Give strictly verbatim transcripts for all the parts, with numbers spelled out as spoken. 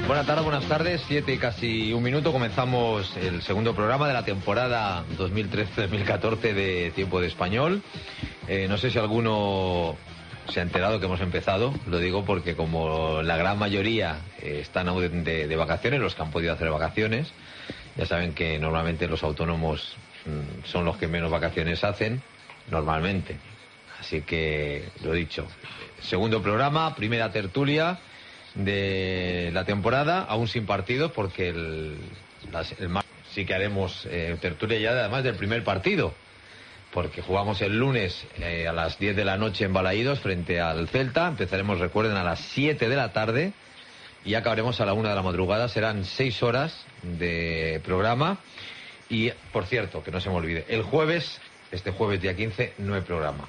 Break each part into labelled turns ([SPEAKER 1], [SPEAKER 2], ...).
[SPEAKER 1] Buenas tardes, buenas tardes, siete y casi un minuto. Comenzamos el segundo programa de la temporada dos mil trece dos mil catorce de Tiempo de Español. Eh, no sé si alguno se ha enterado que hemos empezado, lo digo porque como la gran mayoría eh, están aún de, de vacaciones, los que han podido hacer vacaciones, ya saben que normalmente los autónomos mmm, son los que menos vacaciones hacen, normalmente. Así que, lo dicho, segundo programa, primera tertulia de la temporada, aún sin partidos, porque el, las, el mar... sí que haremos eh, tertulia ya además del primer partido, porque jugamos el lunes eh, a las diez de la noche en Balaídos frente al Celta. Empezaremos, recuerden, a las siete de la tarde y acabaremos a la una de la madrugada. Serán seis horas de programa. Y, por cierto, que no se me olvide, el jueves, este jueves día quince, no hay programa.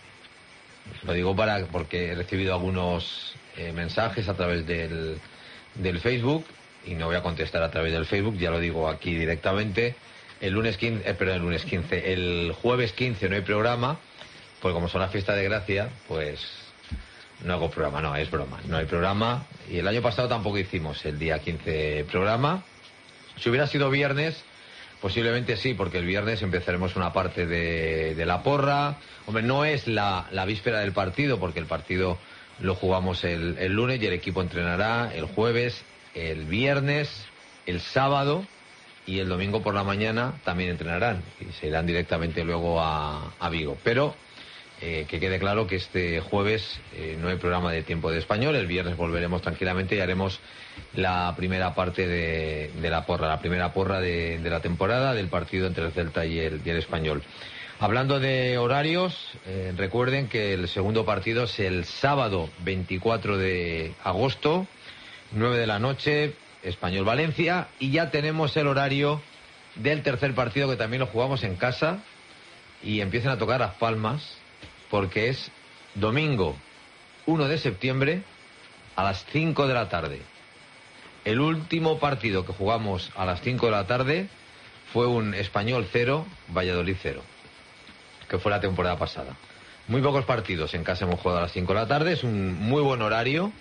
[SPEAKER 1] Lo digo para porque he recibido algunos eh, mensajes a través del, del Facebook y no voy a contestar a través del Facebook, ya lo digo aquí directamente. El lunes quince, eh, perdón, el lunes quince, el jueves quince no hay programa, pues como son las fiestas de Gracia, pues no hago programa, no, es broma, no hay programa. Y el año pasado tampoco hicimos el día quince programa. Si hubiera sido viernes, posiblemente sí, porque el viernes empezaremos una parte de, de la porra. Hombre, no es la, la víspera del partido, porque el partido lo jugamos el, el lunes y el equipo entrenará el jueves, el viernes, el sábado y el domingo por la mañana también entrenarán y se irán directamente luego a, a Vigo. Pero eh, que quede claro que este jueves eh, no hay programa de Tiempo de Español. El viernes volveremos tranquilamente y haremos la primera parte de, de la porra, la primera porra de, de la temporada del partido entre el Celta y el, y el Español. Hablando de horarios, eh, recuerden que el segundo partido es el sábado veinticuatro de agosto, nueve de la noche, Español-Valencia, y ya tenemos el horario del tercer partido que también lo jugamos en casa y empiezan a tocar las palmas porque es domingo uno de septiembre a las cinco de la tarde. El último partido que jugamos a las cinco de la tarde fue un Español cero, Valladolid cero, que fue la temporada pasada. Muy pocos partidos en casa hemos jugado a las cinco de la tarde, es un muy buen horario.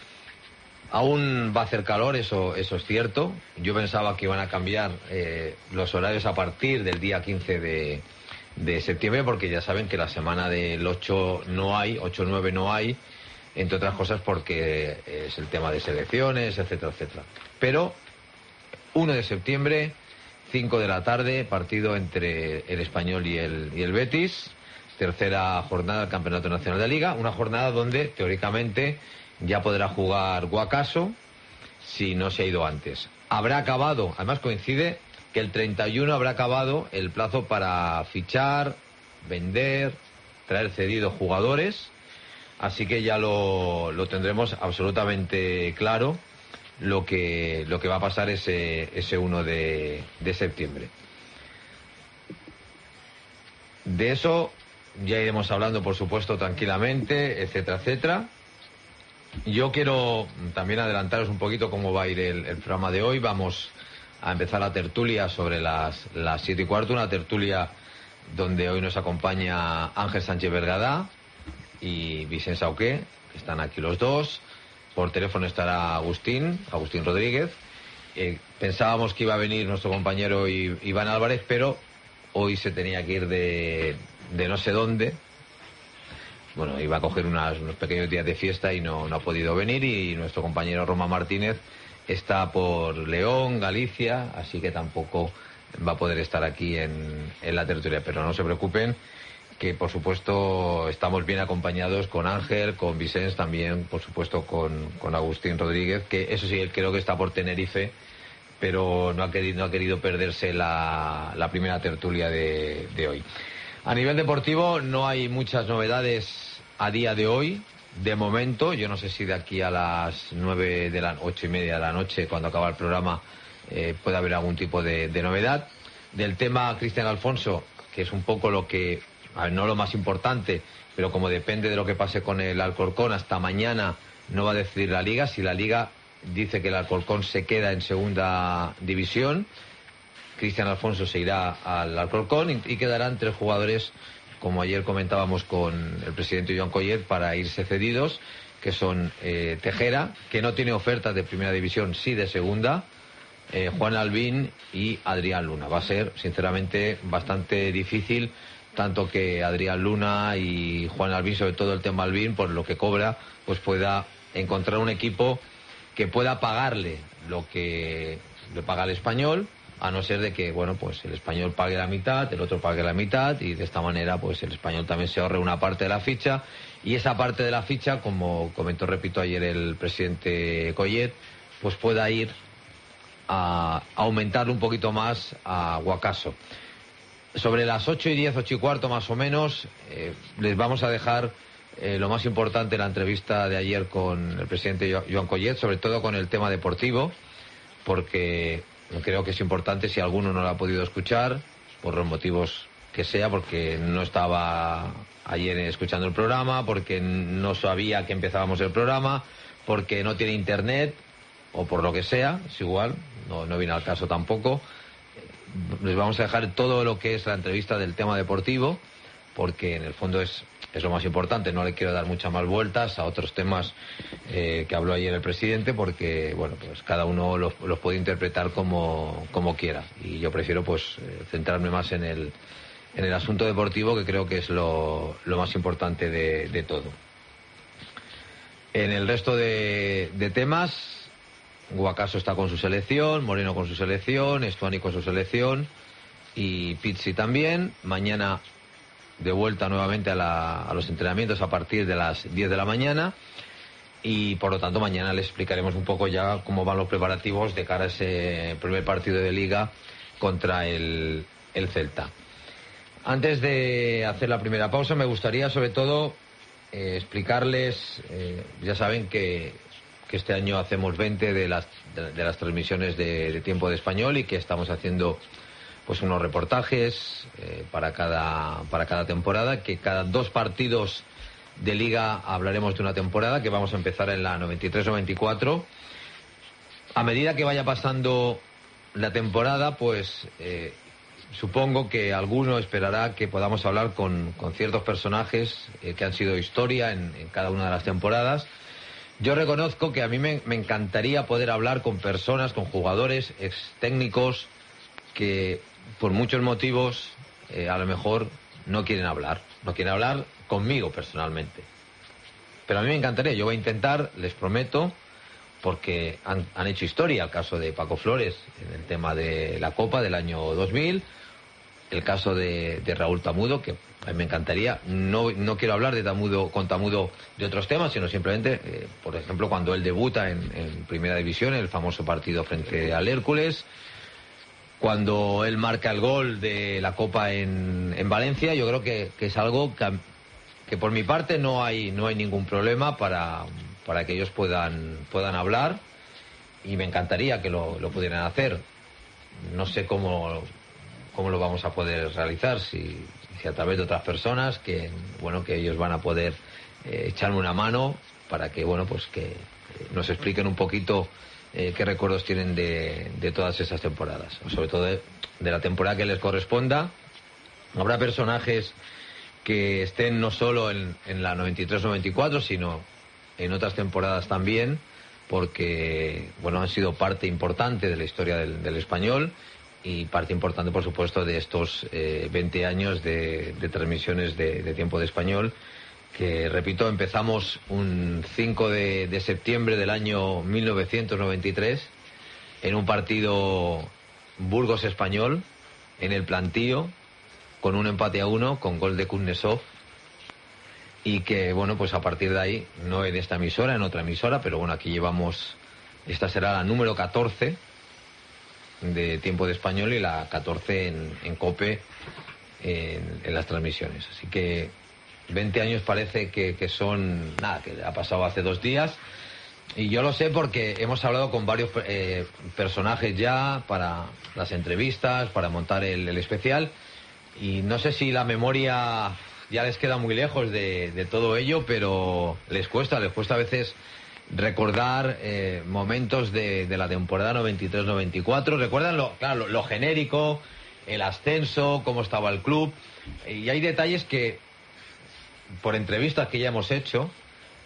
[SPEAKER 1] Aún va a hacer calor, eso, eso es cierto. Yo pensaba que iban a cambiar eh, los horarios a partir del día quince de, de septiembre, porque ya saben que la semana del ocho no hay, ocho nueve no hay, entre otras cosas porque es el tema de selecciones, etcétera, etcétera. Pero uno de septiembre, cinco de la tarde, partido entre el Español y el, y el Betis, tercera jornada del Campeonato Nacional de Liga, una jornada donde teóricamente ya podrá jugar Guacaso si no se ha ido antes. Habrá acabado, además coincide que el treinta y uno habrá acabado el plazo para fichar, vender, traer cedidos jugadores, así que ya lo, lo tendremos absolutamente claro lo que, lo que va a pasar ese, ese uno de, de septiembre. De eso ya iremos hablando, por supuesto, tranquilamente, etcétera, etcétera. Yo quiero también adelantaros un poquito cómo va a ir el, el programa de hoy. Vamos a empezar la tertulia sobre las, las siete y cuarto, una tertulia donde hoy nos acompaña Ángel Sánchez Vergadá y Vicente Sauqué, que están aquí los dos. Por teléfono estará Agustín, Agustín Rodríguez. Eh, pensábamos que iba a venir nuestro compañero Iván Álvarez, pero hoy se tenía que ir de, de no sé dónde. Bueno, iba a coger unas, unos pequeños días de fiesta y no, no ha podido venir, y nuestro compañero Roma Martínez está por León, Galicia, así que tampoco va a poder estar aquí en, en la tertulia. Pero no se preocupen, que por supuesto estamos bien acompañados con Ángel, con Vicente, también por supuesto con, con Agustín Rodríguez, que eso sí, creo que está por Tenerife, pero no ha querido, no ha querido perderse la, la primera tertulia de, de hoy. A nivel deportivo no hay muchas novedades a día de hoy, de momento. Yo no sé si de aquí a las nueve de la ocho y media de la noche, cuando acaba el programa, eh, puede haber algún tipo de, de novedad. Del tema Cristian Alfonso, que es un poco lo que, a ver, no lo más importante, pero como depende de lo que pase con el Alcorcón, hasta mañana no va a decidir la Liga. Si la Liga dice que el Alcorcón se queda en segunda división, Cristian Alfonso se irá al Alcorcón y, y quedarán tres jugadores, como ayer comentábamos con el presidente Joan Collet, para irse cedidos, que son eh, Tejera, que no tiene ofertas de primera división, sí de segunda, eh, Juan Albín y Adrián Luna. Va a ser, sinceramente, bastante difícil, tanto que Adrián Luna y Juan Albín, sobre todo el tema Albín, por lo que cobra, pues pueda encontrar un equipo que pueda pagarle lo que le paga el Español, a no ser de que, bueno, pues el Español pague la mitad, el otro pague la mitad, y de esta manera, pues el Español también se ahorre una parte de la ficha, y esa parte de la ficha, como comentó, repito, ayer el presidente Collet, pues pueda ir a aumentar un poquito más a Guacaso. Sobre las ocho y diez, ocho y cuarto más o menos, eh, les vamos a dejar eh, lo más importante, la entrevista de ayer con el presidente Joan Collet, sobre todo con el tema deportivo, porque creo que es importante, si alguno no lo ha podido escuchar, por los motivos que sea, porque no estaba ayer escuchando el programa, porque no sabía que empezábamos el programa, porque no tiene internet, o por lo que sea, es igual, no, no viene al caso tampoco. Les vamos a dejar todo lo que es la entrevista del tema deportivo, porque en el fondo es, es lo más importante. No le quiero dar muchas más vueltas a otros temas eh, que habló ayer el presidente, porque bueno, pues cada uno los, los puede interpretar como, como quiera, y yo prefiero pues centrarme más en el, en el asunto deportivo, que creo que es lo, lo más importante de, de todo. En el resto de, de temas, Guacaso está con su selección, Moreno con su selección, Estuani con su selección y Pizzi también. Mañana de vuelta nuevamente a, la, a los entrenamientos a partir de las diez de la mañana, y por lo tanto mañana les explicaremos un poco ya cómo van los preparativos de cara a ese primer partido de Liga contra el, el Celta. Antes de hacer la primera pausa, me gustaría sobre todo eh, explicarles, eh, ya saben que, que este año hacemos veinte de las, de, de las transmisiones de, de Tiempo de Español, y que estamos haciendo pues unos reportajes eh, para cada para cada temporada, que cada dos partidos de Liga hablaremos de una temporada, que vamos a empezar en la noventa y tres noventa y cuatro. A medida que vaya pasando la temporada, pues eh, supongo que alguno esperará que podamos hablar con, con ciertos personajes eh, que han sido historia en, en cada una de las temporadas. Yo reconozco que a mí me, me encantaría poder hablar con personas, con jugadores, ex técnicos, que por muchos motivos eh, a lo mejor no quieren hablar, no quieren hablar conmigo personalmente. Pero a mí me encantaría, yo voy a intentar, les prometo, porque han, han hecho historia. El caso de Paco Flores en el tema de la Copa del año dos mil, el caso de, de Raúl Tamudo, que a mí me encantaría. No, no quiero hablar de Tamudo con Tamudo de otros temas, sino simplemente, eh, por ejemplo, cuando él debuta en, en Primera División, el famoso partido frente al Hércules, cuando él marca el gol de la Copa en, en Valencia. Yo creo que, que es algo que, que por mi parte no hay no hay ningún problema para, para que ellos puedan puedan hablar, y me encantaría que lo, lo pudieran hacer. No sé cómo, cómo lo vamos a poder realizar, si, si a través de otras personas, que bueno, que ellos van a poder eh, echarme una mano para que bueno, pues que eh, nos expliquen un poquito Eh, qué recuerdos tienen de, de todas esas temporadas, o sobre todo de, de la temporada que les corresponda. Habrá personajes que estén no solo en, en la noventa y tres noventa y cuatro, sino en otras temporadas también, porque bueno, han sido parte importante de la historia del, del Español, y parte importante, por supuesto, de estos eh, veinte años de, de transmisiones de, de Tiempo de Español, que, repito, empezamos un cinco de, de septiembre del año mil novecientos noventa y tres en un partido Burgos-Español en el Plantío, con un empate a uno, con gol de Kuznetsov, y que, bueno, pues a partir de ahí, no en esta emisora, en otra emisora, pero bueno, aquí llevamos, esta será la número catorce de Tiempo de Español, y la catorce en, en COPE en, en las transmisiones. Así que veinte años parece que, que son nada, que ha pasado hace dos días, y yo lo sé porque hemos hablado con varios eh, personajes ya para las entrevistas, para montar el, el especial, y no sé si la memoria ya les queda muy lejos de, de todo ello, pero les cuesta, les cuesta a veces recordar eh, momentos de, de la temporada noventa y tres noventa y cuatro. Recuerdan lo, claro, lo, lo genérico, el ascenso, cómo estaba el club, y hay detalles que, por entrevistas que ya hemos hecho,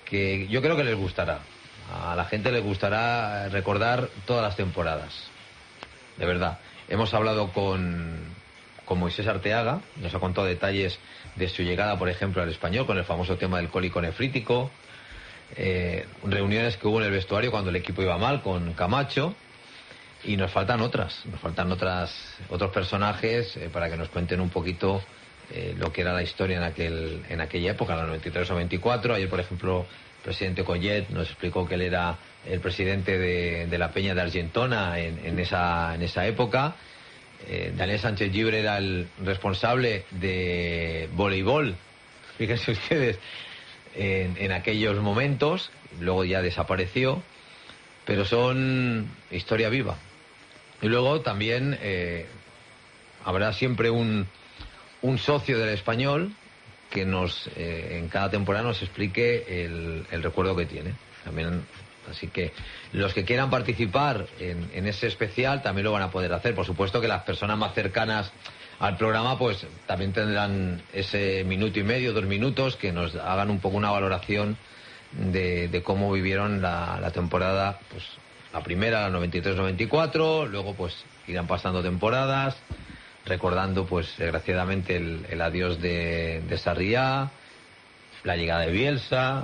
[SPEAKER 1] que yo creo que les gustará. A la gente les gustará recordar todas las temporadas. De verdad. Hemos hablado con, con Moisés Arteaga, nos ha contado detalles de su llegada, por ejemplo, al Español, con el famoso tema del cólico nefrítico, eh, reuniones que hubo en el vestuario cuando el equipo iba mal, con Camacho, y nos faltan otras, nos faltan otras otros personajes eh, para que nos cuenten un poquito eh, lo que era la historia en aquel en aquella época, en la noventa y tres o veinticuatro. Ayer, por ejemplo, el presidente Collet nos explicó que él era el presidente de, de la Peña de Argentona en, en esa en esa época. Eh, Daniel Sánchez Gibre era el responsable de voleibol, fíjense ustedes, en, en aquellos momentos, luego ya desapareció, pero son historia viva. Y luego también eh, habrá siempre un, un socio del Español que nos eh, en cada temporada nos explique el, el recuerdo que tiene. También, así que los que quieran participar en, en ese especial también lo van a poder hacer. Por supuesto que las personas más cercanas al programa pues también tendrán ese minuto y medio, dos minutos, que nos hagan un poco una valoración de, de cómo vivieron la, la temporada, pues la primera, la noventa y tres noventa y cuatro, luego pues irán pasando temporadas, recordando pues desgraciadamente el, el adiós de, de Sarriá, la llegada de Bielsa,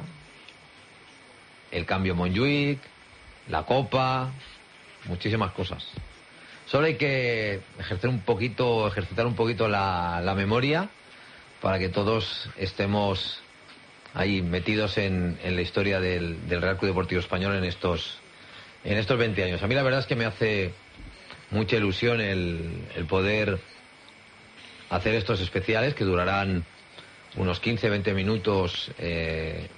[SPEAKER 1] el cambio Montjuic, la Copa, muchísimas cosas. Solo hay que ejercer un poquito, ejercitar un poquito la, la memoria para que todos estemos ahí metidos en, en la historia del, del Real Club Deportivo Español en estos en estos veinte años. A mí la verdad es que me hace mucha ilusión el, el poder hacer estos especiales que durarán unos quince veinte minutos, eh,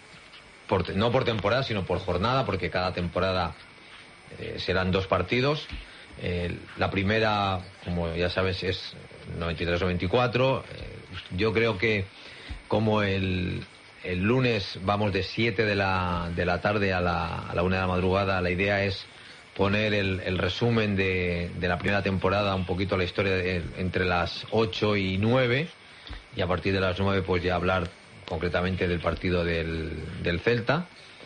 [SPEAKER 1] por, no por temporada sino por jornada, porque cada temporada eh, serán dos partidos. Eh, la primera, como ya sabes, es noventa y tres noventa y cuatro. Eh, yo creo que como el, el lunes vamos de siete de la, de la tarde a la, a la una de la madrugada, la idea es poner el, el resumen de, de la primera temporada, un poquito la historia de, entre las ocho y nueve, y a partir de las nueve pues ya hablar concretamente del partido del, del Celta.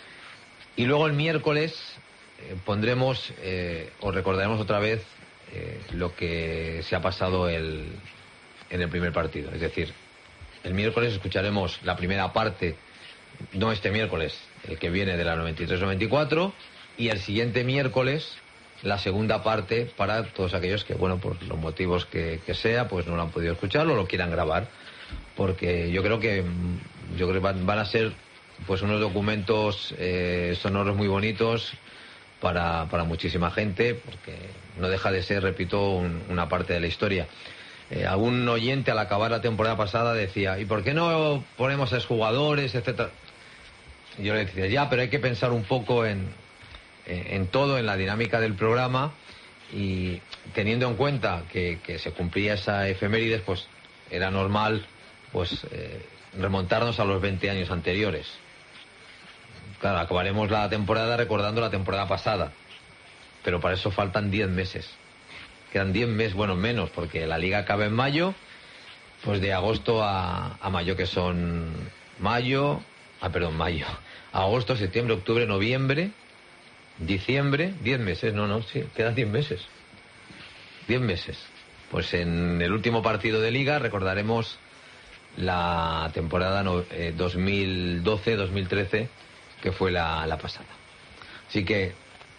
[SPEAKER 1] Y luego el miércoles eh, pondremos, eh, os recordaremos otra vez eh, lo que se ha pasado el, en el primer partido. Es decir, el miércoles escucharemos la primera parte, no este miércoles, el que viene, de la noventa y tres noventa y cuatro, y el siguiente miércoles la segunda parte para todos aquellos que, bueno, por los motivos que, que sea, pues no lo han podido escuchar o lo quieran grabar, porque yo creo que yo creo que van, van a ser pues unos documentos eh, sonoros muy bonitos para, para muchísima gente, porque no deja de ser, repito, un, una parte de la historia. Eh, algún oyente al acabar la temporada pasada decía, ¿y por qué no ponemos a exjugadores, etcétera? Y yo le decía, ya, pero hay que pensar un poco en, en, en todo, en la dinámica del programa, y teniendo en cuenta que, que se cumplía esa efemérides, pues era normal pues eh, remontarnos a los veinte años anteriores. Claro, acabaremos la temporada recordando la temporada pasada, pero para eso faltan diez meses. Quedan diez meses, bueno, menos, porque la liga acaba en mayo, pues de agosto a, a mayo, que son mayo, ah, perdón, mayo, agosto, septiembre, octubre, noviembre, diciembre, diez meses, no, no, sí, quedan diez meses. diez meses. Pues en el último partido de liga recordaremos la temporada no, eh, dos mil doce dos mil trece, que fue la, la pasada. Así que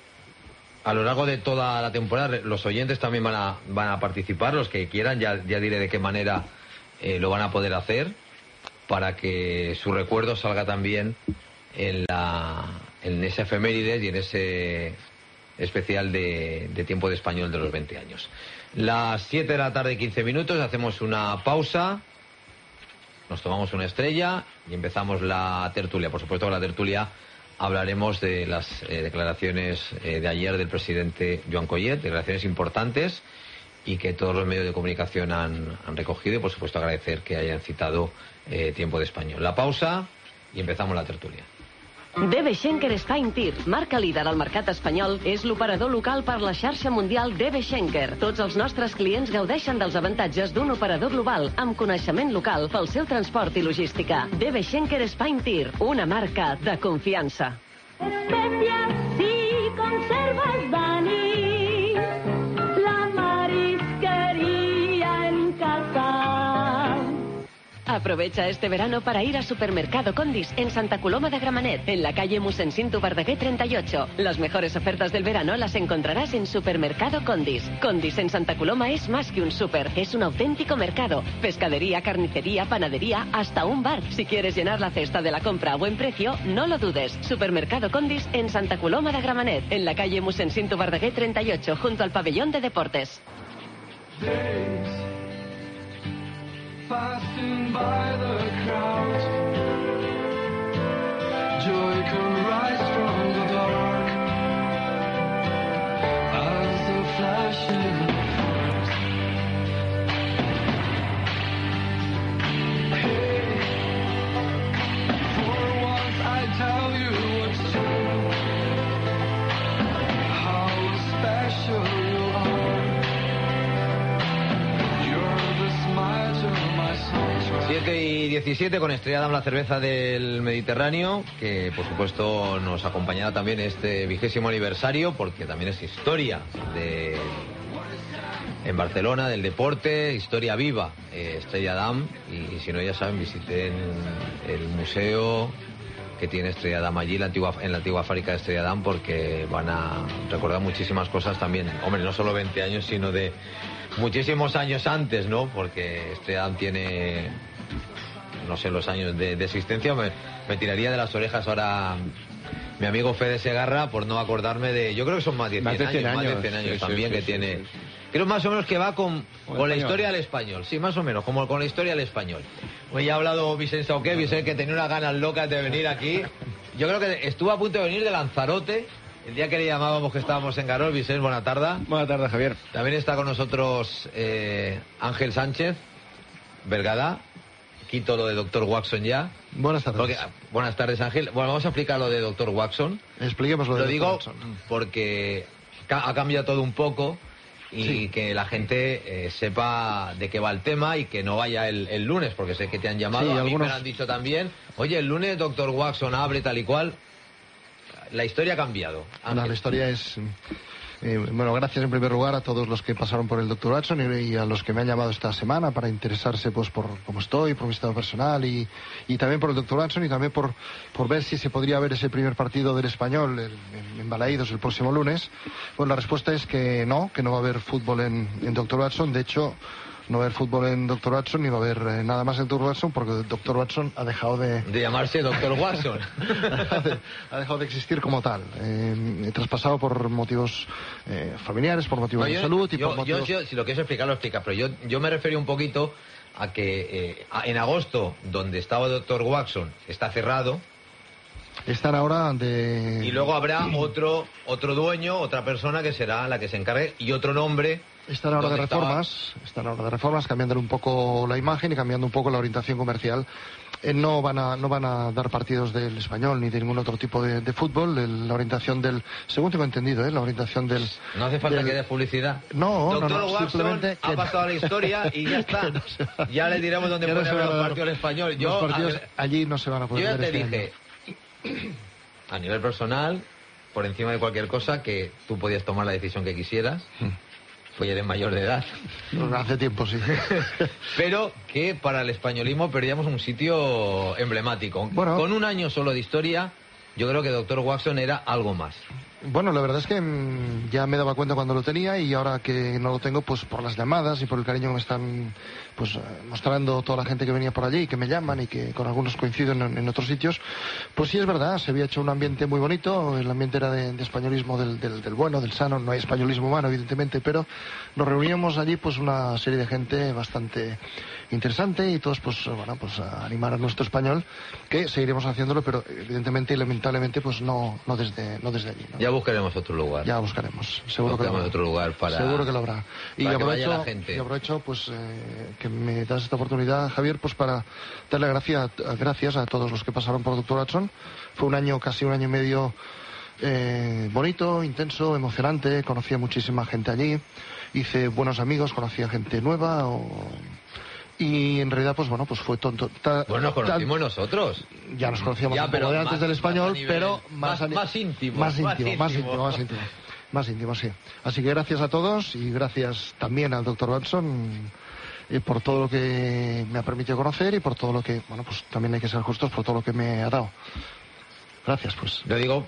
[SPEAKER 1] a lo largo de toda la temporada los oyentes también van a, van a participar, los que quieran, ya, ya diré de qué manera eh, lo van a poder hacer, para que su recuerdo salga también en, la, en ese efemérides y en ese especial de, de tiempo de Español de los veinte años. Las siete de la tarde, quince minutos, hacemos una pausa, nos tomamos una estrella y empezamos la tertulia. Por supuesto, la tertulia hablaremos de las eh, declaraciones eh, de ayer del presidente Joan Collet, declaraciones importantes y que todos los medios de comunicación han, han recogido, y por supuesto agradecer que hayan citado eh, tiempo de Español. La pausa y empezamos la tertulia.
[SPEAKER 2] D B Schenker Spine Tir, marca líder al mercat espanyol, és l'operador local per la xarxa mundial D B Schenker. Tots els nostres clients gaudeixen dels avantatges d'un operador global amb coneixement local pel seu transport i logística. D B Schenker Spine Tir, una marca de confiança.
[SPEAKER 3] Especias y conservas Dani, la marisquería en casa.
[SPEAKER 2] Aprovecha este verano para ir a Supermercado Condis en Santa Coloma de Gramenet, en la calle Musensintu Verdaguer treinta y ocho. Las mejores ofertas del verano las encontrarás en Supermercado Condis. Condis en Santa Coloma es más que un súper, es un auténtico mercado. Pescadería, carnicería, panadería, hasta un bar. Si quieres llenar la cesta de la compra a buen precio, no lo dudes. Supermercado Condis en Santa Coloma de Gramenet, en la calle Musensintu Verdaguer treinta y ocho, junto al pabellón de deportes.
[SPEAKER 4] Passing by the crowd, joy can rise from the dark as the flashing lights. Hey, for once I tell you what's true, how special you are. You're the smile to
[SPEAKER 1] siete y diecisiete con Estrella Damm, la cerveza del Mediterráneo, que por supuesto nos acompañará también este vigésimo aniversario, porque también es historia de en Barcelona del deporte, historia viva, eh, Estrella Damm, y, y si no ya saben, visiten el museo que tiene Estrella Damm allí, la antigua, en la antigua fábrica de Estrella Damm, porque van a recordar muchísimas cosas también, hombre, no solo veinte años, sino de muchísimos años antes, ¿no? Porque Estrella Damm tiene, no sé, los años de, de existencia. Me, me tiraría de las orejas ahora mi amigo Fede Segarra por no acordarme de... Yo creo que son más de cien, más de cien años, años, más de cien años sí, también sí, sí, que sí, tiene... Sí, sí. Creo más o menos que va con, con la historia del español. Sí, más o menos, como con la historia del español. Hoy ya ha hablado Vicente Sauqué, Vicente, que tenía unas ganas locas de venir aquí. Yo creo que estuvo a punto de venir de Lanzarote el día que le llamábamos, que estábamos en Garol. Vicente, buena tarde.
[SPEAKER 5] Buena tarde, Javier.
[SPEAKER 1] También está con nosotros eh, Ángel Sánchez, Vergada. Quito lo de doctor Watson ya.
[SPEAKER 5] Buenas tardes.
[SPEAKER 1] Porque, buenas tardes, Ángel. Bueno, vamos a explicar lo de doctor Watson.
[SPEAKER 5] Expliquemos lo de
[SPEAKER 1] Lo digo
[SPEAKER 5] Watson.
[SPEAKER 1] Porque ha cambiado todo un poco y sí, que la gente eh, sepa de qué va el tema y que no vaya el, el lunes, porque sé que te han llamado. Sí, a algunos... mí me lo han dicho también. Oye, el lunes doctor Watson abre tal y cual. La historia ha cambiado.
[SPEAKER 5] No, la historia es... Eh, bueno, gracias en primer lugar a todos los que pasaron por el doctor Watson y, y a los que me han llamado esta semana para interesarse pues por cómo estoy, por mi estado personal y, y también por el doctor Watson y también por, por ver si se podría ver ese primer partido del Español el, en, en Balaídos el próximo lunes. Pues la respuesta es que no, que no va a haber fútbol en, en doctor Watson. De hecho, no va a haber fútbol en doctor Watson ni va a haber eh, nada más en doctor Watson porque doctor Watson ha dejado de...
[SPEAKER 1] De llamarse doctor Watson.
[SPEAKER 5] Ha dejado de existir como tal. Eh, traspasado por motivos eh, familiares, por motivos no, yo, de salud y
[SPEAKER 1] yo,
[SPEAKER 5] por motivos...
[SPEAKER 1] Yo, yo, si lo quieres explicar, lo explicas, pero yo, yo me refería un poquito a que eh, a, en agosto, donde estaba doctor Watson, está cerrado.
[SPEAKER 5] Están ahora de...
[SPEAKER 1] Y luego habrá otro, otro dueño, otra persona que será la que se encargue y otro nombre...
[SPEAKER 5] Están ahora de reformas, estaba... están ahora de reformas, cambiando un poco la imagen y cambiando un poco la orientación comercial. Eh, no van a no van a dar partidos del Español ni de ningún otro tipo de, de fútbol. El, la orientación del, según tengo entendido, ¿eh? La orientación del...
[SPEAKER 1] No hace falta
[SPEAKER 5] del...
[SPEAKER 1] que dé publicidad.
[SPEAKER 5] No,
[SPEAKER 1] Doctor
[SPEAKER 5] no, no,
[SPEAKER 1] Watson
[SPEAKER 5] simplemente
[SPEAKER 1] ha pasado a la historia y ya está. No va... Ya le diremos dónde puede haber los partidos del Español. Yo,
[SPEAKER 5] los partidos a... allí no se van a poder
[SPEAKER 1] Yo ya
[SPEAKER 5] ver
[SPEAKER 1] te
[SPEAKER 5] este
[SPEAKER 1] dije, año. A nivel personal, por encima de cualquier cosa, que tú podías tomar la decisión que quisieras. Hmm. Pues ya eres mayor de edad.
[SPEAKER 5] No, hace tiempo, sí.
[SPEAKER 1] Pero que para el españolismo perdíamos un sitio emblemático. Bueno, con un año solo de historia, yo creo que doctor Watson era algo más.
[SPEAKER 5] Bueno, la verdad es que mmm, ya me daba cuenta cuando lo tenía y ahora que no lo tengo, pues por las llamadas y por el cariño que me están pues mostrando toda la gente que venía por allí y que me llaman y que con algunos coincido en, en otros sitios, pues sí es verdad, se había hecho un ambiente muy bonito, el ambiente era de, de españolismo del, del, del bueno, del sano, no hay españolismo humano evidentemente, pero nos reuníamos allí pues una serie de gente bastante interesante y todos pues bueno, pues a animar a nuestro español, que seguiremos haciéndolo, pero evidentemente y lamentablemente pues no, no desde, no desde allí, ¿no?
[SPEAKER 1] Ya buscaremos otro lugar.
[SPEAKER 5] Ya buscaremos, seguro que lo habrá.
[SPEAKER 1] otro lugar para...
[SPEAKER 5] Seguro que lo habrá. Y
[SPEAKER 1] para que
[SPEAKER 5] aprovecho,
[SPEAKER 1] vaya la gente.
[SPEAKER 5] y aprovecho pues, eh, que me das esta oportunidad, Javier, pues para darle gracia, gracias a todos los que pasaron por Doctor Watson. Fue un año, casi un año y medio eh, bonito, intenso, emocionante. Conocí a muchísima gente allí. Hice buenos amigos, conocí a gente nueva. O... Y en realidad, pues bueno, pues fue tonto. Ta,
[SPEAKER 1] bueno, nos conocimos
[SPEAKER 5] ta,
[SPEAKER 1] nosotros.
[SPEAKER 5] Ya nos conocíamos
[SPEAKER 1] ya,
[SPEAKER 5] un
[SPEAKER 1] pero
[SPEAKER 5] poco de
[SPEAKER 1] más,
[SPEAKER 5] antes del español,
[SPEAKER 1] más nivel,
[SPEAKER 5] pero más,
[SPEAKER 1] más, más íntimo.
[SPEAKER 5] Más íntimo,
[SPEAKER 1] más íntimo,
[SPEAKER 5] más íntimo, más íntimo. Más íntimo, sí. Así que gracias a todos y gracias también al doctor Watson eh, por todo lo que me ha permitido conocer y por todo lo que, bueno, pues también hay que ser justos por todo lo que me ha dado. Gracias, pues.
[SPEAKER 1] Lo digo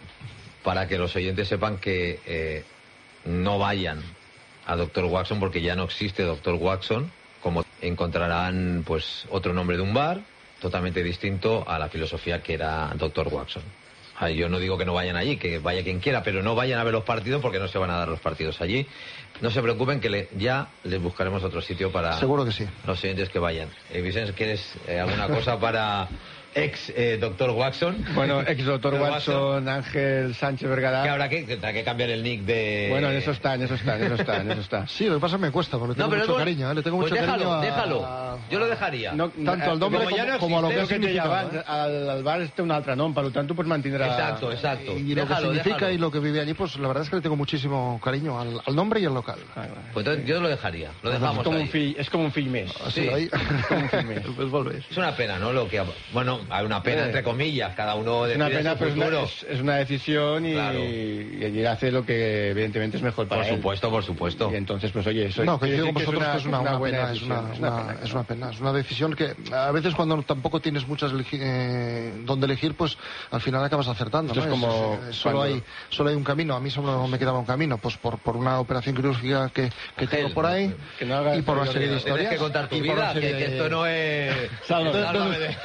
[SPEAKER 1] para que los oyentes sepan que eh, no vayan a doctor Watson porque ya no existe doctor Watson, como encontrarán pues otro nombre de un bar totalmente distinto a la filosofía que era doctor Watson. Yo no digo que no vayan allí, que vaya quien quiera, pero no vayan a ver los partidos porque no se van a dar los partidos allí. No se preocupen que le, ya les buscaremos otro sitio para
[SPEAKER 5] Seguro que sí.
[SPEAKER 1] los oyentes que vayan. Eh, Vicente, ¿quieres eh, alguna cosa para ex eh, doctor Watson?
[SPEAKER 6] Bueno, ex doctor Watson, Ángel Sánchez Vergara.
[SPEAKER 1] Que habrá que, tendrá que cambiar el nick de...
[SPEAKER 6] Bueno, en eso está, en eso está, en eso está, en eso está.
[SPEAKER 5] Sí, lo que pasa es que me cuesta, porque tengo
[SPEAKER 1] no, pero
[SPEAKER 5] mucho
[SPEAKER 1] bueno,
[SPEAKER 5] cariño, ¿eh? Le tengo
[SPEAKER 1] pues
[SPEAKER 5] mucho
[SPEAKER 1] déjalo,
[SPEAKER 5] cariño a...
[SPEAKER 1] déjalo. Yo lo dejaría.
[SPEAKER 6] No,
[SPEAKER 5] Tanto al nombre
[SPEAKER 1] como,
[SPEAKER 5] como,
[SPEAKER 1] ya no
[SPEAKER 5] como a lo que ha
[SPEAKER 6] Creo que te
[SPEAKER 5] significado,
[SPEAKER 6] llaman,
[SPEAKER 5] ¿eh?
[SPEAKER 6] al, al bar este un altre nom, per tant tu pues mantindrà...
[SPEAKER 1] Exacto, exacto.
[SPEAKER 5] Y lo
[SPEAKER 1] déjalo,
[SPEAKER 5] que significa
[SPEAKER 1] déjalo.
[SPEAKER 5] y lo que vive allí, pues la verdad es que le tengo muchísimo cariño al, al nombre y al local.
[SPEAKER 6] Ah, vale.
[SPEAKER 1] Pues entonces yo lo dejaría, lo
[SPEAKER 6] És
[SPEAKER 1] dejamos
[SPEAKER 6] com
[SPEAKER 1] ahí.
[SPEAKER 6] un fill, és com un fill més.
[SPEAKER 5] Así
[SPEAKER 1] Sí.
[SPEAKER 5] ahí.
[SPEAKER 6] Com un fill més.
[SPEAKER 5] Pues volvés.
[SPEAKER 1] Es una pena, ¿no? Lo que bueno, hay una pena
[SPEAKER 6] Eh.
[SPEAKER 1] entre comillas, cada uno
[SPEAKER 6] Es una
[SPEAKER 1] decide
[SPEAKER 6] pena,
[SPEAKER 1] su
[SPEAKER 6] pero es una,
[SPEAKER 1] futuro.
[SPEAKER 6] es, es una decisión y,
[SPEAKER 1] Claro.
[SPEAKER 6] y él hace lo que evidentemente es mejor para
[SPEAKER 1] Por
[SPEAKER 6] él.
[SPEAKER 1] supuesto, por supuesto.
[SPEAKER 6] Y entonces, pues oye, eso
[SPEAKER 5] No, que
[SPEAKER 6] quiere
[SPEAKER 5] yo con
[SPEAKER 6] decir
[SPEAKER 5] vosotros que es una, una
[SPEAKER 6] buena
[SPEAKER 5] pena, es
[SPEAKER 6] decisión,
[SPEAKER 5] una,
[SPEAKER 6] es una
[SPEAKER 5] una-
[SPEAKER 6] pena.
[SPEAKER 5] es una pena, es una decisión que a veces cuando tampoco tienes muchas elegi- eh, donde elegir, pues al final acabas acertando.
[SPEAKER 6] Esto
[SPEAKER 5] ¿no?
[SPEAKER 6] es como
[SPEAKER 5] Es- es- solo
[SPEAKER 6] cuando-
[SPEAKER 5] hay solo hay un camino. A mí solo me quedaba un camino, pues por, por una operación quirúrgica que, que tengo por ahí
[SPEAKER 6] Que no haga
[SPEAKER 5] y por una
[SPEAKER 6] esto,
[SPEAKER 5] serie de
[SPEAKER 6] que
[SPEAKER 1] Tienes
[SPEAKER 5] historias.
[SPEAKER 1] que contar tu
[SPEAKER 5] y por una
[SPEAKER 1] vida, que,
[SPEAKER 5] serie
[SPEAKER 1] que
[SPEAKER 5] de-
[SPEAKER 1] esto no es...
[SPEAKER 6] Sálvame.
[SPEAKER 1] Sálvame de-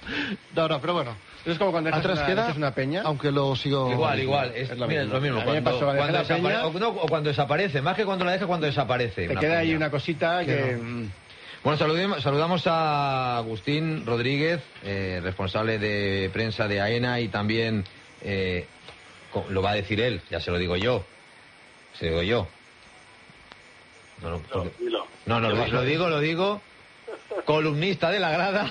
[SPEAKER 5] No, no, pero bueno.
[SPEAKER 6] Es como cuando dejas
[SPEAKER 5] Atrás
[SPEAKER 6] una,
[SPEAKER 5] queda,
[SPEAKER 6] dejas una peña.
[SPEAKER 5] aunque lo sigo...
[SPEAKER 1] Igual, igual, es,
[SPEAKER 6] Es lo
[SPEAKER 1] mira,
[SPEAKER 6] mismo.
[SPEAKER 1] lo mismo.
[SPEAKER 6] A mí me
[SPEAKER 1] Cuando,
[SPEAKER 6] pasó, dejé
[SPEAKER 1] cuando
[SPEAKER 6] la peña-
[SPEAKER 1] desapare- o, no, o cuando desaparece, más que cuando la deja, cuando desaparece.
[SPEAKER 6] Te
[SPEAKER 1] una
[SPEAKER 6] queda ahí
[SPEAKER 1] peña.
[SPEAKER 6] una cosita que...
[SPEAKER 5] Que
[SPEAKER 6] mm,
[SPEAKER 1] Bueno, saludemos- saludamos a Agustín Rodríguez, eh, responsable de prensa de AENA y también, eh, co- lo va a decir él, ya se lo digo yo, se lo digo yo. No, no, porque-
[SPEAKER 7] Dilo.
[SPEAKER 1] no, no, lo, lo digo, lo digo, columnista de la grada,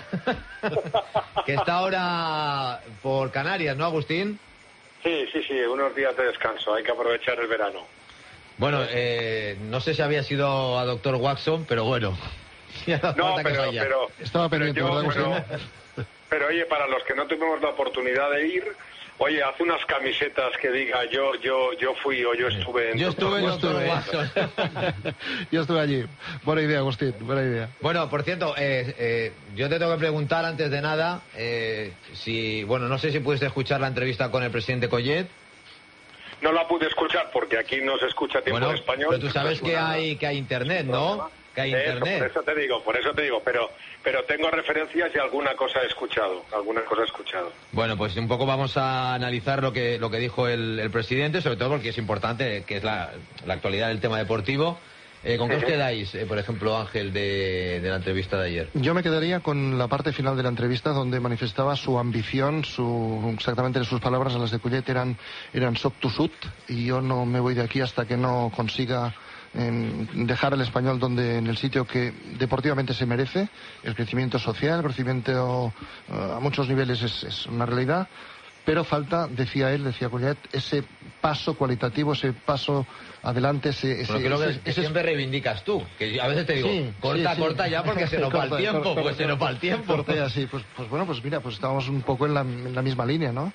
[SPEAKER 1] que está ahora por Canarias, ¿no, Agustín?
[SPEAKER 7] Sí, sí, sí, unos días de descanso, hay que aprovechar el verano.
[SPEAKER 1] Bueno, eh, no sé si había sido a doctor Watson, pero bueno. ya no hace
[SPEAKER 7] No,
[SPEAKER 1] falta que
[SPEAKER 7] pero,
[SPEAKER 1] vaya.
[SPEAKER 7] pero,
[SPEAKER 5] Estaba
[SPEAKER 7] pero
[SPEAKER 5] pendiente,
[SPEAKER 7] yo,
[SPEAKER 5] ¿verdad,
[SPEAKER 7] pero,
[SPEAKER 5] Agustín?
[SPEAKER 7] pero oye, para los que no tuvimos la oportunidad de ir, oye, haz unas camisetas que diga yo, yo, yo fui o yo estuve en...
[SPEAKER 1] Yo estuve en
[SPEAKER 5] Yo
[SPEAKER 1] doctor
[SPEAKER 5] estuve.
[SPEAKER 1] Watson.
[SPEAKER 5] Yo estuve allí. Buena idea, Agustín, buena idea.
[SPEAKER 1] Bueno, por cierto, eh, eh, yo te tengo que preguntar antes de nada eh, si, bueno, no sé si pudiste escuchar la entrevista con el presidente Collet.
[SPEAKER 7] No la pude escuchar porque aquí no se escucha tiempo
[SPEAKER 1] Bueno,
[SPEAKER 7] en español.
[SPEAKER 1] pero tú sabes que hay que hay internet, ¿no? Que hay
[SPEAKER 7] Eso,
[SPEAKER 1] internet.
[SPEAKER 7] por eso te digo, por eso te digo, pero pero tengo referencias y alguna cosa he escuchado, alguna cosa he escuchado.
[SPEAKER 1] Bueno, pues un poco vamos a analizar lo que lo que dijo el, el presidente, sobre todo porque es importante, que es la, la actualidad del tema deportivo. Eh, ¿Con qué os
[SPEAKER 7] Ujú.
[SPEAKER 1] quedáis, eh, por ejemplo, Ángel, de, de la entrevista de ayer?
[SPEAKER 5] Yo me quedaría con la parte final de la entrevista donde manifestaba su ambición, su exactamente sus palabras, las de Collet eran eran soc to sud, y yo no me voy de aquí hasta que no consiga eh, dejar el español donde en el sitio que deportivamente se merece. El crecimiento social, el crecimiento eh, a muchos niveles es, es una realidad, pero falta, decía él, decía Collet, ese paso cualitativo, ese paso adelante, ese, ese,
[SPEAKER 1] Bueno, que lo que,
[SPEAKER 5] ese-
[SPEAKER 1] que
[SPEAKER 5] ese-
[SPEAKER 1] siempre reivindicas tú, que a veces te digo,
[SPEAKER 5] Sí,
[SPEAKER 1] corta,
[SPEAKER 5] sí, sí.
[SPEAKER 1] corta ya porque se nos va el
[SPEAKER 5] Corta,
[SPEAKER 1] tiempo,
[SPEAKER 5] corta,
[SPEAKER 1] pues se nos va el tiempo.
[SPEAKER 5] corta ya, sí. Pues, pues bueno, pues mira, pues estábamos un poco en la, en la misma línea, ¿no?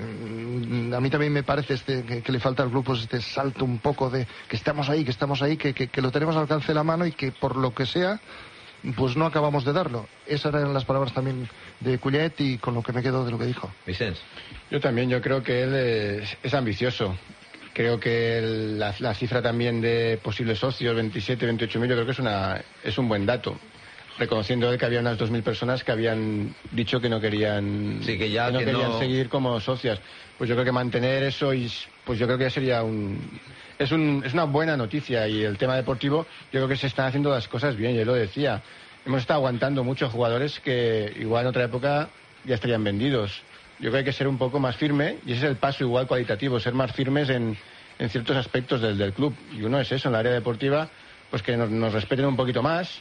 [SPEAKER 5] Mm, A mí también me parece este, que, que le falta al grupo este salto un poco de que estamos ahí, que estamos ahí, que, que, que lo tenemos al alcance de la mano y que por lo que sea, pues no acabamos de darlo. Esas eran las palabras también de Collet y con lo que me quedo de lo que dijo.
[SPEAKER 1] Vicente.
[SPEAKER 6] Yo también, yo creo que él es, es ambicioso. Creo que el- la, la cifra también de posibles socios, veintisiete, veintiocho mil, yo creo que es, una, es un buen dato. Reconociendo él que había unas dos mil personas que habían dicho que no querían,
[SPEAKER 1] Sí, que ya
[SPEAKER 6] no
[SPEAKER 1] que
[SPEAKER 6] querían
[SPEAKER 1] no-
[SPEAKER 6] seguir como socias. Pues yo creo que mantener eso, y, pues yo creo que ya sería un es, un... es una buena noticia. Y el tema deportivo, yo creo que se están haciendo las cosas bien, y él lo decía. Hemos estado aguantando muchos jugadores que igual en otra época ya estarían vendidos. Yo creo que hay que ser un poco más firme, y ese es el paso igual cualitativo, ser más firmes en, en ciertos aspectos del, del club. Y uno es eso, en la área deportiva, pues que nos, nos respeten un poquito más.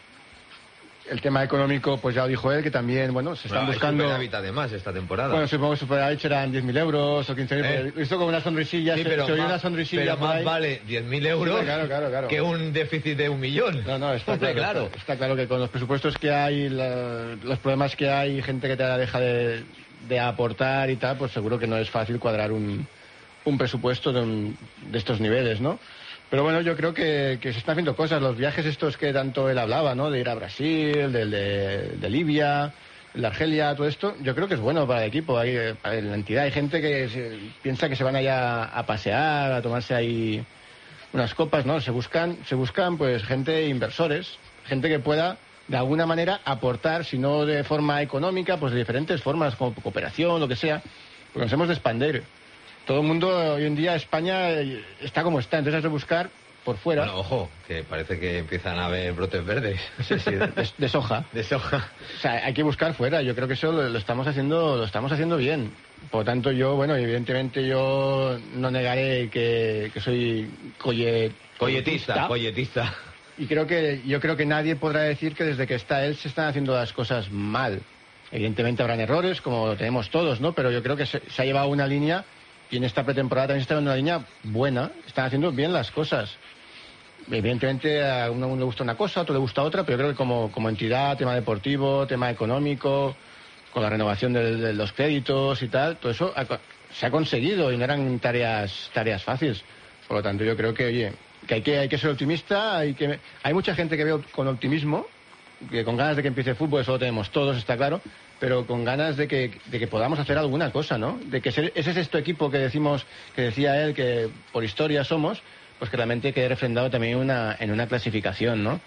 [SPEAKER 6] El tema económico, pues ya lo dijo él, que también, bueno, se están
[SPEAKER 1] bueno,
[SPEAKER 6] buscando...
[SPEAKER 1] Hay superávit además esta temporada.
[SPEAKER 6] Bueno, supongo que superávit eran diez mil euros o quince mil,
[SPEAKER 1] ¿Eh?
[SPEAKER 6] He visto como una sonrisilla,
[SPEAKER 1] sí,
[SPEAKER 6] se,
[SPEAKER 1] pero
[SPEAKER 6] se oye
[SPEAKER 1] más,
[SPEAKER 6] una sonrisilla
[SPEAKER 1] pero
[SPEAKER 6] por
[SPEAKER 1] más
[SPEAKER 6] ahí.
[SPEAKER 1] vale diez mil euros
[SPEAKER 6] Sí, claro, claro, claro.
[SPEAKER 1] que un déficit de un millón.
[SPEAKER 6] No, no, está
[SPEAKER 1] Hombre,
[SPEAKER 6] claro,
[SPEAKER 1] claro.
[SPEAKER 6] Está, está claro que con los presupuestos que hay, la, los problemas que hay, gente que te deja de, de aportar y tal, pues seguro que no es fácil cuadrar un, un presupuesto de, un, de estos niveles, ¿no? Pero bueno, yo creo que, que se están haciendo cosas. Los viajes estos que tanto él hablaba, ¿no? De ir a Brasil, de, de, de Libia, de Argelia, todo esto, yo creo que es bueno para el equipo. Hay, para la entidad hay gente que se, piensa que se van allá a pasear, a tomarse ahí unas copas, ¿no? Se buscan, se buscan pues gente, inversores, gente que pueda de alguna manera aportar, si no de forma económica, pues de diferentes formas, como cooperación, lo que sea, porque nos hemos de expandir. Todo el mundo hoy en día, España está como está, entonces has de buscar por fuera.
[SPEAKER 1] Bueno, ojo, que parece que empiezan a haber brotes verdes.
[SPEAKER 6] Sí, sí, de, de soja.
[SPEAKER 1] De soja.
[SPEAKER 6] O sea, hay que buscar fuera. Yo creo que eso lo, lo estamos haciendo, lo estamos haciendo bien. Por lo tanto, yo, bueno, evidentemente yo no negaré que, que soy collet,
[SPEAKER 1] Colletista, colletista.
[SPEAKER 6] Y creo que, yo creo que nadie podrá decir que desde que está él se están haciendo las cosas mal. Evidentemente habrán errores, como tenemos todos, ¿no? Pero yo creo que se, se ha llevado una línea. Y en esta pretemporada también está en una línea buena, están haciendo bien las cosas. Evidentemente a uno le gusta una cosa, a otro le gusta otra, pero yo creo que como, como entidad, tema deportivo, tema económico, con la renovación de, de los créditos y tal, todo eso ha, se ha conseguido y no eran tareas tareas fáciles. Por lo tanto, yo creo que, oye, que hay que, hay que ser optimista, hay que hay mucha gente que veo con optimismo, que con ganas de que empiece el fútbol, eso lo tenemos todos, está claro, pero con ganas de que, de que podamos hacer alguna cosa, ¿no? De que ese es este equipo que decimos, que decía él, que por historia somos, pues que realmente quede refrendado también una, en una clasificación, ¿no?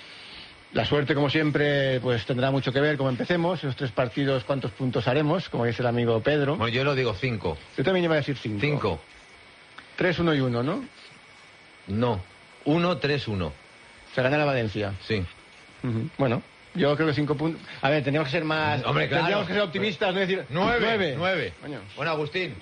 [SPEAKER 6] La suerte, como siempre, pues tendrá mucho que ver cómo empecemos, esos tres partidos, cuántos puntos haremos, como dice el amigo Pedro.
[SPEAKER 1] Bueno, yo lo digo cinco.
[SPEAKER 6] Yo también iba a decir cinco.
[SPEAKER 1] Cinco.
[SPEAKER 6] Tres, uno y uno, ¿no?
[SPEAKER 1] No. Uno, tres, uno.
[SPEAKER 6] Se gana la Valencia.
[SPEAKER 1] Sí.
[SPEAKER 6] Uh-huh. Bueno. Yo creo que cinco puntos. A ver, teníamos que ser más.
[SPEAKER 1] Hombre, claro.
[SPEAKER 6] Tendríamos que ser optimistas, no decir.
[SPEAKER 1] Nueve.
[SPEAKER 6] Nueve.
[SPEAKER 1] Nueve.
[SPEAKER 6] Coño.
[SPEAKER 1] Bueno, Agustín.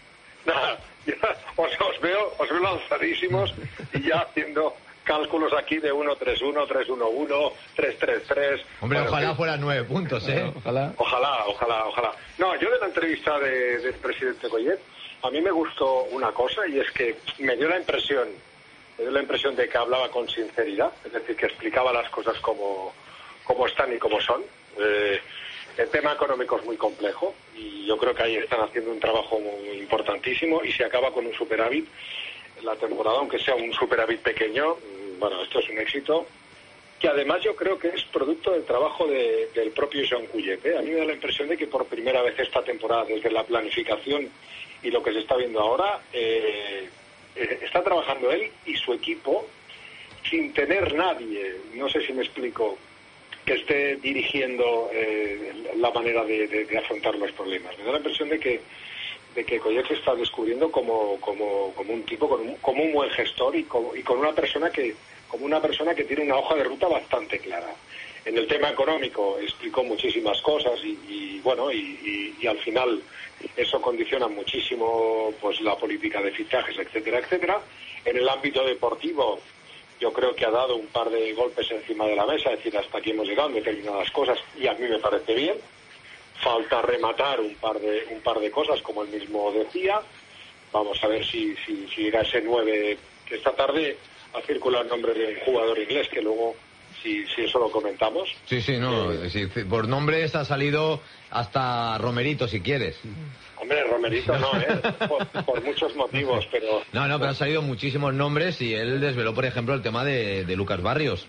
[SPEAKER 7] Nada, ya os, os veo, os veo lanzadísimos y ya haciendo cálculos aquí de uno tres uno, tres uno uno, tres tres tres.
[SPEAKER 1] Hombre,
[SPEAKER 7] Bueno,
[SPEAKER 1] ojalá
[SPEAKER 7] que-
[SPEAKER 1] fueran nueve puntos, ¿eh?
[SPEAKER 6] Bueno, ojalá.
[SPEAKER 7] Ojalá, ojalá, ojalá. No, yo de la entrevista de- del presidente Collet, a mí me gustó una cosa y es que me dio la impresión, me dio la impresión de que hablaba con sinceridad, es decir, que explicaba las cosas como, como están y como son. Eh, el tema económico es muy complejo y yo creo que ahí están haciendo un trabajo muy importantísimo y se acaba con un superávit la temporada, aunque sea un superávit pequeño. Bueno, esto es un éxito que además yo creo que es producto del trabajo de- del propio Joan Collet, ¿eh? A mí me da la impresión de que por primera vez esta temporada, desde la planificación y lo que se está viendo ahora, eh, eh, está trabajando él y su equipo sin tener nadie, no sé si me explico, que esté dirigiendo eh, la manera de, de- de afrontar los problemas. Me da la impresión de que de que Collet se está descubriendo como, como, como un tipo, con un, como un buen gestor y, como, y con una persona que como una persona que tiene una hoja de ruta bastante clara. En el tema económico explicó muchísimas cosas y, y bueno, y, y- y al final eso condiciona muchísimo pues la política de fichajes, etcétera, etcétera. En el ámbito deportivo yo creo que ha dado un par de golpes encima de la mesa, es decir, hasta aquí hemos llegado en determinadas cosas y a mí me parece bien. Falta rematar un par de un par de cosas, como él mismo decía. Vamos a ver si, si, si llega ese nueve, que esta tarde ha circulado el nombre de un jugador inglés, que luego, si, si eso lo comentamos.
[SPEAKER 1] Sí, sí, no.
[SPEAKER 7] Eh,
[SPEAKER 1] sí, por nombres ha salido hasta Romerito, si quieres.
[SPEAKER 7] Hombre, Romerito no, ¿eh? Por, por muchos motivos, pero...
[SPEAKER 1] No, no, pero han salido muchísimos nombres y él desveló, por ejemplo, el tema de, de Lucas Barrios.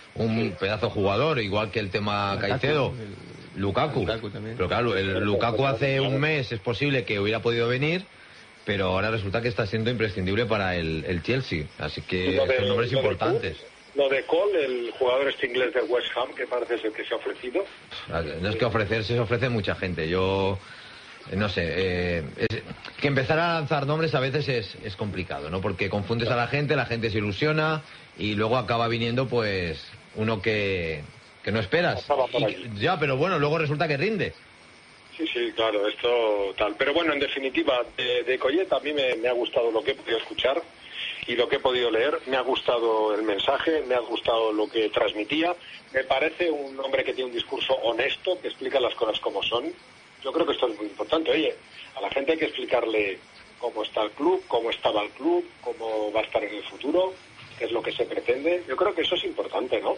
[SPEAKER 1] Un pedazo jugador, igual que el tema Caicedo. Lukaku.
[SPEAKER 6] Lukaku también.
[SPEAKER 1] Pero claro, el Lukaku hace un mes es posible que hubiera podido venir, pero ahora resulta que está siendo imprescindible para el, el Chelsea. Así que
[SPEAKER 7] Lo de-
[SPEAKER 1] son nombres
[SPEAKER 7] lo de
[SPEAKER 1] importantes.
[SPEAKER 7] Cole, Lo de Cole, el jugador este inglés del West Ham, que parece ser que se ha ofrecido.
[SPEAKER 1] No es que ofrecerse, se ofrece mucha gente. Yo, eh, no sé, eh, es- que empezar a lanzar nombres a veces es, es complicado, ¿no? Porque confundes a la gente, la gente se ilusiona y luego acaba viniendo, pues, uno que, que no esperas.
[SPEAKER 7] Pasaba por
[SPEAKER 1] Y
[SPEAKER 7] allí.
[SPEAKER 1] que- ya, pero bueno, luego resulta que rinde.
[SPEAKER 7] Sí, sí, claro, esto tal. Pero bueno, en definitiva, de, de Coyet a mí me, me ha gustado lo que he podido escuchar y lo que he podido leer. Me ha gustado el mensaje, me ha gustado lo que transmitía. Me parece un hombre que tiene un discurso honesto, que explica las cosas como son. Yo creo que esto es muy importante. Oye, a la gente hay que explicarle cómo está el club, cómo estaba el club, cómo va a estar en el futuro, qué es lo que se pretende. Yo creo que eso es importante, ¿no?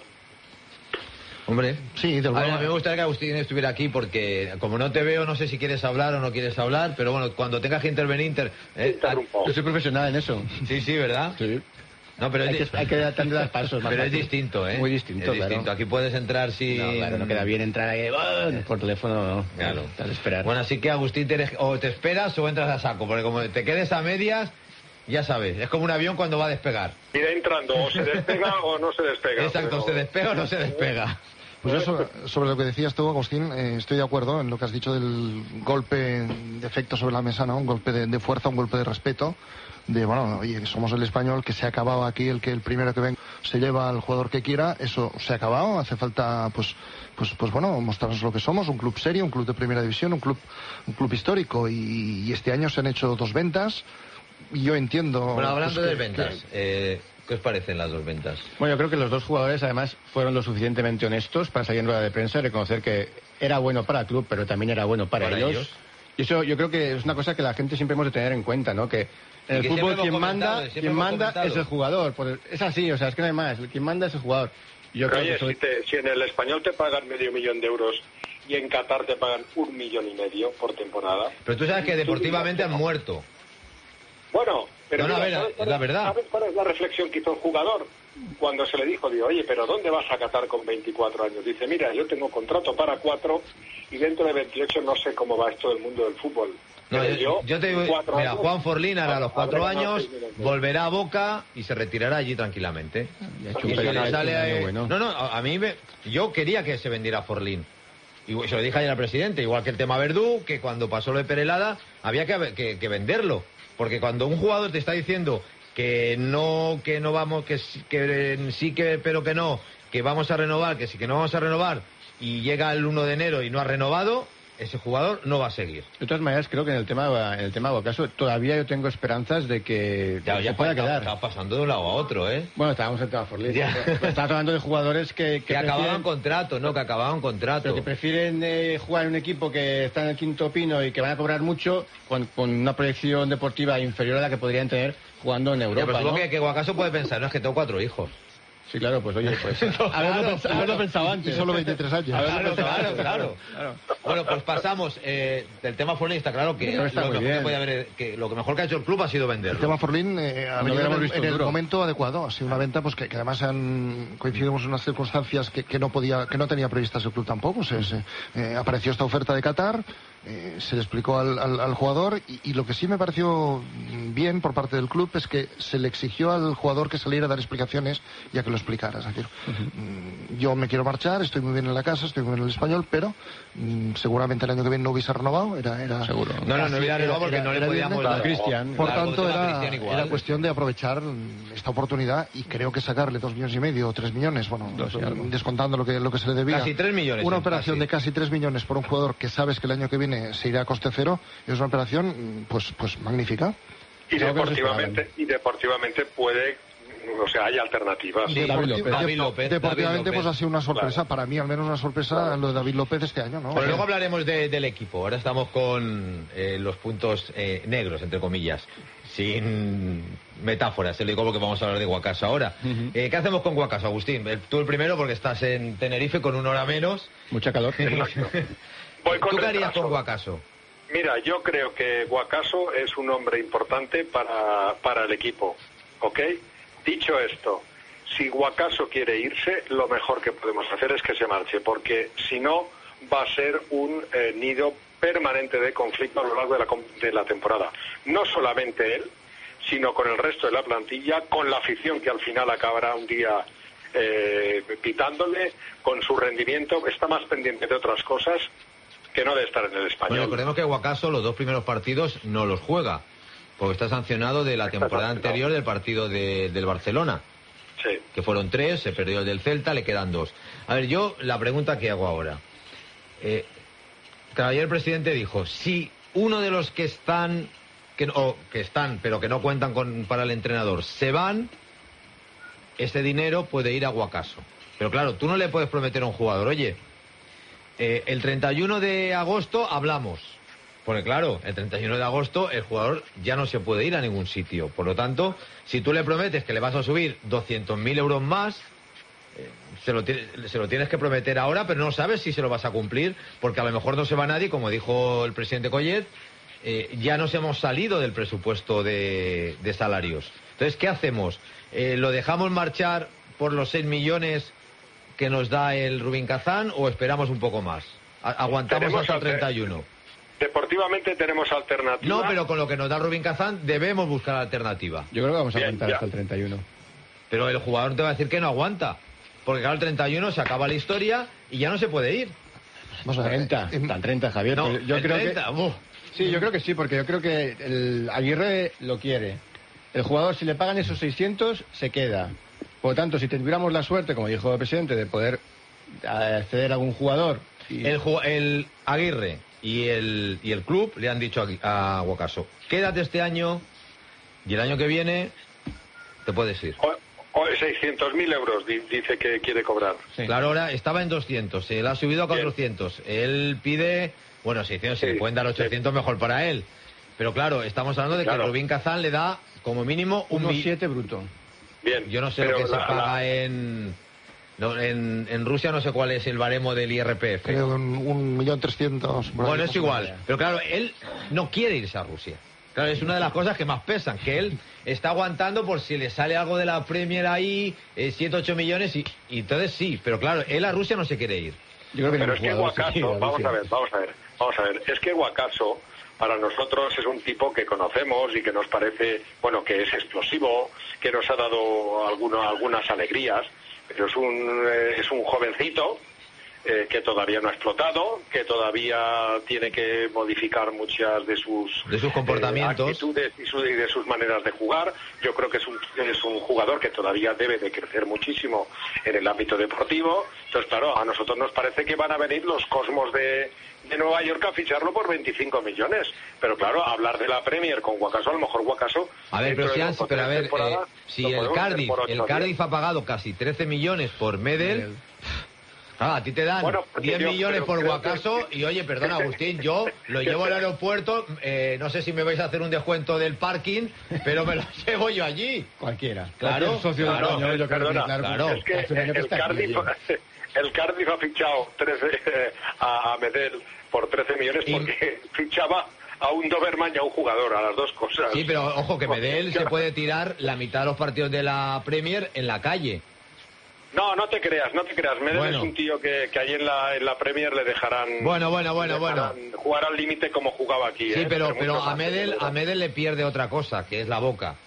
[SPEAKER 1] Hombre,
[SPEAKER 5] Sí, de
[SPEAKER 1] a, ver,
[SPEAKER 5] alguna
[SPEAKER 1] a mí me gustaría que Agustín estuviera aquí porque como no te veo, no sé si quieres hablar o no quieres hablar, pero bueno, cuando tengas que intervenir... Inter, eh,
[SPEAKER 7] Interrumpo.
[SPEAKER 6] Yo soy profesional en eso.
[SPEAKER 1] sí, sí, ¿verdad?
[SPEAKER 6] Sí.
[SPEAKER 1] No, pero
[SPEAKER 6] Hay
[SPEAKER 1] es,
[SPEAKER 6] que, hay que dar los pasos más
[SPEAKER 1] pero es
[SPEAKER 6] fácil.
[SPEAKER 1] distinto, ¿eh?
[SPEAKER 6] Muy distinto,
[SPEAKER 1] Es distinto.
[SPEAKER 6] claro.
[SPEAKER 1] Aquí puedes entrar sin...
[SPEAKER 6] No, claro, no queda bien entrar ahí ¡oh! por teléfono, no.
[SPEAKER 1] Claro.
[SPEAKER 6] Tal esperar.
[SPEAKER 1] Bueno, así que Agustín, te, o te esperas o entras a saco, porque como te quedes a medias, ya sabes, es como un avión cuando va a despegar.
[SPEAKER 7] Irá entrando, o se despega o no se despega.
[SPEAKER 1] Exacto,
[SPEAKER 7] pero-
[SPEAKER 1] se despega o no se despega.
[SPEAKER 5] Pues yo sobre, sobre lo que decías tú, Agustín, eh, estoy de acuerdo en lo que has dicho del golpe de efecto sobre la mesa, ¿no? Un golpe de, de fuerza, un golpe de respeto, de, bueno, oye, somos el español, que se ha acabado aquí, el que el primero que venga se lleva al jugador que quiera, eso se ha acabado, hace falta, pues, pues, pues bueno, mostrarnos lo que somos, un club serio, un club de primera división, un club, un club histórico, y, y este año se han hecho dos ventas, y yo entiendo...
[SPEAKER 1] Bueno, hablando
[SPEAKER 5] pues,
[SPEAKER 1] de
[SPEAKER 5] que-
[SPEAKER 1] ventas,
[SPEAKER 5] que-
[SPEAKER 1] eh, ¿qué os parecen las dos ventas?
[SPEAKER 6] Bueno, yo creo que los dos jugadores además fueron lo suficientemente honestos para salir en rueda de prensa y reconocer que era bueno para el club, pero también era bueno para,
[SPEAKER 1] Para
[SPEAKER 6] ellos.
[SPEAKER 1] ellos.
[SPEAKER 6] Y eso yo creo que es una cosa que la gente siempre hemos de tener en cuenta, ¿no? Que en
[SPEAKER 1] Y
[SPEAKER 6] el
[SPEAKER 1] que
[SPEAKER 6] fútbol
[SPEAKER 1] siempre
[SPEAKER 6] quien
[SPEAKER 1] hemos
[SPEAKER 6] manda,
[SPEAKER 1] comentado, siempre
[SPEAKER 6] quien
[SPEAKER 1] hemos
[SPEAKER 6] manda
[SPEAKER 1] comentado.
[SPEAKER 6] es el jugador. Por- Es así, o sea, es que no hay más. Quien manda es el jugador. Y yo creo
[SPEAKER 7] Oye,
[SPEAKER 6] que eso-
[SPEAKER 7] si, te- si en el español te pagan medio millón de euros y en Qatar te pagan un millón y medio por temporada.
[SPEAKER 1] Pero tú sabes que deportivamente han muerto.
[SPEAKER 7] Bueno, pero
[SPEAKER 1] No, no,
[SPEAKER 7] mira,
[SPEAKER 1] a ver,
[SPEAKER 7] ¿sabes
[SPEAKER 1] es
[SPEAKER 7] cuál
[SPEAKER 1] la verdad.
[SPEAKER 7] ¿Sabes cuál es la reflexión que hizo el jugador? Cuando se le dijo, digo, oye, pero ¿dónde vas a Qatar con veinticuatro años? Dice, mira, yo tengo contrato para cuatro y dentro de veintiocho no sé cómo va esto del mundo del fútbol.
[SPEAKER 1] No,
[SPEAKER 7] Pero
[SPEAKER 1] yo, yo te digo,
[SPEAKER 7] cuatro
[SPEAKER 1] mira,
[SPEAKER 7] años,
[SPEAKER 1] Juan Forlín hará los cuatro
[SPEAKER 7] habrá ganado
[SPEAKER 1] años,
[SPEAKER 7] seis millones de euros.
[SPEAKER 1] volverá a Boca y se retirará allí tranquilamente.
[SPEAKER 6] Ya ha hecho
[SPEAKER 1] Y
[SPEAKER 6] un
[SPEAKER 1] si
[SPEAKER 6] pelín,
[SPEAKER 1] le
[SPEAKER 6] ha hecho
[SPEAKER 1] sale
[SPEAKER 6] un año
[SPEAKER 1] a-
[SPEAKER 6] bueno.
[SPEAKER 1] No, no, a, a mí me, yo quería que se vendiera Forlín. Y se lo dije ayer al presidente, igual que el tema Verdú, que cuando pasó lo de Perelada había que, que, que venderlo. Porque cuando un jugador te está diciendo que no, que no vamos, que, sí- que sí que, pero que no, que vamos a renovar, que sí que no vamos a renovar, y llega el uno de enero y no ha renovado, ese jugador no va a seguir.
[SPEAKER 6] De todas maneras, creo que en el tema en el tema de Bocaso todavía yo tengo esperanzas de que
[SPEAKER 1] Ya,
[SPEAKER 6] se
[SPEAKER 1] ya
[SPEAKER 6] pueda
[SPEAKER 1] está,
[SPEAKER 6] quedar.
[SPEAKER 1] está pasando de un lado a otro, ¿eh?
[SPEAKER 6] Bueno, estábamos en el tema Forlín.
[SPEAKER 1] Ya.
[SPEAKER 6] Estamos hablando de jugadores que,
[SPEAKER 1] Que, acababan
[SPEAKER 6] prefieren-
[SPEAKER 1] contrato, no, que acababan contrato.
[SPEAKER 6] pero que prefieren eh, jugar en un equipo que está en el quinto pino y que van a cobrar mucho con, con una proyección deportiva inferior a la que podrían tener jugando en
[SPEAKER 1] Ya,
[SPEAKER 6] Europa,
[SPEAKER 1] pero supongo
[SPEAKER 6] ¿no?
[SPEAKER 1] que, que Guacaso puede pensar, no es que tengo cuatro hijos.
[SPEAKER 6] Sí, claro, pues oye, pues haberlo,
[SPEAKER 1] Claro,
[SPEAKER 6] pens-
[SPEAKER 1] claro.
[SPEAKER 6] haberlo pensado
[SPEAKER 5] Y
[SPEAKER 6] antes.
[SPEAKER 5] solo veintitrés años.
[SPEAKER 6] Haberlo
[SPEAKER 1] Claro,
[SPEAKER 6] pensado
[SPEAKER 1] claro,
[SPEAKER 6] antes,
[SPEAKER 1] claro.
[SPEAKER 6] claro.
[SPEAKER 1] Bueno, pues pasamos eh, del tema Forlín, está claro que,
[SPEAKER 6] Creo que está
[SPEAKER 1] lo,
[SPEAKER 6] muy
[SPEAKER 1] mejor que,
[SPEAKER 6] bien.
[SPEAKER 1] podía haber- que lo que mejor que ha hecho el club ha sido
[SPEAKER 5] El
[SPEAKER 1] venderlo.
[SPEAKER 5] tema Forlín eh, ha
[SPEAKER 6] No
[SPEAKER 5] venido en
[SPEAKER 6] hubiéramos
[SPEAKER 5] el,
[SPEAKER 6] visto
[SPEAKER 5] en el
[SPEAKER 6] duro.
[SPEAKER 5] momento adecuado. Ha sido una venta pues que, que además han, coincidimos en unas circunstancias que, que no podía, que no tenía previstas el club tampoco. Se, se, eh, apareció esta oferta de Qatar, eh, se le explicó al, al, al jugador y, y lo que sí me pareció bien por parte del club es que se le exigió al jugador que saliera a dar explicaciones y a que lo explicara. Es decir, mm, yo me quiero marchar, estoy muy bien en la casa, estoy muy bien en el español, pero mm, seguramente el año que viene no hubiese renovado. Era, era,
[SPEAKER 6] Seguro.
[SPEAKER 1] No, no, no hubiera renovado porque
[SPEAKER 5] era-
[SPEAKER 1] no le
[SPEAKER 5] era
[SPEAKER 1] podíamos
[SPEAKER 5] evidente.
[SPEAKER 1] dar.
[SPEAKER 6] Cristian.
[SPEAKER 5] Por
[SPEAKER 1] Claro,
[SPEAKER 5] tanto,
[SPEAKER 1] el tema
[SPEAKER 5] era,
[SPEAKER 1] Cristian igual.
[SPEAKER 5] era cuestión de aprovechar mm, esta oportunidad y creo que sacarle dos millones y medio o tres millones, bueno,
[SPEAKER 6] Dos y algo.
[SPEAKER 5] descontando lo que, lo que se le debía.
[SPEAKER 1] Casi tres millones,
[SPEAKER 5] Una
[SPEAKER 1] sí,
[SPEAKER 5] operación
[SPEAKER 1] casi.
[SPEAKER 5] de casi tres millones por un jugador que sabes que el año que viene se irá a coste cero es una operación mm, pues, pues magnífica.
[SPEAKER 7] Y
[SPEAKER 6] Algo que no se
[SPEAKER 7] deportivamente, y deportivamente puede, o sea, hay alternativas.
[SPEAKER 1] Sí,
[SPEAKER 6] David López.
[SPEAKER 1] David López,
[SPEAKER 5] Deportivamente
[SPEAKER 1] David
[SPEAKER 5] pues
[SPEAKER 1] López.
[SPEAKER 5] ha sido una sorpresa,
[SPEAKER 7] Claro.
[SPEAKER 5] para mí al menos una sorpresa
[SPEAKER 7] Claro.
[SPEAKER 5] lo de David López este año, ¿no?
[SPEAKER 1] Bueno, luego hablaremos de- del equipo. Ahora estamos con eh, los puntos eh, negros, entre comillas, sin metáforas. Se lo digo porque vamos a hablar de Guacaso ahora.
[SPEAKER 6] Ujú.
[SPEAKER 1] Eh, ¿Qué hacemos con Guacaso, Agustín? Eh, Tú el primero porque estás en Tenerife con una hora menos.
[SPEAKER 6] Mucha calor.
[SPEAKER 7] Exacto. Voy con
[SPEAKER 1] ¿Tú qué harías
[SPEAKER 7] retraso.
[SPEAKER 1] con Guacaso?
[SPEAKER 7] Mira, yo creo que Guacaso es un hombre importante para, para el equipo, ¿ok? Dicho esto, si Guacaso quiere irse, lo mejor que podemos hacer es que se marche, porque si no va a ser un eh, nido permanente de conflicto a lo largo de la, com- de la temporada. No solamente él, sino con el resto de la plantilla, con la afición que al final acabará un día eh, pitándole, con su rendimiento, está más pendiente de otras cosas que no de estar en el
[SPEAKER 1] Bueno,
[SPEAKER 7] español.
[SPEAKER 1] recordemos que Guacaso los dos primeros partidos no los juega, porque está sancionado de la
[SPEAKER 7] Está
[SPEAKER 1] temporada
[SPEAKER 7] sancionado.
[SPEAKER 1] anterior del partido de- del Barcelona,
[SPEAKER 7] Sí.
[SPEAKER 1] que fueron tres, se perdió el del Celta, le quedan dos. A ver, yo la pregunta que hago ahora. Eh, Claro, ayer el presidente dijo, si uno de los que están, que, o que están, pero que no cuentan con para el entrenador, se van, ese dinero puede ir a Guacaso. Pero claro, tú no le puedes prometer a un jugador, oye, eh, el treinta y uno de agosto hablamos. Porque claro, el treinta y uno de agosto el jugador ya no se puede ir a ningún sitio. Por lo tanto, si tú le prometes que le vas a subir doscientos mil euros más, eh, se, lo se lo tienes que prometer ahora, pero no sabes si se lo vas a cumplir, porque a lo mejor no se va nadie, como dijo el presidente Collet, eh, ya nos hemos salido del presupuesto de, de salarios. Entonces, ¿qué hacemos? Eh, ¿Lo dejamos marchar por los seis millones que nos da el Rubín Kazán o esperamos un poco más? A aguantamos
[SPEAKER 7] Tenemos
[SPEAKER 1] hasta el treinta y uno.
[SPEAKER 7] Deportivamente tenemos alternativa.
[SPEAKER 1] No, pero con lo que nos da Rubín Kazán debemos buscar alternativa.
[SPEAKER 6] Yo creo que vamos a
[SPEAKER 7] Bien,
[SPEAKER 6] aguantar
[SPEAKER 7] ya.
[SPEAKER 6] hasta el treinta y uno.
[SPEAKER 1] Pero el jugador te va a decir que no aguanta. Porque claro, el treinta y uno se acaba la historia y ya no se puede ir.
[SPEAKER 5] Vamos a ver,
[SPEAKER 6] treinta,
[SPEAKER 5] eh,
[SPEAKER 6] hasta el treinta, Javier.
[SPEAKER 1] No,
[SPEAKER 6] Pero yo
[SPEAKER 1] el
[SPEAKER 6] creo
[SPEAKER 1] treinta,
[SPEAKER 6] que...
[SPEAKER 1] uf.
[SPEAKER 6] Sí, yo creo que sí, porque yo creo que el Aguirre lo quiere. El jugador, si le pagan esos seiscientos, se queda. Por lo tanto, si tuviéramos la suerte, como dijo el presidente, de poder acceder a algún jugador... Y...
[SPEAKER 1] El, ju- el Aguirre y el, y el club le han dicho a, a Guacaso, quédate este año y el año que viene te puedes ir.
[SPEAKER 7] O, o seiscientos mil euros di- dice que quiere cobrar.
[SPEAKER 6] Sí.
[SPEAKER 1] Claro, ahora estaba en doscientos, él ha subido a
[SPEAKER 7] Bien.
[SPEAKER 1] cuatrocientos. Él pide, bueno, seiscientos, si
[SPEAKER 7] Sí,
[SPEAKER 1] le pueden dar ochocientos, mejor para él. Pero claro, estamos hablando de
[SPEAKER 7] Claro.
[SPEAKER 1] que Rubín Kazán le da como mínimo un
[SPEAKER 6] uno
[SPEAKER 1] mi-
[SPEAKER 6] siete bruto.
[SPEAKER 7] Bien.
[SPEAKER 1] Yo no sé
[SPEAKER 7] pero
[SPEAKER 1] lo que se
[SPEAKER 7] la-
[SPEAKER 1] paga
[SPEAKER 7] la-
[SPEAKER 1] en, no, en... En Rusia no sé cuál es el baremo del I R P F.
[SPEAKER 5] creo que un, un millón trescientos. por ahí,
[SPEAKER 1] Bueno, es
[SPEAKER 5] más o
[SPEAKER 1] igual.
[SPEAKER 5] menos.
[SPEAKER 1] Pero claro, él no quiere irse a Rusia. Claro, es una de las cosas que más pesan, que él está aguantando por si le sale algo de la Premier ahí, eh, siete, ocho millones, y, y entonces sí. Pero claro, él a Rusia no se quiere ir.
[SPEAKER 6] Yo creo que
[SPEAKER 7] Pero
[SPEAKER 6] ningún
[SPEAKER 7] es que
[SPEAKER 6] jugador se quiere ir
[SPEAKER 7] Guacaso,
[SPEAKER 6] a
[SPEAKER 7] vamos
[SPEAKER 6] Rusia.
[SPEAKER 7] a ver, vamos a ver, vamos a ver. Es que Guacaso para nosotros es un tipo que conocemos y que nos parece, bueno, que es explosivo, que nos ha dado alguno, algunas alegrías, pero es un, eh, es un jovencito eh, que todavía no ha explotado, que todavía tiene que modificar muchas de sus,
[SPEAKER 1] De sus comportamientos.
[SPEAKER 7] eh, actitudes y, su- y de sus maneras de jugar. Yo creo que es un, es un jugador que todavía debe de crecer muchísimo en el ámbito deportivo. Entonces, claro, a nosotros nos parece que van a venir los Cosmos de, de Nueva York a ficharlo por veinticinco millones. Pero claro, hablar de la Premier con Guacaso, a lo mejor Guacaso...
[SPEAKER 1] A ver, pero,
[SPEAKER 7] dentro
[SPEAKER 1] si,
[SPEAKER 7] de
[SPEAKER 1] han-
[SPEAKER 7] dos o
[SPEAKER 1] pero a
[SPEAKER 7] tres
[SPEAKER 1] ver,
[SPEAKER 7] temporadas,
[SPEAKER 1] eh, si
[SPEAKER 7] lo
[SPEAKER 1] el
[SPEAKER 7] podemos hacer
[SPEAKER 1] Cardiff,
[SPEAKER 7] por ocho
[SPEAKER 1] el
[SPEAKER 7] o
[SPEAKER 1] Cardiff
[SPEAKER 7] diez.
[SPEAKER 1] ha pagado casi trece millones por Medel.
[SPEAKER 6] Medel.
[SPEAKER 1] Ah, a ti te dan
[SPEAKER 7] Bueno, porque
[SPEAKER 1] diez
[SPEAKER 7] yo-
[SPEAKER 1] millones
[SPEAKER 7] pero
[SPEAKER 1] por
[SPEAKER 7] creo
[SPEAKER 1] Guacaso
[SPEAKER 7] que-
[SPEAKER 1] y oye, perdona Agustín, yo lo llevo al aeropuerto, eh, no sé si me vais a hacer un descuento del parking, pero me lo llevo yo allí.
[SPEAKER 6] Cualquiera.
[SPEAKER 1] Claro,
[SPEAKER 6] Cualquier socio
[SPEAKER 1] claro,
[SPEAKER 6] del español, yo creo que,
[SPEAKER 7] Perdona,
[SPEAKER 6] claro,
[SPEAKER 1] claro.
[SPEAKER 7] Es que
[SPEAKER 6] hace un año que
[SPEAKER 7] el
[SPEAKER 6] está aquí,
[SPEAKER 7] Cardiff,
[SPEAKER 6] oye.
[SPEAKER 7] el Cardiff ha fichado trece, eh, a, a Medel por trece millones
[SPEAKER 1] Y-
[SPEAKER 7] porque fichaba a un Doberman y a un jugador, a las dos cosas.
[SPEAKER 1] Sí, pero ojo que
[SPEAKER 7] Porque-
[SPEAKER 1] Medel se puede tirar la mitad de los partidos de la Premier en la calle.
[SPEAKER 7] No, no te creas, no te creas. Medel
[SPEAKER 1] Bueno.
[SPEAKER 7] es un tío que, que ahí en la, en la Premier le dejarán,
[SPEAKER 1] Bueno, bueno, bueno,
[SPEAKER 7] le
[SPEAKER 1] bueno.
[SPEAKER 7] dejarán jugar al límite como jugaba aquí.
[SPEAKER 1] Sí,
[SPEAKER 7] ¿eh?
[SPEAKER 1] pero, pero
[SPEAKER 7] mucho
[SPEAKER 1] a
[SPEAKER 7] más,
[SPEAKER 1] Medel,
[SPEAKER 7] pero-
[SPEAKER 1] a Medel le pierde otra cosa, que es la boca.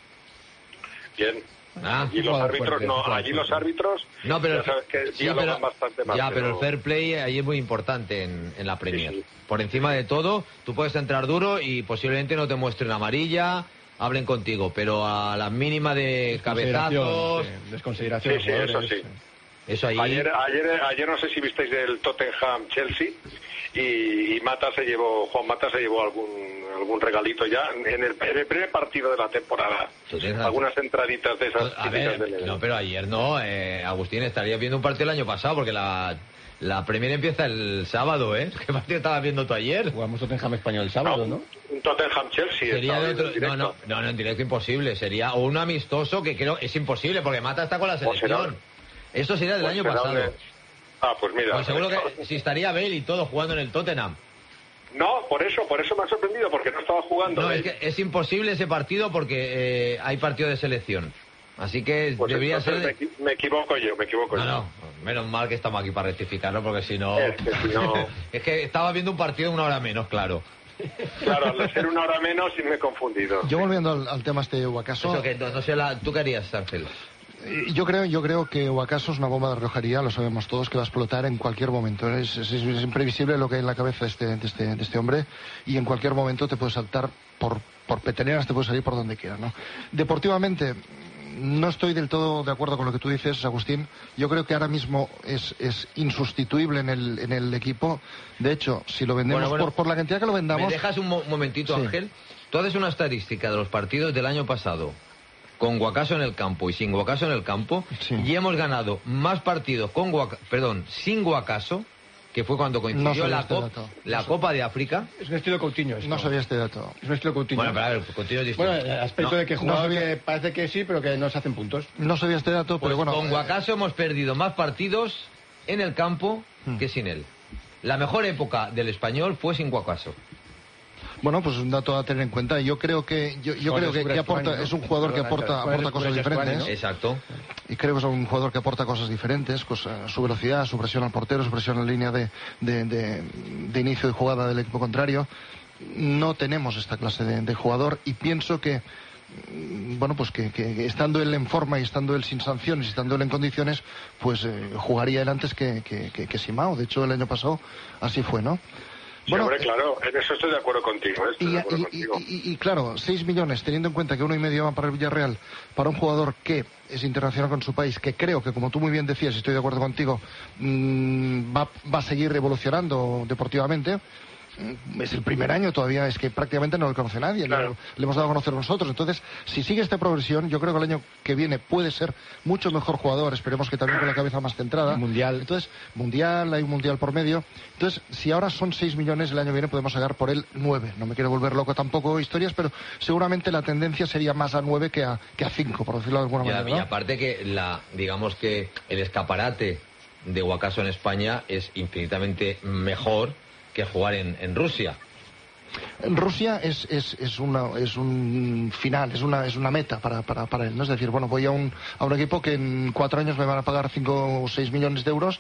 [SPEAKER 7] Bien.
[SPEAKER 1] Ah,
[SPEAKER 7] Y los
[SPEAKER 6] jugador
[SPEAKER 7] árbitros
[SPEAKER 6] fuerte,
[SPEAKER 7] no,
[SPEAKER 6] jugador
[SPEAKER 7] allí los
[SPEAKER 6] fuerte.
[SPEAKER 7] árbitros
[SPEAKER 1] No, pero,
[SPEAKER 7] ya sabes que
[SPEAKER 1] sí,
[SPEAKER 7] dialogan
[SPEAKER 1] pero-
[SPEAKER 7] bastante más.
[SPEAKER 1] ya, pero el fair play ahí es muy importante en, en la Premier.
[SPEAKER 7] Sí, sí.
[SPEAKER 1] Por encima de todo, tú puedes entrar duro y posiblemente no te muestren amarilla, hablen contigo, pero a la mínima de cabezazos,
[SPEAKER 6] Desconsideración, sí, desconsideración
[SPEAKER 7] Sí, sí,
[SPEAKER 6] de
[SPEAKER 7] eso
[SPEAKER 6] jugadores.
[SPEAKER 7] sí.
[SPEAKER 1] eso ahí...
[SPEAKER 7] Ayer, ayer, ayer no sé si visteis el Tottenham-Chelsea y, y Mata se llevó, Juan Mata se llevó algún algún regalito ya en el, en el primer partido de la temporada.
[SPEAKER 1] Tottenham.
[SPEAKER 7] Algunas entraditas de esas
[SPEAKER 1] A
[SPEAKER 7] típicas
[SPEAKER 1] ver,
[SPEAKER 7] del-
[SPEAKER 1] no, pero ayer no, eh, Agustín, estaría viendo un partido el año pasado, porque la, la Premier empieza el sábado, ¿eh? ¿Qué partido estabas viendo tú ayer?
[SPEAKER 6] Jugamos Tottenham español el sábado, ¿no?
[SPEAKER 7] Un Tottenham-Chelsea.
[SPEAKER 1] Sería
[SPEAKER 7] estaba
[SPEAKER 1] de
[SPEAKER 7] viendo
[SPEAKER 1] otro,
[SPEAKER 7] en
[SPEAKER 1] no,
[SPEAKER 7] directo.
[SPEAKER 1] no, no, no, en directo imposible, sería o un amistoso que creo es imposible, porque Mata está con la
[SPEAKER 7] Pues será-
[SPEAKER 1] selección. Esto sería del
[SPEAKER 7] Pues
[SPEAKER 1] año
[SPEAKER 7] será
[SPEAKER 1] pasado.
[SPEAKER 7] de- Ah, pues mira.
[SPEAKER 1] Pues seguro que si estaría Bale y todo jugando en el Tottenham.
[SPEAKER 7] No, por eso, por eso me ha sorprendido, porque no estaba jugando.
[SPEAKER 1] No,
[SPEAKER 7] ¿eh?
[SPEAKER 1] es que es imposible ese partido porque eh, hay partido de selección. Así que
[SPEAKER 7] Pues
[SPEAKER 1] debería ser...
[SPEAKER 7] entonces
[SPEAKER 1] de-
[SPEAKER 7] me, equi- me equivoco yo, me equivoco
[SPEAKER 1] No,
[SPEAKER 7] yo.
[SPEAKER 1] no, menos mal que estamos aquí para rectificarlo, porque si no...
[SPEAKER 7] Es que si no-
[SPEAKER 1] Es que estaba viendo un partido una hora menos, claro.
[SPEAKER 7] Claro, al ser una hora menos y me he confundido.
[SPEAKER 5] Yo volviendo al, al tema este de Guacaso,
[SPEAKER 1] Eso que no, no sé, la, ¿tú qué harías, Ángel?
[SPEAKER 5] eh, yo creo, yo creo que Guacaso es una bomba de relojería, lo sabemos todos, que va a explotar en cualquier momento. Es, es- es imprevisible lo que hay en la cabeza de este, de este, de este hombre y en cualquier momento te puede saltar por, por peteneras, te puede salir por donde quieras, ¿no? Deportivamente, no estoy del todo de acuerdo con lo que tú dices, Agustín. Yo creo que ahora mismo es, es insustituible en el, en el equipo. De hecho, si lo vendemos
[SPEAKER 1] Bueno, bueno,
[SPEAKER 5] por, por la cantidad que lo vendamos...
[SPEAKER 1] ¿Me dejas un mo- momentito,
[SPEAKER 5] Sí.
[SPEAKER 1] Ángel? Tú haces una estadística de los partidos del año pasado, con Guacaso en el campo y sin Guacaso en el campo,
[SPEAKER 5] Sí.
[SPEAKER 1] y hemos ganado más partidos con Guaca- perdón, sin Guacaso, que fue cuando
[SPEAKER 5] No
[SPEAKER 1] coincidió
[SPEAKER 5] sabía
[SPEAKER 1] la,
[SPEAKER 5] este
[SPEAKER 1] cop-
[SPEAKER 5] dato.
[SPEAKER 1] la
[SPEAKER 5] No sé.
[SPEAKER 1] Copa de África.
[SPEAKER 6] Es un estilo Coutinho esto.
[SPEAKER 5] No sabía este dato.
[SPEAKER 6] Es un estilo Coutinho.
[SPEAKER 1] Bueno, pero a ver, continuo distinto.
[SPEAKER 6] Bueno, el aspecto
[SPEAKER 1] No,
[SPEAKER 6] de que
[SPEAKER 5] no
[SPEAKER 6] jugador
[SPEAKER 5] sabía-
[SPEAKER 6] que parece que sí, pero que no se hacen puntos.
[SPEAKER 5] No sabía este dato,
[SPEAKER 1] pues
[SPEAKER 5] pero bueno...
[SPEAKER 1] con
[SPEAKER 5] eh,
[SPEAKER 1] Guacaso hemos perdido más partidos en el campo
[SPEAKER 5] Hmm.
[SPEAKER 1] que sin él. La mejor época del Español fue sin Guacaso.
[SPEAKER 5] Bueno, pues un dato a tener en cuenta. Yo creo que yo, yo
[SPEAKER 6] Con
[SPEAKER 5] creo
[SPEAKER 6] el
[SPEAKER 5] que,
[SPEAKER 6] Super
[SPEAKER 5] que aporta,
[SPEAKER 6] Estuani, ¿no?
[SPEAKER 5] es un jugador que
[SPEAKER 6] Perdona,
[SPEAKER 5] aporta,
[SPEAKER 6] con el
[SPEAKER 5] aporta cosas
[SPEAKER 6] Super Estuani,
[SPEAKER 5] diferentes.
[SPEAKER 6] ¿no?
[SPEAKER 1] Exacto.
[SPEAKER 5] Y creo que es un jugador que aporta cosas diferentes, pues, eh, su velocidad, su presión al portero, su presión en línea de, de, de- de inicio de jugada del equipo contrario. No tenemos esta clase de, de jugador y pienso que, mm, bueno, pues que, que estando él en forma y estando él sin sanciones y estando él en condiciones, pues eh, jugaría él antes que, que, que, que Simao. De hecho, el año pasado así fue, ¿no?
[SPEAKER 7] Sí, hombre, claro, en eso estoy de acuerdo contigo. ¿eh? Estoy
[SPEAKER 5] Y,
[SPEAKER 7] de acuerdo
[SPEAKER 5] y-
[SPEAKER 7] contigo.
[SPEAKER 5] y- y- y, claro, seis millones, teniendo en cuenta que uno y medio van para el Villarreal, para un jugador que es internacional con su país, que creo que, como tú muy bien decías, y estoy de acuerdo contigo, mm, va, va a seguir evolucionando deportivamente. Mm, Es el primer año, todavía es que prácticamente no lo conoce nadie,
[SPEAKER 7] Claro.
[SPEAKER 5] le, le hemos dado a conocer nosotros. Entonces, si sigue esta progresión, yo creo que el año que viene puede ser mucho mejor jugador, esperemos que también con la cabeza más centrada.
[SPEAKER 6] Mundial.
[SPEAKER 5] Entonces, mundial, hay un mundial por medio. Entonces, si ahora son seis millones, el año que viene podemos sacar por él nueve. No me quiero volver loco tampoco historias, pero seguramente la tendencia sería más a nueve que a, que a cinco, por decirlo de alguna
[SPEAKER 1] Y, a-
[SPEAKER 5] manera,
[SPEAKER 1] y
[SPEAKER 5] ¿no?
[SPEAKER 1] aparte que la, digamos que el escaparate de Guacaso en España es infinitamente mejor que jugar en, en Rusia.
[SPEAKER 5] En Rusia es, es, es, una, es un final, es una, es una meta para, para, para él, ¿no? Es decir, bueno, voy a un, a un equipo que en cuatro años me van a pagar cinco o seis millones de euros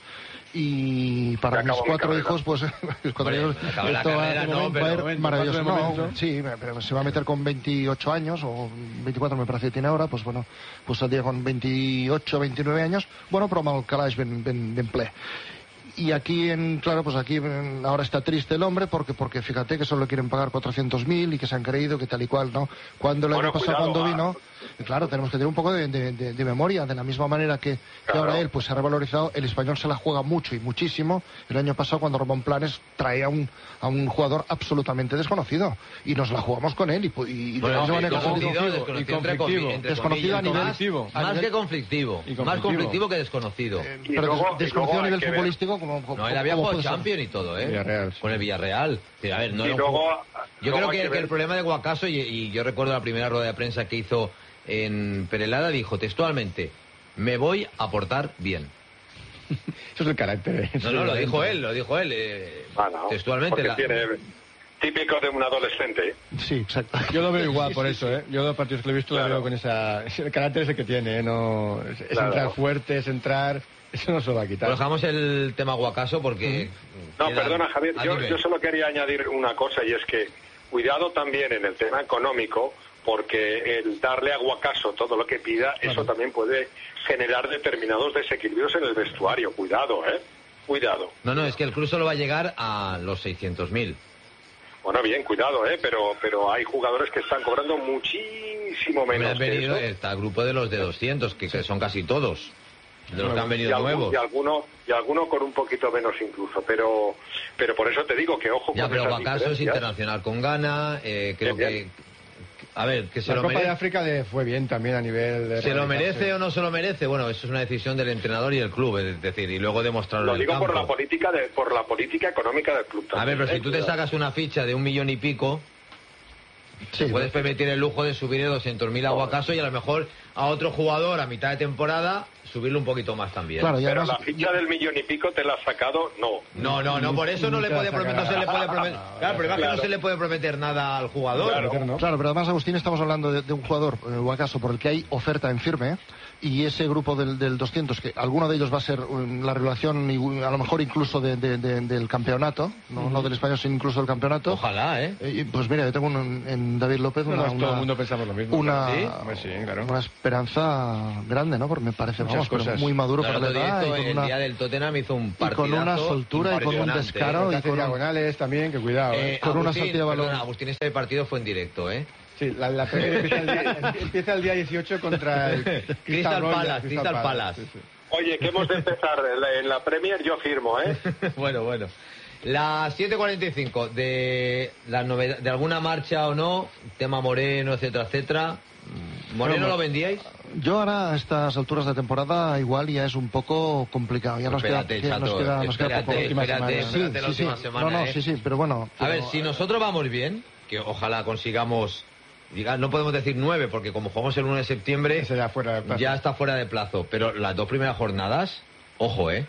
[SPEAKER 5] y para
[SPEAKER 7] Se
[SPEAKER 5] mis
[SPEAKER 7] acabó mi
[SPEAKER 5] cuatro
[SPEAKER 7] carrera.
[SPEAKER 5] hijos, pues, mis cuatro
[SPEAKER 1] Hombre,
[SPEAKER 5] hijos,
[SPEAKER 1] acaba la
[SPEAKER 5] esto va,
[SPEAKER 1] carrera, no,
[SPEAKER 5] va a
[SPEAKER 1] pero
[SPEAKER 5] ir
[SPEAKER 6] momento,
[SPEAKER 5] maravilloso.
[SPEAKER 6] paso de
[SPEAKER 5] No,
[SPEAKER 6] momento.
[SPEAKER 5] sí, pero se va a meter con veintiocho años o veinticuatro me parece que tiene ahora, pues bueno, pues saldría con veintiocho, veintinueve años, bueno, però amb el calaix ben, ben, ben ple. Y aquí, en, claro, pues aquí en- ahora está triste el hombre porque, porque fíjate que solo quieren pagar cuatrocientos mil y que se han creído que tal y cual, ¿no? Cuando el
[SPEAKER 7] Bueno,
[SPEAKER 5] año pasado,
[SPEAKER 7] cuidado,
[SPEAKER 5] cuando
[SPEAKER 7] ah.
[SPEAKER 5] vino, claro, tenemos que tener un poco de, de- de- de memoria, de la misma manera que, que
[SPEAKER 7] Claro.
[SPEAKER 5] ahora él pues se ha revalorizado, el español se la juega mucho y muchísimo. El año pasado, cuando Ramón Planes traía a un, a un jugador absolutamente desconocido y nos la jugamos con él y, pu- y, y de
[SPEAKER 1] Bueno,
[SPEAKER 5] la misma manera que
[SPEAKER 1] desconocido,
[SPEAKER 5] se-
[SPEAKER 1] desconocido,
[SPEAKER 6] y
[SPEAKER 1] entre
[SPEAKER 6] conflictivo.
[SPEAKER 1] comi- entre
[SPEAKER 5] Desconocido a
[SPEAKER 1] comillas,
[SPEAKER 5] nivel-
[SPEAKER 1] más,
[SPEAKER 6] conflictivo.
[SPEAKER 1] más
[SPEAKER 5] a nivel-
[SPEAKER 1] que conflictivo,
[SPEAKER 6] y
[SPEAKER 1] más
[SPEAKER 6] conflictivo.
[SPEAKER 1] conflictivo que desconocido.
[SPEAKER 7] Y
[SPEAKER 5] pero
[SPEAKER 7] luego-
[SPEAKER 5] des-
[SPEAKER 7] y
[SPEAKER 5] desconocido
[SPEAKER 7] luego
[SPEAKER 5] a
[SPEAKER 7] hay
[SPEAKER 5] nivel
[SPEAKER 7] que ver-
[SPEAKER 5] futbolístico como, como
[SPEAKER 1] No, él había
[SPEAKER 5] como
[SPEAKER 1] jugado
[SPEAKER 5] puede ser.
[SPEAKER 1] Champions y todo, ¿eh?
[SPEAKER 6] Villarreal, sí.
[SPEAKER 1] Con el Villarreal. Sí, a ver, no
[SPEAKER 7] Y
[SPEAKER 1] era un
[SPEAKER 7] luego-
[SPEAKER 1] juego- Yo
[SPEAKER 7] luego
[SPEAKER 1] creo
[SPEAKER 7] hay
[SPEAKER 1] que,
[SPEAKER 7] que
[SPEAKER 1] que el
[SPEAKER 7] ver-
[SPEAKER 1] problema de Guacaso, y, y yo recuerdo la primera rueda de prensa que hizo en Perelada, dijo textualmente, me voy a portar bien.
[SPEAKER 6] Eso es el carácter.
[SPEAKER 1] No, no, lo dijo él, lo dijo él, eh,
[SPEAKER 7] Ah, no,
[SPEAKER 1] textualmente.
[SPEAKER 7] porque
[SPEAKER 1] la-
[SPEAKER 7] tiene típico de un adolescente. ¿eh?
[SPEAKER 5] Sí, exacto.
[SPEAKER 6] Yo lo veo igual por eso, ¿eh? Yo los partidos que lo he visto
[SPEAKER 7] Claro.
[SPEAKER 6] lo veo con esa... El carácter ese que tiene, ¿eh? No, es, es
[SPEAKER 7] Claro.
[SPEAKER 6] entrar fuerte, es entrar... Eso no se lo va a quitar.
[SPEAKER 1] Pues dejamos el tema Guacaso porque...
[SPEAKER 7] No,
[SPEAKER 1] queda-
[SPEAKER 7] perdona, Javier,
[SPEAKER 1] Ah,
[SPEAKER 7] yo,
[SPEAKER 1] dime.
[SPEAKER 7] yo solo quería añadir una cosa y es que cuidado también en el tema económico, porque el darle a Guacaso todo lo que pida, eso también puede generar determinados desequilibrios en el vestuario. Cuidado, ¿eh? Cuidado.
[SPEAKER 1] No, no, es que el club solo va a llegar a los seiscientos mil.
[SPEAKER 7] Bueno, bien, cuidado, ¿eh? Pero, pero hay jugadores que están cobrando muchísimo
[SPEAKER 1] Me
[SPEAKER 7] menos
[SPEAKER 1] han
[SPEAKER 7] que
[SPEAKER 1] venido,
[SPEAKER 7] eso.
[SPEAKER 1] está el grupo de los de doscientos, que, que son casi todos, de los que han
[SPEAKER 7] y,
[SPEAKER 1] venido
[SPEAKER 7] algún-
[SPEAKER 1] nuevos.
[SPEAKER 7] y alguno y alguno con un poquito menos incluso, pero pero por eso te digo que ojo
[SPEAKER 1] Ya,
[SPEAKER 7] con
[SPEAKER 1] pero
[SPEAKER 7] esas
[SPEAKER 1] Guacaso es
[SPEAKER 7] diferencias.
[SPEAKER 1] internacional con Ghana, eh, creo
[SPEAKER 7] Bien,
[SPEAKER 1] que...
[SPEAKER 7] bien.
[SPEAKER 1] A ver, que se
[SPEAKER 6] La
[SPEAKER 1] lo
[SPEAKER 6] Copa de
[SPEAKER 1] merece.
[SPEAKER 6] África le fue bien también a nivel de...
[SPEAKER 1] ¿Se lo
[SPEAKER 6] realizarse.
[SPEAKER 1] merece o no se lo merece? Bueno, eso es una decisión del entrenador y el club, es decir, y luego demostrarlo
[SPEAKER 7] Lo
[SPEAKER 1] en el
[SPEAKER 7] digo por
[SPEAKER 1] campo.
[SPEAKER 7] la política de por la política económica del club
[SPEAKER 1] A ver,
[SPEAKER 7] también,
[SPEAKER 1] pero
[SPEAKER 7] ¿eh?
[SPEAKER 1] si tú te
[SPEAKER 7] Cuidado.
[SPEAKER 1] sacas una ficha de un millón y pico,
[SPEAKER 5] Sí,
[SPEAKER 1] te puedes permitir el lujo de subir doscientos mil a Guacaso y a lo mejor a otro jugador a mitad de temporada subirle un poquito más también.
[SPEAKER 5] claro, y
[SPEAKER 7] Pero
[SPEAKER 5] además,
[SPEAKER 7] la ficha del millón y pico te la has sacado, no.
[SPEAKER 1] No, no, no, por eso no le
[SPEAKER 6] Nunca
[SPEAKER 1] puede prometer, no se le puede prometer. Claro, pero es que no
[SPEAKER 7] Claro.
[SPEAKER 1] se le puede prometer nada al jugador.
[SPEAKER 7] Claro.
[SPEAKER 6] ¿no?
[SPEAKER 5] Claro, pero además, Agustín, estamos hablando de, de un jugador, eh, Guacaso, por el que hay oferta en firme, y ese grupo del, del doscientos, que alguno de ellos va a ser um, la relación, y, uh, a lo mejor incluso de- de- de- del campeonato, no, no del español, sino incluso del campeonato.
[SPEAKER 1] Ojalá, ¿eh?
[SPEAKER 5] Eh, y, pues mira, yo tengo un- en David López
[SPEAKER 6] Bueno,
[SPEAKER 5] una,
[SPEAKER 6] todo el
[SPEAKER 5] una,
[SPEAKER 6] mundo pensamos lo mismo.
[SPEAKER 5] una,
[SPEAKER 6] ¿Sí? Hombre, sí, claro.
[SPEAKER 5] una esperanza grande, ¿no? Porque me parece,
[SPEAKER 6] Muchas
[SPEAKER 5] vamos, pero
[SPEAKER 6] cosas.
[SPEAKER 5] muy maduro
[SPEAKER 1] Claro,
[SPEAKER 5] para la
[SPEAKER 1] el otro día
[SPEAKER 5] edad y
[SPEAKER 1] hizo-
[SPEAKER 5] con
[SPEAKER 1] el
[SPEAKER 5] una...
[SPEAKER 1] día del Tottenham hizo un
[SPEAKER 5] y
[SPEAKER 1] partidazo
[SPEAKER 5] con una soltura y con un
[SPEAKER 1] impresionante,
[SPEAKER 5] descaro
[SPEAKER 1] ¿eh?
[SPEAKER 6] Que
[SPEAKER 5] y
[SPEAKER 6] hace
[SPEAKER 5] con un-
[SPEAKER 6] diagonales también, que cuidado, ¿eh?
[SPEAKER 1] Eh,
[SPEAKER 5] con una
[SPEAKER 1] Agustín,
[SPEAKER 5] salida de balón.
[SPEAKER 1] perdona, Agustín, este partido fue en directo, ¿eh?
[SPEAKER 6] Sí, la, la Premier empieza el, día, empieza el día dieciocho contra el Crystal,
[SPEAKER 1] Crystal
[SPEAKER 6] Palace.
[SPEAKER 1] Palace, Crystal Palace.
[SPEAKER 6] Sí, sí.
[SPEAKER 7] Oye, que hemos de empezar en la, en la Premier, yo firmo, ¿eh?
[SPEAKER 1] Bueno, bueno. Las siete cuarenta y cinco, de, la novedad, de alguna marcha o no, tema Moreno, etcétera, etcétera. ¿Moreno
[SPEAKER 5] Bueno,
[SPEAKER 1] lo vendíais?
[SPEAKER 5] Yo ahora a estas alturas de temporada igual ya es un poco complicado. Ya nos queda,
[SPEAKER 1] Espérate,
[SPEAKER 5] que- nos
[SPEAKER 1] Chato,
[SPEAKER 5] queda, nos queda
[SPEAKER 1] espérate,
[SPEAKER 5] poco.
[SPEAKER 1] espérate,
[SPEAKER 5] semana.
[SPEAKER 1] espérate la
[SPEAKER 5] sí, sí,
[SPEAKER 1] última
[SPEAKER 5] sí.
[SPEAKER 1] semana,
[SPEAKER 5] No, no,
[SPEAKER 1] ¿eh?
[SPEAKER 5] sí, sí, pero bueno.
[SPEAKER 1] A ver,
[SPEAKER 5] pero-
[SPEAKER 1] si nosotros vamos bien, que ojalá consigamos, diga, no podemos decir nueve, porque como jugamos el uno de septiembre,
[SPEAKER 6] Ese ya fuera de plazo.
[SPEAKER 1] ya está fuera de plazo. Pero las dos primeras jornadas, ojo, ¿eh?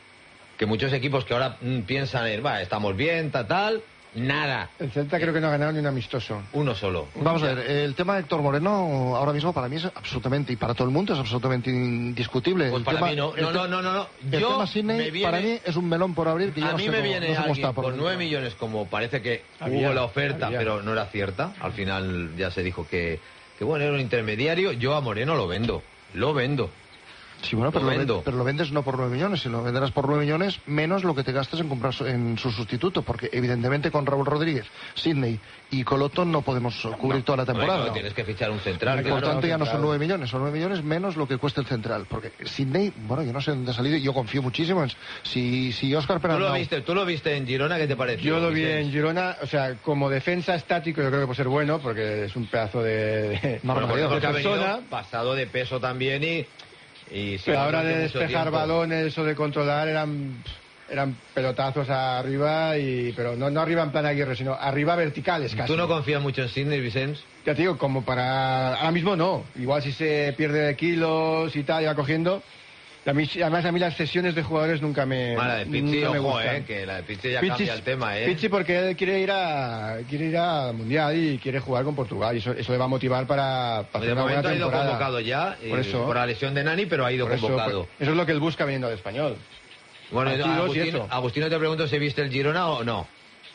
[SPEAKER 1] Que muchos equipos que ahora mm, piensan en, va, estamos bien, tal, tal, nada.
[SPEAKER 6] El Celta creo que no ha ganado ni un amistoso.
[SPEAKER 1] Uno solo.
[SPEAKER 5] Vamos a ver, el tema de Héctor Moreno ahora mismo para mí es absolutamente, y para todo el mundo es absolutamente indiscutible.
[SPEAKER 1] Pues
[SPEAKER 5] el
[SPEAKER 1] para
[SPEAKER 5] tema,
[SPEAKER 1] mí no,
[SPEAKER 5] el
[SPEAKER 1] no,
[SPEAKER 5] te-
[SPEAKER 1] no, no, no, no.
[SPEAKER 5] El
[SPEAKER 1] Yo
[SPEAKER 5] tema Sidney
[SPEAKER 1] me viene-
[SPEAKER 5] para mí es un melón por abrir que yo
[SPEAKER 1] A
[SPEAKER 5] no
[SPEAKER 1] mí
[SPEAKER 5] sé
[SPEAKER 1] me
[SPEAKER 5] cómo-
[SPEAKER 1] viene
[SPEAKER 5] no sé cómo
[SPEAKER 1] alguien
[SPEAKER 5] está por
[SPEAKER 1] por
[SPEAKER 5] dentro.
[SPEAKER 1] nueve millones, como parece que
[SPEAKER 6] Había,
[SPEAKER 1] hubo la oferta,
[SPEAKER 6] había.
[SPEAKER 1] pero no era cierta. Al final ya se dijo que, que bueno, era un intermediario. Yo a Moreno lo vendo, lo vendo.
[SPEAKER 5] Sí, bueno, pero
[SPEAKER 1] Lo
[SPEAKER 5] lo,
[SPEAKER 1] vendo.
[SPEAKER 5] ven- pero lo vendes no por nueve millones, sino lo venderás por nueve millones menos lo que te gastes en comprar su- en su sustituto, porque evidentemente con Raúl Rodríguez, Sidney y Coloton no podemos cubrir toda la temporada.
[SPEAKER 1] Bueno,
[SPEAKER 5] ¿no?
[SPEAKER 1] tienes que fichar un central.
[SPEAKER 5] Por
[SPEAKER 1] claro.
[SPEAKER 5] tanto, ya no son
[SPEAKER 6] central.
[SPEAKER 5] nueve millones, son nueve millones menos lo que cuesta el central. Porque Sidney, bueno, yo no sé dónde ha salido, yo confío muchísimo en si, si Óscar
[SPEAKER 1] ¿Tú lo,
[SPEAKER 5] Perandao...
[SPEAKER 1] viste, ¿Tú lo viste en Girona? ¿Qué te pareció?
[SPEAKER 6] Yo lo vi
[SPEAKER 1] Vicente?
[SPEAKER 6] en Girona, o sea, como defensa estático yo creo que puede ser bueno, porque es un pedazo de, de,
[SPEAKER 5] No,
[SPEAKER 1] Bueno,
[SPEAKER 5] no,
[SPEAKER 1] pues
[SPEAKER 5] no,
[SPEAKER 1] porque ha venido
[SPEAKER 6] persona.
[SPEAKER 1] pasado de peso también y... y sí,
[SPEAKER 6] Pero ahora
[SPEAKER 1] durante
[SPEAKER 6] de
[SPEAKER 1] mucho
[SPEAKER 6] despejar
[SPEAKER 1] tiempo.
[SPEAKER 6] balones o de controlar eran eran pelotazos arriba, y pero no, no arriba en plan Aguirre, sino arriba verticales casi.
[SPEAKER 1] ¿Tú no confías mucho en Sidney, Vicente?
[SPEAKER 6] Ya te digo, como para... Ahora mismo no. Igual si se pierde de kilos y tal, y va cogiendo... Y a mí- además a mí las sesiones de jugadores nunca me...
[SPEAKER 1] Mala de Pizzi,
[SPEAKER 6] nunca me
[SPEAKER 1] ojo,
[SPEAKER 6] gustan.
[SPEAKER 1] eh, que la de Pizzi ya
[SPEAKER 6] Pizzi-
[SPEAKER 1] cambia el tema, eh.
[SPEAKER 6] Pizzi porque él quiere ir a quiere ir al Mundial y quiere jugar con Portugal, y eso, eso le va a motivar para, para hacer
[SPEAKER 1] De
[SPEAKER 6] una buena
[SPEAKER 1] momento ha ido
[SPEAKER 6] temporada.
[SPEAKER 1] convocado ya,
[SPEAKER 6] Por
[SPEAKER 1] eh,
[SPEAKER 6] eso.
[SPEAKER 1] por la lesión de Nani, pero ha ido
[SPEAKER 6] Por eso,
[SPEAKER 1] convocado.
[SPEAKER 6] pues, eso es lo que él busca viniendo al Español.
[SPEAKER 1] Bueno,
[SPEAKER 6] partidos y
[SPEAKER 1] Agustino,
[SPEAKER 6] eso.
[SPEAKER 1] Agustino, te pregunto si viste el Girona o no.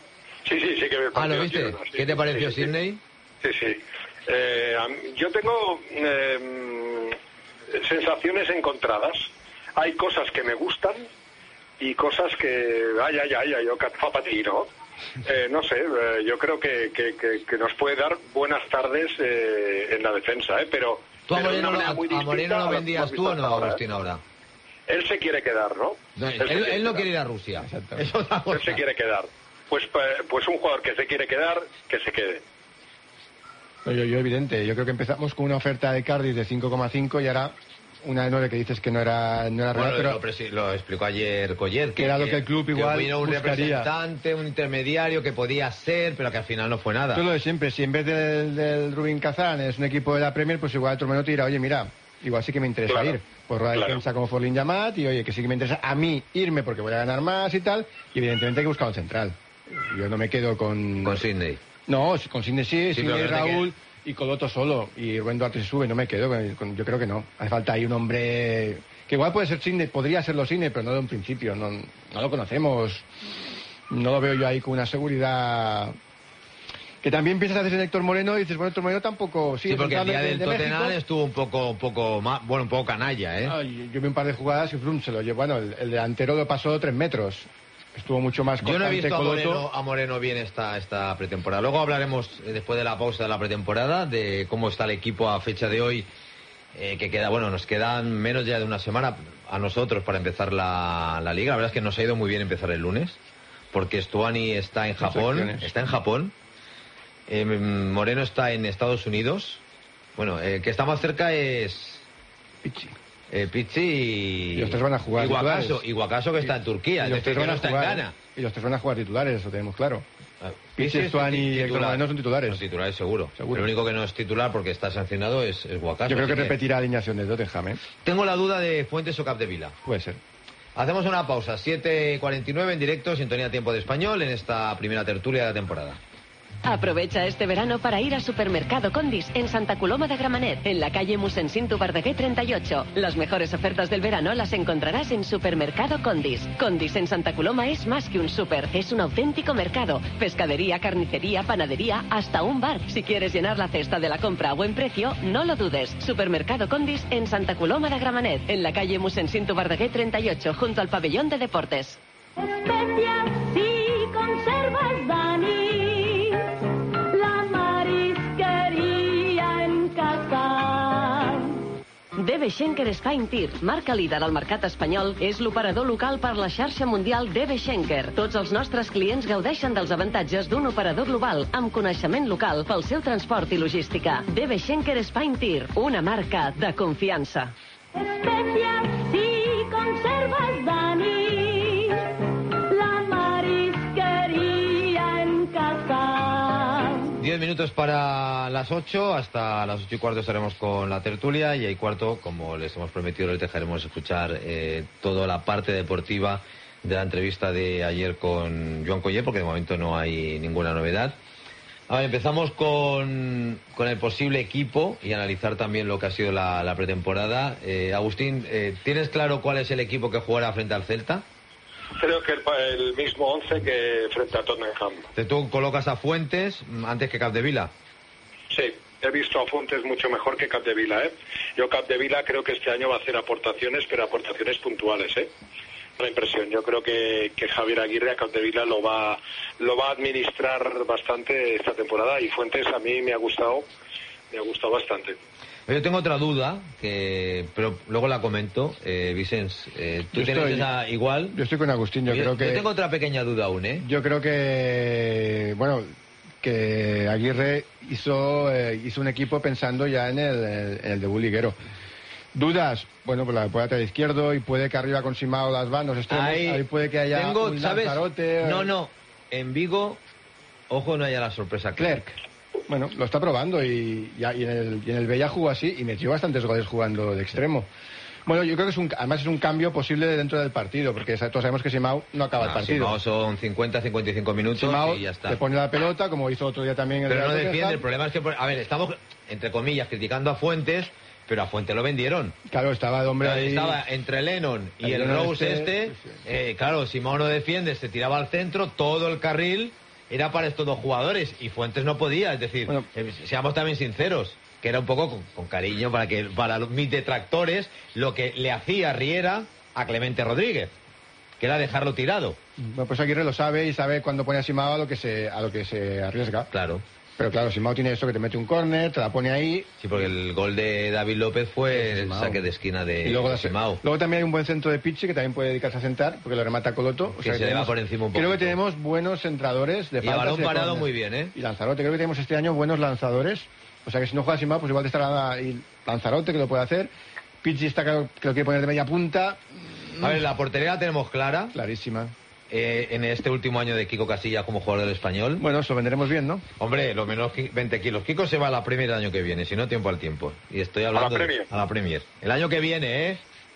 [SPEAKER 7] Sí, sí, sí que me
[SPEAKER 1] Ah,
[SPEAKER 7] pareció
[SPEAKER 1] ¿lo viste?
[SPEAKER 7] Girona, sí.
[SPEAKER 1] ¿Qué te pareció,
[SPEAKER 7] Sí, sí.
[SPEAKER 1] Sidney?
[SPEAKER 7] Sí, sí. Eh, a mí- yo tengo eh, sensaciones encontradas. Hay cosas que me gustan y cosas que, ay, ay, ay, ay, yo fa para ti, ¿no? Eh, no sé, eh, yo creo que, que, que, que nos puede dar buenas tardes eh, en la defensa, ¿eh? Pero,
[SPEAKER 1] ¿Tú a
[SPEAKER 7] pero de
[SPEAKER 1] Moreno,
[SPEAKER 7] una
[SPEAKER 1] lo-
[SPEAKER 7] manera muy
[SPEAKER 1] a Moreno
[SPEAKER 7] distinta
[SPEAKER 1] lo
[SPEAKER 7] a la que
[SPEAKER 1] vendías
[SPEAKER 7] hemos
[SPEAKER 1] tú o
[SPEAKER 7] visto
[SPEAKER 1] no,
[SPEAKER 7] hasta ahora, ¿eh?
[SPEAKER 1] Agustín, ahora?
[SPEAKER 7] Él se quiere quedar, ¿no?
[SPEAKER 1] No,
[SPEAKER 7] Él
[SPEAKER 1] él,
[SPEAKER 7] se
[SPEAKER 1] él
[SPEAKER 7] quiere
[SPEAKER 1] no
[SPEAKER 7] quedar.
[SPEAKER 1] quiere ir a Rusia.
[SPEAKER 6] Exacto.
[SPEAKER 1] Es otra
[SPEAKER 7] Él
[SPEAKER 1] cosa.
[SPEAKER 7] se quiere quedar. Pues, pa- pues un jugador que se quiere quedar, que se quede.
[SPEAKER 6] Yo, yo, evidente, yo creo que empezamos con una oferta de Cardiff de cinco coma cinco y ahora una de nueve que dices que no era, no era
[SPEAKER 1] Bueno,
[SPEAKER 6] real, pero
[SPEAKER 1] lo, presi- lo explicó ayer Collet.
[SPEAKER 6] Que era lo que el club igual
[SPEAKER 1] que vino un
[SPEAKER 6] buscaría.
[SPEAKER 1] representante, un intermediario que podía ser, pero que al final no fue nada.
[SPEAKER 6] todo lo de siempre, si en vez del, del Rubin Kazán es un equipo de la Premier, pues igual otro menos te dirá, oye, mira, igual sí que me interesa
[SPEAKER 7] Claro,
[SPEAKER 6] ir. Por la
[SPEAKER 7] claro.
[SPEAKER 6] defensa como Forlín Yamat, y oye, que sí que me interesa a mí irme porque voy a ganar más y tal, y evidentemente hay que buscar un central. Yo no me quedo con...
[SPEAKER 1] Con Sidney.
[SPEAKER 6] No, con Sidney sí,
[SPEAKER 1] Sí,
[SPEAKER 6] Sidney,
[SPEAKER 1] pero fíjate
[SPEAKER 6] Raúl y Coloto solo, y Rubén Duarte se sube, no me quedo, con- con- yo creo que no. Hace falta ahí un hombre que igual puede ser Sidney, podría serlo Sidney, pero no de un principio, no, no lo conocemos, no lo veo yo ahí con una seguridad... Que también piensas a veces en Héctor Moreno y dices, bueno, Héctor Moreno tampoco...
[SPEAKER 1] Sí, porque el día del Tottenham estuvo un poco, un poco más, bueno, un poco canalla, ¿eh?
[SPEAKER 6] Ay, yo vi un par de jugadas y Frum se lo llevó. Bueno, el, el delantero lo pasó tres metros. Estuvo mucho más
[SPEAKER 1] Yo no he
[SPEAKER 6] constante
[SPEAKER 1] visto a
[SPEAKER 6] Coloto.
[SPEAKER 1] Moreno, a Moreno bien esta, esta pretemporada. Luego hablaremos, eh, después de la pausa de la pretemporada, de cómo está el equipo a fecha de hoy, eh, que queda, bueno, nos quedan menos ya de una semana a nosotros para empezar la, la liga. La verdad es que nos ha ido muy bien empezar el lunes, porque Stuani está en Japón,
[SPEAKER 6] Selecciones.
[SPEAKER 1] está en Japón, eh, Moreno está en Estados Unidos. Bueno, el que está más cerca es
[SPEAKER 6] Pichi.
[SPEAKER 1] eh, Pizzi y...
[SPEAKER 6] Y los tres van a jugar
[SPEAKER 1] y Guacaso,
[SPEAKER 6] titulares.
[SPEAKER 1] y Guacaso que está en Turquía,
[SPEAKER 6] Y
[SPEAKER 1] es
[SPEAKER 6] los
[SPEAKER 1] decir,
[SPEAKER 6] tres
[SPEAKER 1] que
[SPEAKER 6] van
[SPEAKER 1] no
[SPEAKER 6] a
[SPEAKER 1] está en
[SPEAKER 6] jugar.
[SPEAKER 1] Ghana.
[SPEAKER 6] Y los tres van a jugar titulares, eso tenemos claro.
[SPEAKER 1] Ah,
[SPEAKER 6] Pizzi,
[SPEAKER 1] es
[SPEAKER 6] Stuani y
[SPEAKER 1] titular.
[SPEAKER 6] Héctor Moreno son titulares.
[SPEAKER 1] Los titulares seguro.
[SPEAKER 6] Seguro.
[SPEAKER 1] El único que no es titular porque está sancionado es, es Guacaso.
[SPEAKER 6] Yo creo que
[SPEAKER 1] así
[SPEAKER 6] repetirá alineación de Tottenham, ¿eh?
[SPEAKER 1] Tengo la duda de Fuentes o Capdevila.
[SPEAKER 6] Puede ser.
[SPEAKER 1] Hacemos una pausa, siete cuarenta y nueve en directo, sintonía Tiempo de Español, en esta primera tertulia de la temporada.
[SPEAKER 2] Aprovecha este verano para ir a Supermercado Condis en Santa Coloma de Gramenet, en la calle Musensintu Verdaguer treinta y ocho. Las mejores ofertas del verano las encontrarás en Supermercado Condis. Condis en Santa Coloma es más que un súper, es un auténtico mercado. Pescadería, carnicería, panadería, hasta un bar. Si quieres llenar la cesta de la compra a buen precio, no lo dudes. Supermercado Condis en Santa Coloma de Gramenet, en la calle Musensintu Verdaguer treinta y ocho, junto al pabellón de deportes.
[SPEAKER 3] Especias y conservas Dani, la marisquería
[SPEAKER 2] D B Schenker Spine Tir, marca líder al mercat espanyol, és l'operador local per la xarxa mundial D B Schenker. Tots els nostres clients gaudeixen dels avantatges d'un operador global amb coneixement local pel seu transport i logística. D B Schenker Spine Tir, una marca de confiança.
[SPEAKER 3] Especias y conservas Dani, la marisquería en casa.
[SPEAKER 1] Diez minutos para las ocho, hasta las ocho y cuarto estaremos con la tertulia y ahí cuarto, como les hemos prometido, les dejaremos escuchar eh, toda la parte deportiva de la entrevista de ayer con Joan Collet, porque de momento no hay ninguna novedad. A ver, empezamos con, con el posible equipo y analizar también lo que ha sido la, la pretemporada. Eh, Agustín, eh, ¿tienes claro cuál es el equipo que jugará frente al Celta?
[SPEAKER 7] Creo que el, el mismo once que frente a Tottenham.
[SPEAKER 1] ¿Tú colocas a Fuentes antes que Capdevila?
[SPEAKER 7] Sí, he visto a Fuentes mucho mejor que Capdevila, ¿eh? Yo Capdevila creo que este año va a hacer aportaciones, pero aportaciones puntuales, ¿eh? La impresión, yo creo que, que Javier Aguirre a Capdevila lo va lo va a administrar bastante esta temporada y Fuentes a mí me ha gustado me ha gustado bastante.
[SPEAKER 1] Yo tengo otra duda, que pero luego la comento, eh, Vicens, eh, ¿tú
[SPEAKER 6] Yo
[SPEAKER 1] tienes
[SPEAKER 6] estoy-
[SPEAKER 1] esa igual?
[SPEAKER 6] Yo estoy con Agustín, yo,
[SPEAKER 1] Yo,
[SPEAKER 6] creo que...
[SPEAKER 1] yo tengo otra pequeña duda aún, ¿eh?
[SPEAKER 6] Yo creo que, bueno, que Aguirre hizo, eh, hizo un equipo pensando ya en el, en el debut liguero. Dudas, bueno, pues la puede lateral izquierdo y puede que arriba con Simao las van, los extremos, ahí,
[SPEAKER 1] Ahí
[SPEAKER 6] puede que haya
[SPEAKER 1] tengo,
[SPEAKER 6] un
[SPEAKER 1] ¿sabes?
[SPEAKER 6] Lanzarote.
[SPEAKER 1] No, no, en Vigo, ojo, no haya la sorpresa.
[SPEAKER 6] Clerc. Bueno, lo está probando y, y, y en el, y en el Bella jugó así y metió bastantes goles jugando de extremo. Bueno, yo creo que es un, además es un cambio posible dentro del partido, porque sa- todos sabemos que Simao no acaba el
[SPEAKER 1] No,
[SPEAKER 6] partido.
[SPEAKER 1] Simao son cincuenta, cincuenta y cinco minutos
[SPEAKER 6] Simao
[SPEAKER 1] y ya está.
[SPEAKER 6] te pone la pelota, como hizo otro día también el
[SPEAKER 1] Pero no
[SPEAKER 6] Real
[SPEAKER 1] defiende,
[SPEAKER 6] Tottenham.
[SPEAKER 1] el problema es que, a ver, estamos, entre comillas, criticando a Fuentes, pero a Fuentes lo vendieron.
[SPEAKER 6] Claro, estaba el hombre
[SPEAKER 1] Claro,
[SPEAKER 6] ahí.
[SPEAKER 1] estaba entre Lennon y
[SPEAKER 6] El
[SPEAKER 1] el
[SPEAKER 6] Lennon
[SPEAKER 1] Rose
[SPEAKER 6] este,
[SPEAKER 1] este,
[SPEAKER 6] sí, sí.
[SPEAKER 1] eh, claro, Simao no defiende, se tiraba al centro, todo el carril era para estos dos jugadores y Fuentes no podía, es decir,
[SPEAKER 6] Bueno.
[SPEAKER 1] eh, seamos también sinceros, que era un poco con, con cariño para que para los, mis detractores lo que le hacía Riera a Clemente Rodríguez, que era dejarlo tirado.
[SPEAKER 6] Bueno, pues Aguirre lo sabe y sabe cuando pone a Simao a lo que se, a lo que se arriesga.
[SPEAKER 1] Claro.
[SPEAKER 6] Pero claro, Simao tiene eso que te mete un córner, te la pone ahí.
[SPEAKER 1] Sí, porque el gol de David López fue el
[SPEAKER 6] Simao.
[SPEAKER 1] saque de esquina de,
[SPEAKER 6] Y luego,
[SPEAKER 1] de
[SPEAKER 6] la-
[SPEAKER 1] Simao.
[SPEAKER 6] luego también hay un buen centro de Pichi que también puede dedicarse a centrar, porque lo remata Coloto. O
[SPEAKER 1] Que se le va por encima un
[SPEAKER 6] Creo que
[SPEAKER 1] poquito.
[SPEAKER 6] tenemos buenos centradores de
[SPEAKER 1] Y a
[SPEAKER 6] faltas
[SPEAKER 1] balón
[SPEAKER 6] de
[SPEAKER 1] parado
[SPEAKER 6] córner.
[SPEAKER 1] muy bien, ¿eh?
[SPEAKER 6] Y Lanzarote, creo que tenemos este año buenos lanzadores. O sea que si no juega Simao, pues igual te estará ahí Lanzarote, que lo puede hacer. Pichi está claro que lo quiere poner de media punta.
[SPEAKER 1] A ver, la portería la tenemos clara.
[SPEAKER 6] Clarísima.
[SPEAKER 1] Eh, en este último año de Kiko Casillas como jugador del Español.
[SPEAKER 6] Bueno, eso lo venderemos bien, ¿no?
[SPEAKER 1] Hombre, lo menos qui- veinte kilos. Kiko se va a la Premier el año que viene, si no, tiempo al tiempo. Y estoy hablando...
[SPEAKER 7] ¿A la Premier?
[SPEAKER 1] De, a la Premier. El año que viene, ¿eh?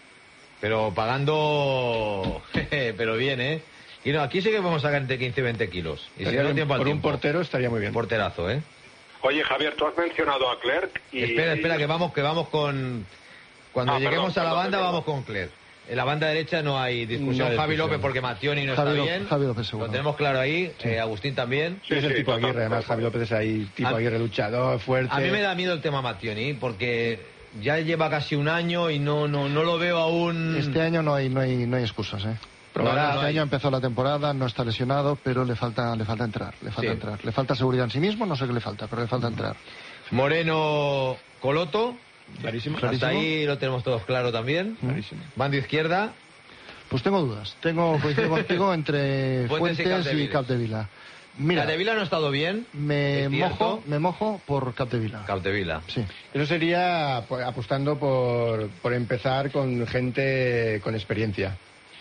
[SPEAKER 1] Pero pagando... jeje, pero bien, ¿eh? Y no, aquí sí que podemos sacar entre quince y veinte kilos. Y si
[SPEAKER 6] Estaría
[SPEAKER 1] no,
[SPEAKER 6] bien.
[SPEAKER 1] tiempo al
[SPEAKER 6] Por un
[SPEAKER 1] tiempo.
[SPEAKER 6] portero estaría muy bien.
[SPEAKER 1] Un porterazo, ¿eh?
[SPEAKER 7] Oye, Javier, tú has mencionado a Clerc y...
[SPEAKER 1] Espera, espera, que vamos, que vamos con... Cuando
[SPEAKER 7] Ah,
[SPEAKER 1] lleguemos
[SPEAKER 7] perdón,
[SPEAKER 1] a la
[SPEAKER 7] perdón,
[SPEAKER 1] banda,
[SPEAKER 7] perdón.
[SPEAKER 1] vamos con Cler. En la banda derecha no hay discusión.
[SPEAKER 6] No hay
[SPEAKER 1] Javi
[SPEAKER 6] discusión.
[SPEAKER 1] López porque Mationi no
[SPEAKER 5] Javi
[SPEAKER 1] está
[SPEAKER 5] López-
[SPEAKER 1] bien.
[SPEAKER 5] Javi López seguro.
[SPEAKER 1] Lo tenemos claro ahí. Eh, Agustín también.
[SPEAKER 7] Sí,
[SPEAKER 6] es el
[SPEAKER 7] sí,
[SPEAKER 6] tipo
[SPEAKER 7] total,
[SPEAKER 6] Aguirre, además
[SPEAKER 7] total.
[SPEAKER 6] Javi López es ahí, tipo
[SPEAKER 1] A-
[SPEAKER 6] Aguirre luchador, fuerte.
[SPEAKER 1] A mí me da miedo el tema Mationi porque ya lleva casi un año y no no no lo veo aún.
[SPEAKER 5] Este año no hay, no hay, no hay excusas, ¿eh?
[SPEAKER 1] Probará,
[SPEAKER 5] este
[SPEAKER 1] no hay.
[SPEAKER 5] año empezó la temporada, no está lesionado, pero le falta, le falta entrar, le falta
[SPEAKER 1] Sí.
[SPEAKER 5] entrar. Le falta seguridad en sí mismo, no sé qué le falta, pero le falta entrar.
[SPEAKER 1] Moreno, Coloto.
[SPEAKER 6] Clarísimo.
[SPEAKER 1] Hasta
[SPEAKER 5] Clarísimo.
[SPEAKER 1] ahí lo tenemos todos claro también.
[SPEAKER 6] Clarísimo.
[SPEAKER 1] Banda izquierda.
[SPEAKER 5] Pues tengo dudas. Tengo, coincido contigo entre
[SPEAKER 1] Fuentes y
[SPEAKER 5] Fuentes y
[SPEAKER 1] Capdevila.
[SPEAKER 5] Capdevila. Mira,
[SPEAKER 1] Capdevila no ha estado bien.
[SPEAKER 5] me
[SPEAKER 1] es cierto.
[SPEAKER 5] mojo, me mojo por Capdevila.
[SPEAKER 1] Capdevila.
[SPEAKER 5] Sí.
[SPEAKER 6] Eso sería pues, apostando por, por empezar con gente con experiencia.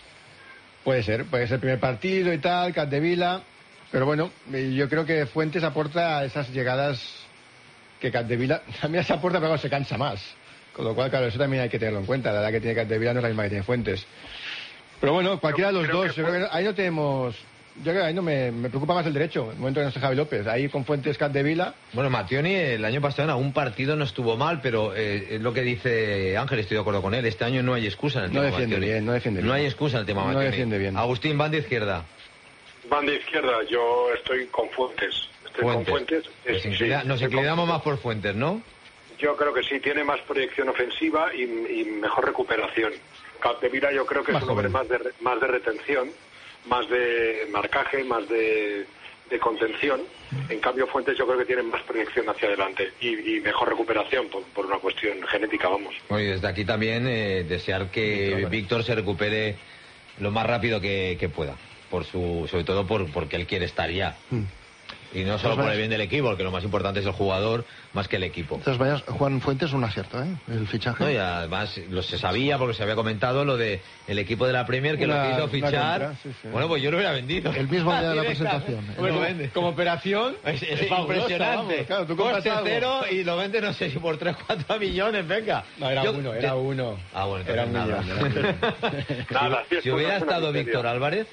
[SPEAKER 6] Puede ser, puede ser el primer partido y tal, Capdevila. Pero bueno, eh, yo creo que Fuentes aporta esas llegadas que Capdevila también se aporta, pero se cansa más. Con lo cual, claro, eso también hay que tenerlo en cuenta. La edad que tiene Capdevila no es la misma que tiene Fuentes. Pero bueno, cualquiera de los
[SPEAKER 7] Creo
[SPEAKER 6] dos.
[SPEAKER 7] que
[SPEAKER 6] Yo creo que ahí no tenemos. Yo creo que ahí no me, me preocupa más el derecho, el momento que no esté Javi López. Ahí con Fuentes, Capdevila.
[SPEAKER 1] Bueno, Mationi el año pasado en algún partido no estuvo mal, pero eh, es lo que dice Ángel, estoy de acuerdo con él. Este año no hay excusa en el
[SPEAKER 6] No
[SPEAKER 1] tema
[SPEAKER 6] defiende
[SPEAKER 1] Mationi.
[SPEAKER 6] bien, no defiende
[SPEAKER 1] No
[SPEAKER 6] bien.
[SPEAKER 1] hay excusa en el tema
[SPEAKER 6] No
[SPEAKER 1] Mationi.
[SPEAKER 6] defiende bien.
[SPEAKER 1] Agustín, banda izquierda.
[SPEAKER 7] Banda izquierda, yo estoy con Fuentes. Estoy
[SPEAKER 1] Fuentes.
[SPEAKER 7] con Fuentes.
[SPEAKER 1] Nos,
[SPEAKER 7] Sí,
[SPEAKER 1] inclina-
[SPEAKER 7] sí,
[SPEAKER 1] nos
[SPEAKER 7] estoy con
[SPEAKER 1] inclinamos más
[SPEAKER 7] Fuentes.
[SPEAKER 1] por Fuentes, ¿no?
[SPEAKER 7] Yo creo que sí, tiene más proyección ofensiva y, y mejor recuperación. Capdevila yo creo que
[SPEAKER 6] Más
[SPEAKER 7] es un hombre
[SPEAKER 6] joven.
[SPEAKER 7] más de, re- más de retención, más de marcaje, más de de contención. En cambio, Fuentes yo creo que tiene más proyección hacia adelante y, y mejor recuperación por, por una cuestión genética, vamos.
[SPEAKER 1] Bueno, y desde aquí también eh, desear que Víctor, Víctor se recupere lo más rápido que, que pueda, por su, sobre todo por porque él quiere estar ya. Mm. Y no solo por el bien del equipo, porque lo más importante es el jugador más que el equipo.
[SPEAKER 5] Entonces, vaya, Juan Fuentes es un acierto, ¿eh? El fichaje.
[SPEAKER 1] No, y además lo se sabía, porque se había comentado lo de el equipo de la Premier que una, lo quiso fichar. Contra, sí, sí. Bueno, pues yo lo hubiera vendido.
[SPEAKER 5] El mismo día de la presentación.
[SPEAKER 1] Bueno, vende. Como operación es, es, es impresionante. Vamos, claro, tú coste cero y lo vende no sé si por tres o cuatro millones, venga.
[SPEAKER 6] No, era yo, uno, era te... uno.
[SPEAKER 1] Ah, bueno,
[SPEAKER 6] era
[SPEAKER 1] nada. nada si, si hubiera estado Víctor Álvarez...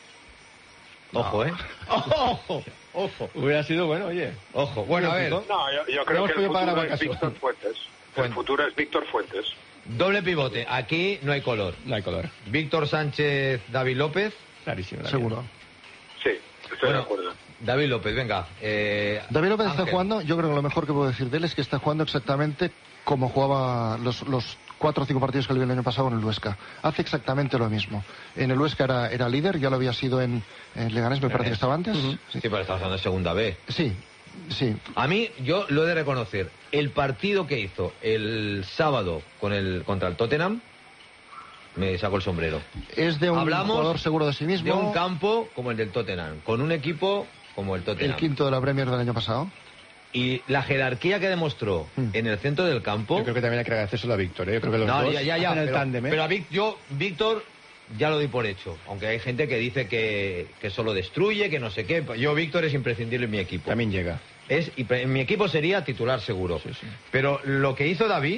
[SPEAKER 1] No. Ojo, ¿eh?
[SPEAKER 6] Ojo, ojo. Hubiera sido bueno, oye.
[SPEAKER 1] Ojo. Bueno, a ver.
[SPEAKER 7] No, yo, yo creo que el futuro es Víctor Fuentes. El futuro es Víctor Fuentes.
[SPEAKER 1] Doble pivote. Aquí no hay color.
[SPEAKER 6] No hay color.
[SPEAKER 1] Víctor Sánchez, David López.
[SPEAKER 6] Clarísimo.
[SPEAKER 5] Seguro.
[SPEAKER 7] Sí, estoy bueno, de acuerdo.
[SPEAKER 1] David López, venga. Eh,
[SPEAKER 5] David López
[SPEAKER 1] Ángel.
[SPEAKER 5] está jugando, yo creo que lo mejor que puedo decir de él es que está jugando exactamente como jugaba los, los cuatro o cinco partidos que le vi el año pasado en el Huesca. Hace exactamente lo mismo. En el Huesca era, era líder, ya lo había sido en, en Leganés, me parece que estaba antes.
[SPEAKER 1] Uh-huh. Sí, sí, pero estaba jugando en segunda B.
[SPEAKER 5] Sí, sí.
[SPEAKER 1] A mí, yo lo he de reconocer, el partido que hizo el sábado con el, contra el Tottenham, me saco el sombrero.
[SPEAKER 5] Es de un
[SPEAKER 1] Hablamos
[SPEAKER 5] jugador seguro de sí mismo.
[SPEAKER 1] De un campo como el del Tottenham, con un equipo como el Tottenham.
[SPEAKER 5] El quinto de la Premier del año pasado.
[SPEAKER 1] Y la jerarquía que demostró mm. en el centro del campo...
[SPEAKER 6] Yo creo que también hay que agradecer a Víctor, ¿eh? Yo creo que los
[SPEAKER 1] no,
[SPEAKER 6] dos
[SPEAKER 1] ya, ya, ya,
[SPEAKER 6] hacen el
[SPEAKER 1] pero,
[SPEAKER 6] tándem, ¿eh?
[SPEAKER 1] Pero a Víctor, yo, Víctor, ya lo doy por hecho. Aunque hay gente que dice que, que solo destruye, que no sé qué. Yo, Víctor, es imprescindible en mi equipo.
[SPEAKER 6] También llega.
[SPEAKER 1] Es, en mi equipo sería titular seguro.
[SPEAKER 6] Sí, sí.
[SPEAKER 1] Pero lo que hizo David,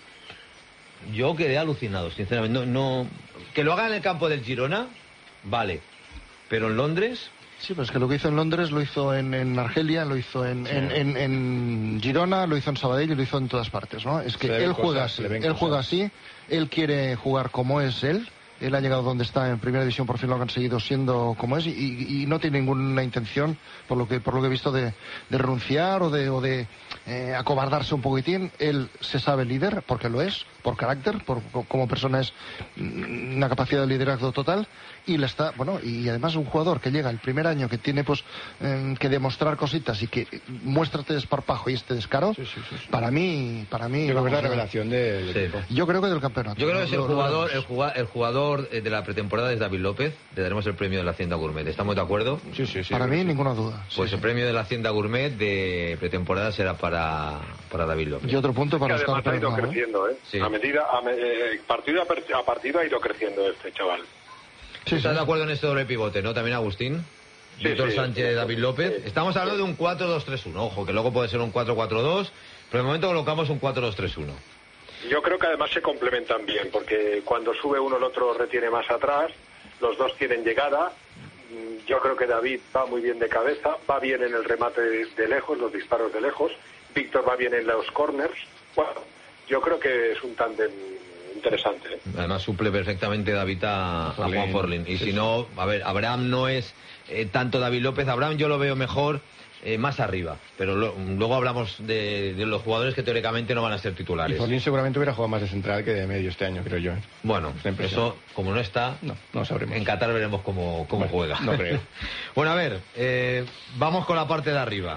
[SPEAKER 1] yo quedé alucinado, sinceramente. No, no, que lo haga en el campo del Girona, vale. Pero en Londres...
[SPEAKER 5] Sí, pero es que lo que hizo en Londres lo hizo en, en Argelia, lo hizo en, sí. en, en, en Girona, lo hizo en Sabadell y lo hizo en todas partes, ¿no? Es que él juega así, él juega así, él quiere jugar como es él. Él ha llegado donde está en primera división, por fin lo ha conseguido siendo como es, y, y no tiene ninguna intención, por lo que por lo que he visto, de, de renunciar o de, o de eh, acobardarse un poquitín. Él se sabe líder, porque lo es, por carácter, por, como persona es una capacidad de liderazgo total, y le está, bueno, y además un jugador que llega el primer año, que tiene pues eh, que demostrar cositas y que muestra este desparpajo y este descaro,
[SPEAKER 6] sí, sí, sí, sí.
[SPEAKER 5] para mí, para mí...
[SPEAKER 6] Yo creo
[SPEAKER 5] vamos,
[SPEAKER 6] que es la revelación de, de
[SPEAKER 1] sí.
[SPEAKER 5] Yo creo que del campeonato.
[SPEAKER 1] Yo creo que es el
[SPEAKER 5] lo,
[SPEAKER 1] jugador,
[SPEAKER 5] lo
[SPEAKER 1] el jugador, el jugador de la pretemporada es David López. Le daremos el premio de la Hacienda Gourmet. ¿Estamos de acuerdo?
[SPEAKER 6] Sí, sí, sí.
[SPEAKER 5] Para mí,
[SPEAKER 6] sí.
[SPEAKER 5] ninguna duda.
[SPEAKER 1] Pues
[SPEAKER 5] sí,
[SPEAKER 1] el
[SPEAKER 5] sí.
[SPEAKER 1] premio de la Hacienda Gourmet de pretemporada será para, para David López.
[SPEAKER 5] Y otro punto para
[SPEAKER 7] que
[SPEAKER 5] Oscar
[SPEAKER 7] además ha ido
[SPEAKER 5] Pérez,
[SPEAKER 7] creciendo, ¿eh?
[SPEAKER 1] Sí.
[SPEAKER 7] A medida, a, eh, partido a, a partido ha ido creciendo este chaval.
[SPEAKER 5] Sí,
[SPEAKER 1] ¿Estás
[SPEAKER 5] sí.
[SPEAKER 1] de acuerdo en este doble pivote, no? También Agustín.
[SPEAKER 7] Sí,
[SPEAKER 1] Víctor
[SPEAKER 7] sí,
[SPEAKER 1] Sánchez,
[SPEAKER 7] sí,
[SPEAKER 1] David
[SPEAKER 7] sí,
[SPEAKER 1] López.
[SPEAKER 7] sí.
[SPEAKER 1] Estamos hablando de un cuatro dos tres uno. Ojo, que luego puede ser un cuatro cuatro dos. Pero de momento colocamos un cuatro dos tres uno.
[SPEAKER 7] Yo creo que además se complementan bien, porque cuando sube uno el otro retiene más atrás, los dos tienen llegada. Yo creo que David va muy bien de cabeza, va bien en el remate de, de lejos, los disparos de lejos. Víctor va bien en los corners. Bueno, yo creo que es un tándem interesante, ¿eh?
[SPEAKER 1] Además suple perfectamente David a, a Juan Forlín. Y sí, si sí. no, a ver, Abraham no es eh, tanto David López. Abraham yo lo veo mejor eh, más arriba. Pero lo, luego hablamos de, de los jugadores que teóricamente no van a ser titulares.
[SPEAKER 6] Y Forlín seguramente hubiera jugado más de central que de medio este año, creo yo.
[SPEAKER 1] Bueno, eso, como no está,
[SPEAKER 6] no, no sabremos.
[SPEAKER 1] En Qatar veremos cómo, cómo
[SPEAKER 6] bueno,
[SPEAKER 1] juega.
[SPEAKER 6] No creo.
[SPEAKER 1] Bueno, a ver, eh, vamos con la parte de arriba.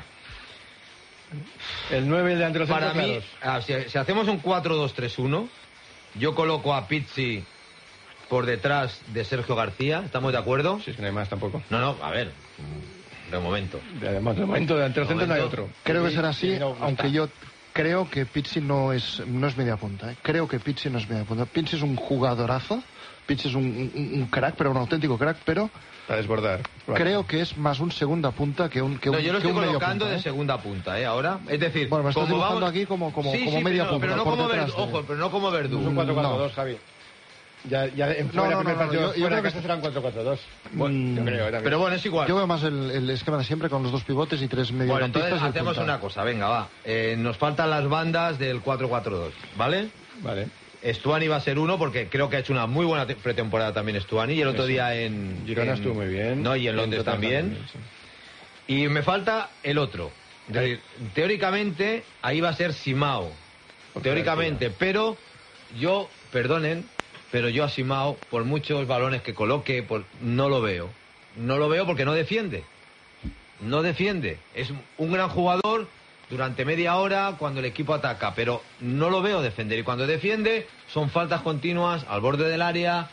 [SPEAKER 6] El nueve delante de los
[SPEAKER 1] Para mí, ah, si, si hacemos un cuatro dos tres uno, yo coloco a Pizzi por detrás de Sergio García. ¿Estamos de acuerdo?
[SPEAKER 6] Sí, no hay más tampoco.
[SPEAKER 1] No, no, a ver, de momento.
[SPEAKER 6] De, de momento, delante del centro no hay otro.
[SPEAKER 5] Creo que será así,
[SPEAKER 6] sí, no, no
[SPEAKER 5] aunque
[SPEAKER 6] está.
[SPEAKER 5] yo creo que Pizzi no es, no es media punta. ¿eh? Creo que Pizzi no es media punta. Pizzi es un jugadorazo. Pizzi es un, un, un crack, pero un auténtico crack, pero...
[SPEAKER 6] Para desbordar.
[SPEAKER 5] Creo que es más un segunda punta que un que
[SPEAKER 1] No,
[SPEAKER 5] un,
[SPEAKER 1] yo lo
[SPEAKER 5] que
[SPEAKER 1] estoy
[SPEAKER 5] un medio
[SPEAKER 1] colocando
[SPEAKER 5] punta,
[SPEAKER 1] de
[SPEAKER 5] ¿eh?
[SPEAKER 1] segunda punta, ¿eh? Ahora, es decir...
[SPEAKER 5] Bueno, me estás
[SPEAKER 1] como
[SPEAKER 5] dibujando
[SPEAKER 1] vamos...
[SPEAKER 5] aquí como, como,
[SPEAKER 1] sí,
[SPEAKER 5] como
[SPEAKER 1] sí,
[SPEAKER 5] media
[SPEAKER 1] pero,
[SPEAKER 5] punta,
[SPEAKER 1] pero no
[SPEAKER 5] por
[SPEAKER 1] como
[SPEAKER 5] detrás
[SPEAKER 1] Verdú,
[SPEAKER 5] de-
[SPEAKER 1] ojo, pero no como Verdú.
[SPEAKER 6] Es un cuatro cuatro dos,
[SPEAKER 5] No.
[SPEAKER 6] Javi. Ya, ya en
[SPEAKER 5] No,
[SPEAKER 6] fuera
[SPEAKER 5] no,
[SPEAKER 6] primer
[SPEAKER 5] no,
[SPEAKER 6] partido
[SPEAKER 5] no, yo- yo
[SPEAKER 6] fuera
[SPEAKER 5] creo
[SPEAKER 6] de
[SPEAKER 5] que
[SPEAKER 6] casa será un cuatro cuatro dos.
[SPEAKER 5] Mm,
[SPEAKER 6] Bueno, yo creo también.
[SPEAKER 1] Pero bueno, es igual.
[SPEAKER 5] Yo veo más el, el esquema de siempre con los dos pivotes y tres
[SPEAKER 1] Bueno,
[SPEAKER 5] mediocampistas.
[SPEAKER 1] entonces
[SPEAKER 5] y el
[SPEAKER 1] hacemos
[SPEAKER 5] punta.
[SPEAKER 1] una cosa, venga, va. Eh, nos faltan las bandas del cuatro cuatro dos, ¿vale?
[SPEAKER 6] Vale.
[SPEAKER 1] Stuani va a ser uno porque creo que ha hecho una muy buena te- pretemporada también Stuani, y el otro
[SPEAKER 6] Sí.
[SPEAKER 1] día en...
[SPEAKER 6] Girona
[SPEAKER 1] en-
[SPEAKER 6] estuvo muy bien.
[SPEAKER 1] No, y en Londres
[SPEAKER 6] Tottenham
[SPEAKER 1] también.
[SPEAKER 6] sí.
[SPEAKER 1] Y me falta el otro. Es decir, teóricamente ahí va a ser Simao. Teóricamente, pero yo, perdonen, pero yo a Simao, por muchos balones que coloque, por, no lo veo. No lo veo porque no defiende. no defiende. Es un gran jugador durante media hora cuando el equipo ataca, pero no lo veo defender. Y cuando defiende son faltas continuas al borde del área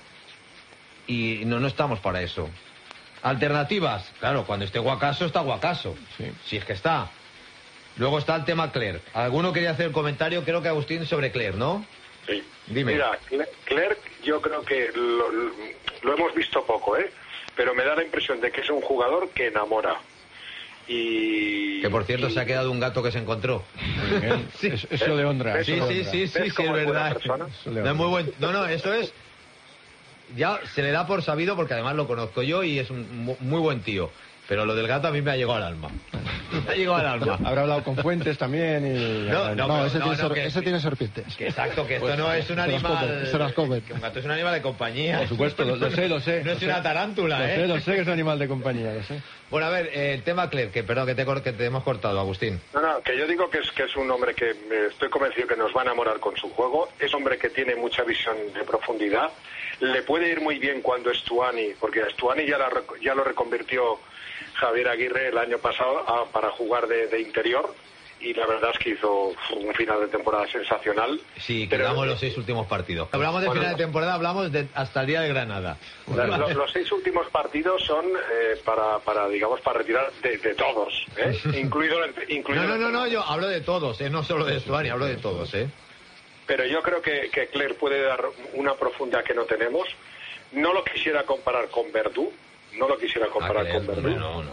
[SPEAKER 1] y no, no estamos para eso. Alternativas, claro, cuando esté Guacaso, está Guacaso. Sí. Si es que está. Luego está el tema Clerc. ¿Alguno quería hacer el comentario? Creo que Agustín, sobre Clerc, ¿no?
[SPEAKER 7] Sí.
[SPEAKER 1] Dime.
[SPEAKER 7] Mira, Clerc, yo creo que lo, lo hemos visto poco, ¿eh? Pero me da la impresión de que es un jugador que enamora. Y...
[SPEAKER 1] Que por cierto y... se ha quedado un gato que se encontró.
[SPEAKER 6] Sí. Es, eso de honra.
[SPEAKER 1] Sí, sí, sí, sí, sí, es verdad. No, es muy buen... no, no, eso es... Ya se le da por sabido porque además lo conozco yo y es un muy buen tío. Pero lo del gato a mí me ha llegado al alma. Me ha llegado al alma.
[SPEAKER 6] Habrá hablado con Fuentes también y...
[SPEAKER 5] No, no, no, ese, no, tiene, no, ser, que, ese tiene serpientes.
[SPEAKER 1] Que exacto, que esto pues, no es un animal...
[SPEAKER 5] Se las come.
[SPEAKER 1] Que un gato es un animal de compañía.
[SPEAKER 6] Por supuesto, lo, lo sé, lo sé.
[SPEAKER 1] No es
[SPEAKER 6] sé.
[SPEAKER 1] una tarántula,
[SPEAKER 6] lo
[SPEAKER 1] ¿eh?
[SPEAKER 6] Sé, lo sé que es un animal de compañía, lo sé.
[SPEAKER 1] Bueno, a ver, eh, el tema Clerc, que perdón, que te, que te hemos cortado, Agustín.
[SPEAKER 7] No, no, que yo digo que es, que es un hombre que me estoy convencido que nos va a enamorar con su juego. Es hombre que tiene mucha visión de profundidad. Le puede ir muy bien cuando es Stuani, porque Stuani ya, la, ya lo reconvirtió Javier Aguirre el año pasado a, para jugar de, de interior, y la verdad es que hizo un final de temporada sensacional.
[SPEAKER 1] Sí, quedamos pero, los seis últimos partidos. Hablamos de bueno, final de temporada, hablamos de hasta el día de Granada.
[SPEAKER 7] La, los, los seis últimos partidos son eh, para, para, digamos, para retirar de, de todos, ¿eh? incluido, incluido...
[SPEAKER 1] No, no, no, no, yo hablo de todos, ¿eh? No solo de Stuani, hablo de todos, ¿eh?
[SPEAKER 7] Pero yo creo que, que Clerc puede dar una profundidad que no tenemos. No lo quisiera comparar con Verdú, no lo quisiera comparar
[SPEAKER 1] ah,
[SPEAKER 7] con Verdú.
[SPEAKER 1] No, no.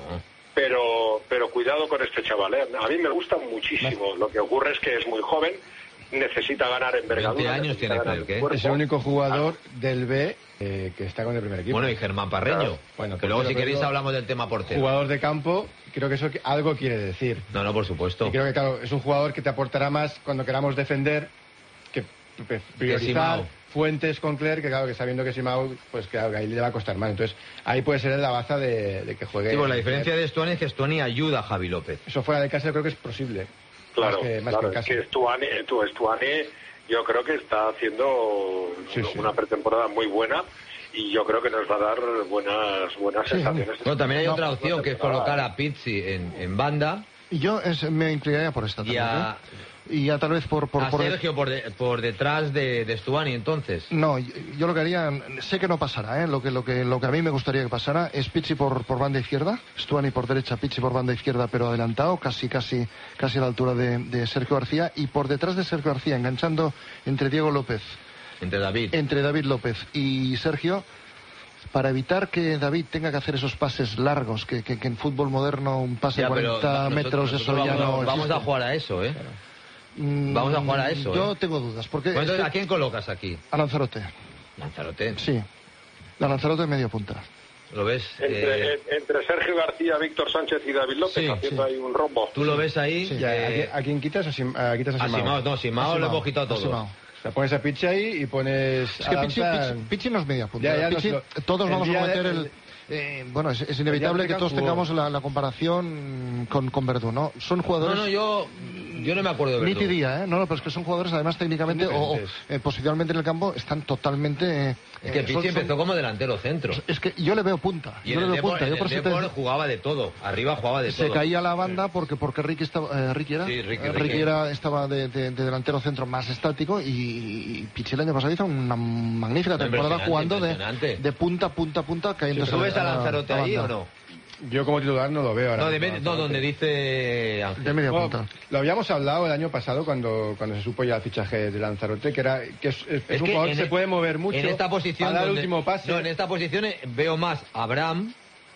[SPEAKER 7] Pero, pero cuidado con este chaval, ¿eh? A mí me gusta muchísimo. Lo que ocurre es que es muy joven, necesita ganar envergadura.
[SPEAKER 1] veinte años tiene Clerc, ¿eh?
[SPEAKER 6] Es el único jugador ah. del B eh, que está con el primer equipo.
[SPEAKER 1] Bueno, y Germán Parreño. Claro. Bueno, que luego si queréis hablamos del tema portero.
[SPEAKER 6] Jugador de campo, creo que eso algo quiere decir.
[SPEAKER 1] No, no, por supuesto.
[SPEAKER 6] Y creo que, claro, es un jugador que te aportará más cuando queramos defender, que priorizar Fuentes con Clerc, que claro, que sabiendo que Simao, pues claro, que ahí le va a costar más. Entonces, ahí puede ser la baza de, de que juegue.
[SPEAKER 1] Sí, pues la diferencia de Stuani es que Stuani ayuda a Javi López.
[SPEAKER 6] Eso fuera de casa yo creo que es posible.
[SPEAKER 7] Claro,
[SPEAKER 6] más que, más
[SPEAKER 7] claro,
[SPEAKER 6] que en
[SPEAKER 7] es que Stuani, tú, Stuani yo creo que está haciendo sí, sí. una pretemporada muy buena. Y yo creo que nos va a dar buenas buenas sí. sensaciones.
[SPEAKER 1] Bueno, también hay no, otra opción, que es colocar a Pizzi en, en banda.
[SPEAKER 5] Y yo es, me inclinaría por esta también.
[SPEAKER 1] A...
[SPEAKER 5] Y ya tal vez por... por
[SPEAKER 1] a
[SPEAKER 5] por
[SPEAKER 1] Sergio por, de, por detrás de, de Stuani, entonces.
[SPEAKER 5] No, yo, yo lo que haría, sé que no pasará, ¿eh? Lo que, lo que, lo que a mí me gustaría que pasara es Pizzi por, por banda izquierda, Stuani por derecha, Pizzi por banda izquierda, pero adelantado, casi, casi, casi a la altura de, de Sergio García, y por detrás de Sergio García, enganchando entre Diego López.
[SPEAKER 1] Entre David.
[SPEAKER 5] Entre David López y Sergio, para evitar que David tenga que hacer esos pases largos, que, que, que en fútbol moderno un pase de cuarenta metros, nosotros, eso ya
[SPEAKER 1] vamos,
[SPEAKER 5] no
[SPEAKER 1] Vamos
[SPEAKER 5] existe.
[SPEAKER 1] a jugar a eso, ¿eh? Claro. Vamos a jugar a eso.
[SPEAKER 5] Yo
[SPEAKER 1] ¿eh?
[SPEAKER 5] tengo dudas. Porque
[SPEAKER 1] bueno, entonces,
[SPEAKER 5] este...
[SPEAKER 1] ¿a quién colocas aquí?
[SPEAKER 5] A Lanzarote.
[SPEAKER 1] ¿Lanzarote?
[SPEAKER 5] Sí. La Lanzarote medio punta.
[SPEAKER 1] ¿Lo ves?
[SPEAKER 7] Entre,
[SPEAKER 1] eh...
[SPEAKER 7] entre Sergio García, Víctor Sánchez y David López, sí, haciendo sí. ahí un rombo.
[SPEAKER 1] ¿Tú lo ves ahí?
[SPEAKER 6] Sí. Eh... ¿A, quién quitas? ¿A, Sim... ¿A quitas a Simao?
[SPEAKER 1] A Simao, no, Simao lo hemos quitado todo.
[SPEAKER 6] O sea, pones a Pizzi ahí y pones...
[SPEAKER 5] Es que Pizzi, Pizzi, Pizzi no es media punta.
[SPEAKER 6] Ya, ya
[SPEAKER 5] Pizzi,
[SPEAKER 6] lo...
[SPEAKER 5] Todos
[SPEAKER 6] el
[SPEAKER 5] vamos a cometer
[SPEAKER 6] de...
[SPEAKER 5] el... Eh, bueno, es, es inevitable que todos tengamos la, la comparación con, con Verdú, ¿no? Son jugadores...
[SPEAKER 1] No, no, yo, yo no me acuerdo de Verdú.
[SPEAKER 5] Nitidía, ¿eh? No, no, pero es que son jugadores, además, técnicamente o, o eh, posicionalmente en el campo, están totalmente... Eh,
[SPEAKER 1] es que Pizzi empezó son... como delantero centro.
[SPEAKER 5] Es que yo le veo punta.
[SPEAKER 1] Y
[SPEAKER 5] yo
[SPEAKER 1] en
[SPEAKER 5] le veo
[SPEAKER 1] el Depor,
[SPEAKER 5] punta.
[SPEAKER 1] en
[SPEAKER 5] yo por
[SPEAKER 1] el
[SPEAKER 5] te...
[SPEAKER 1] Depor jugaba de todo. Arriba jugaba de
[SPEAKER 5] Se
[SPEAKER 1] todo.
[SPEAKER 5] Se caía la banda porque porque Ricky estaba... Eh, ¿Ricky era?
[SPEAKER 1] Sí, Ricky,
[SPEAKER 5] eh,
[SPEAKER 1] Ricky.
[SPEAKER 5] Ricky era, estaba de, de, de delantero centro más estático y, y Pizzi el año pasado hizo una magnífica temporada jugando de, de punta, punta, punta, cayéndose.
[SPEAKER 1] ¿Tú ves a Lanzarote ahí o no?
[SPEAKER 6] Yo como titular no lo veo ahora.
[SPEAKER 1] No, de med- no donde dice Ángel.
[SPEAKER 5] De media punta.
[SPEAKER 6] Bueno, lo habíamos hablado el año pasado cuando, cuando se supo ya el fichaje de Lanzarote, que era que es, es, es un jugador que se puede mover mucho.
[SPEAKER 1] En esta posición
[SPEAKER 6] para dar
[SPEAKER 1] donde,
[SPEAKER 6] el último pase.
[SPEAKER 1] No, en esta posición veo más a Abraham.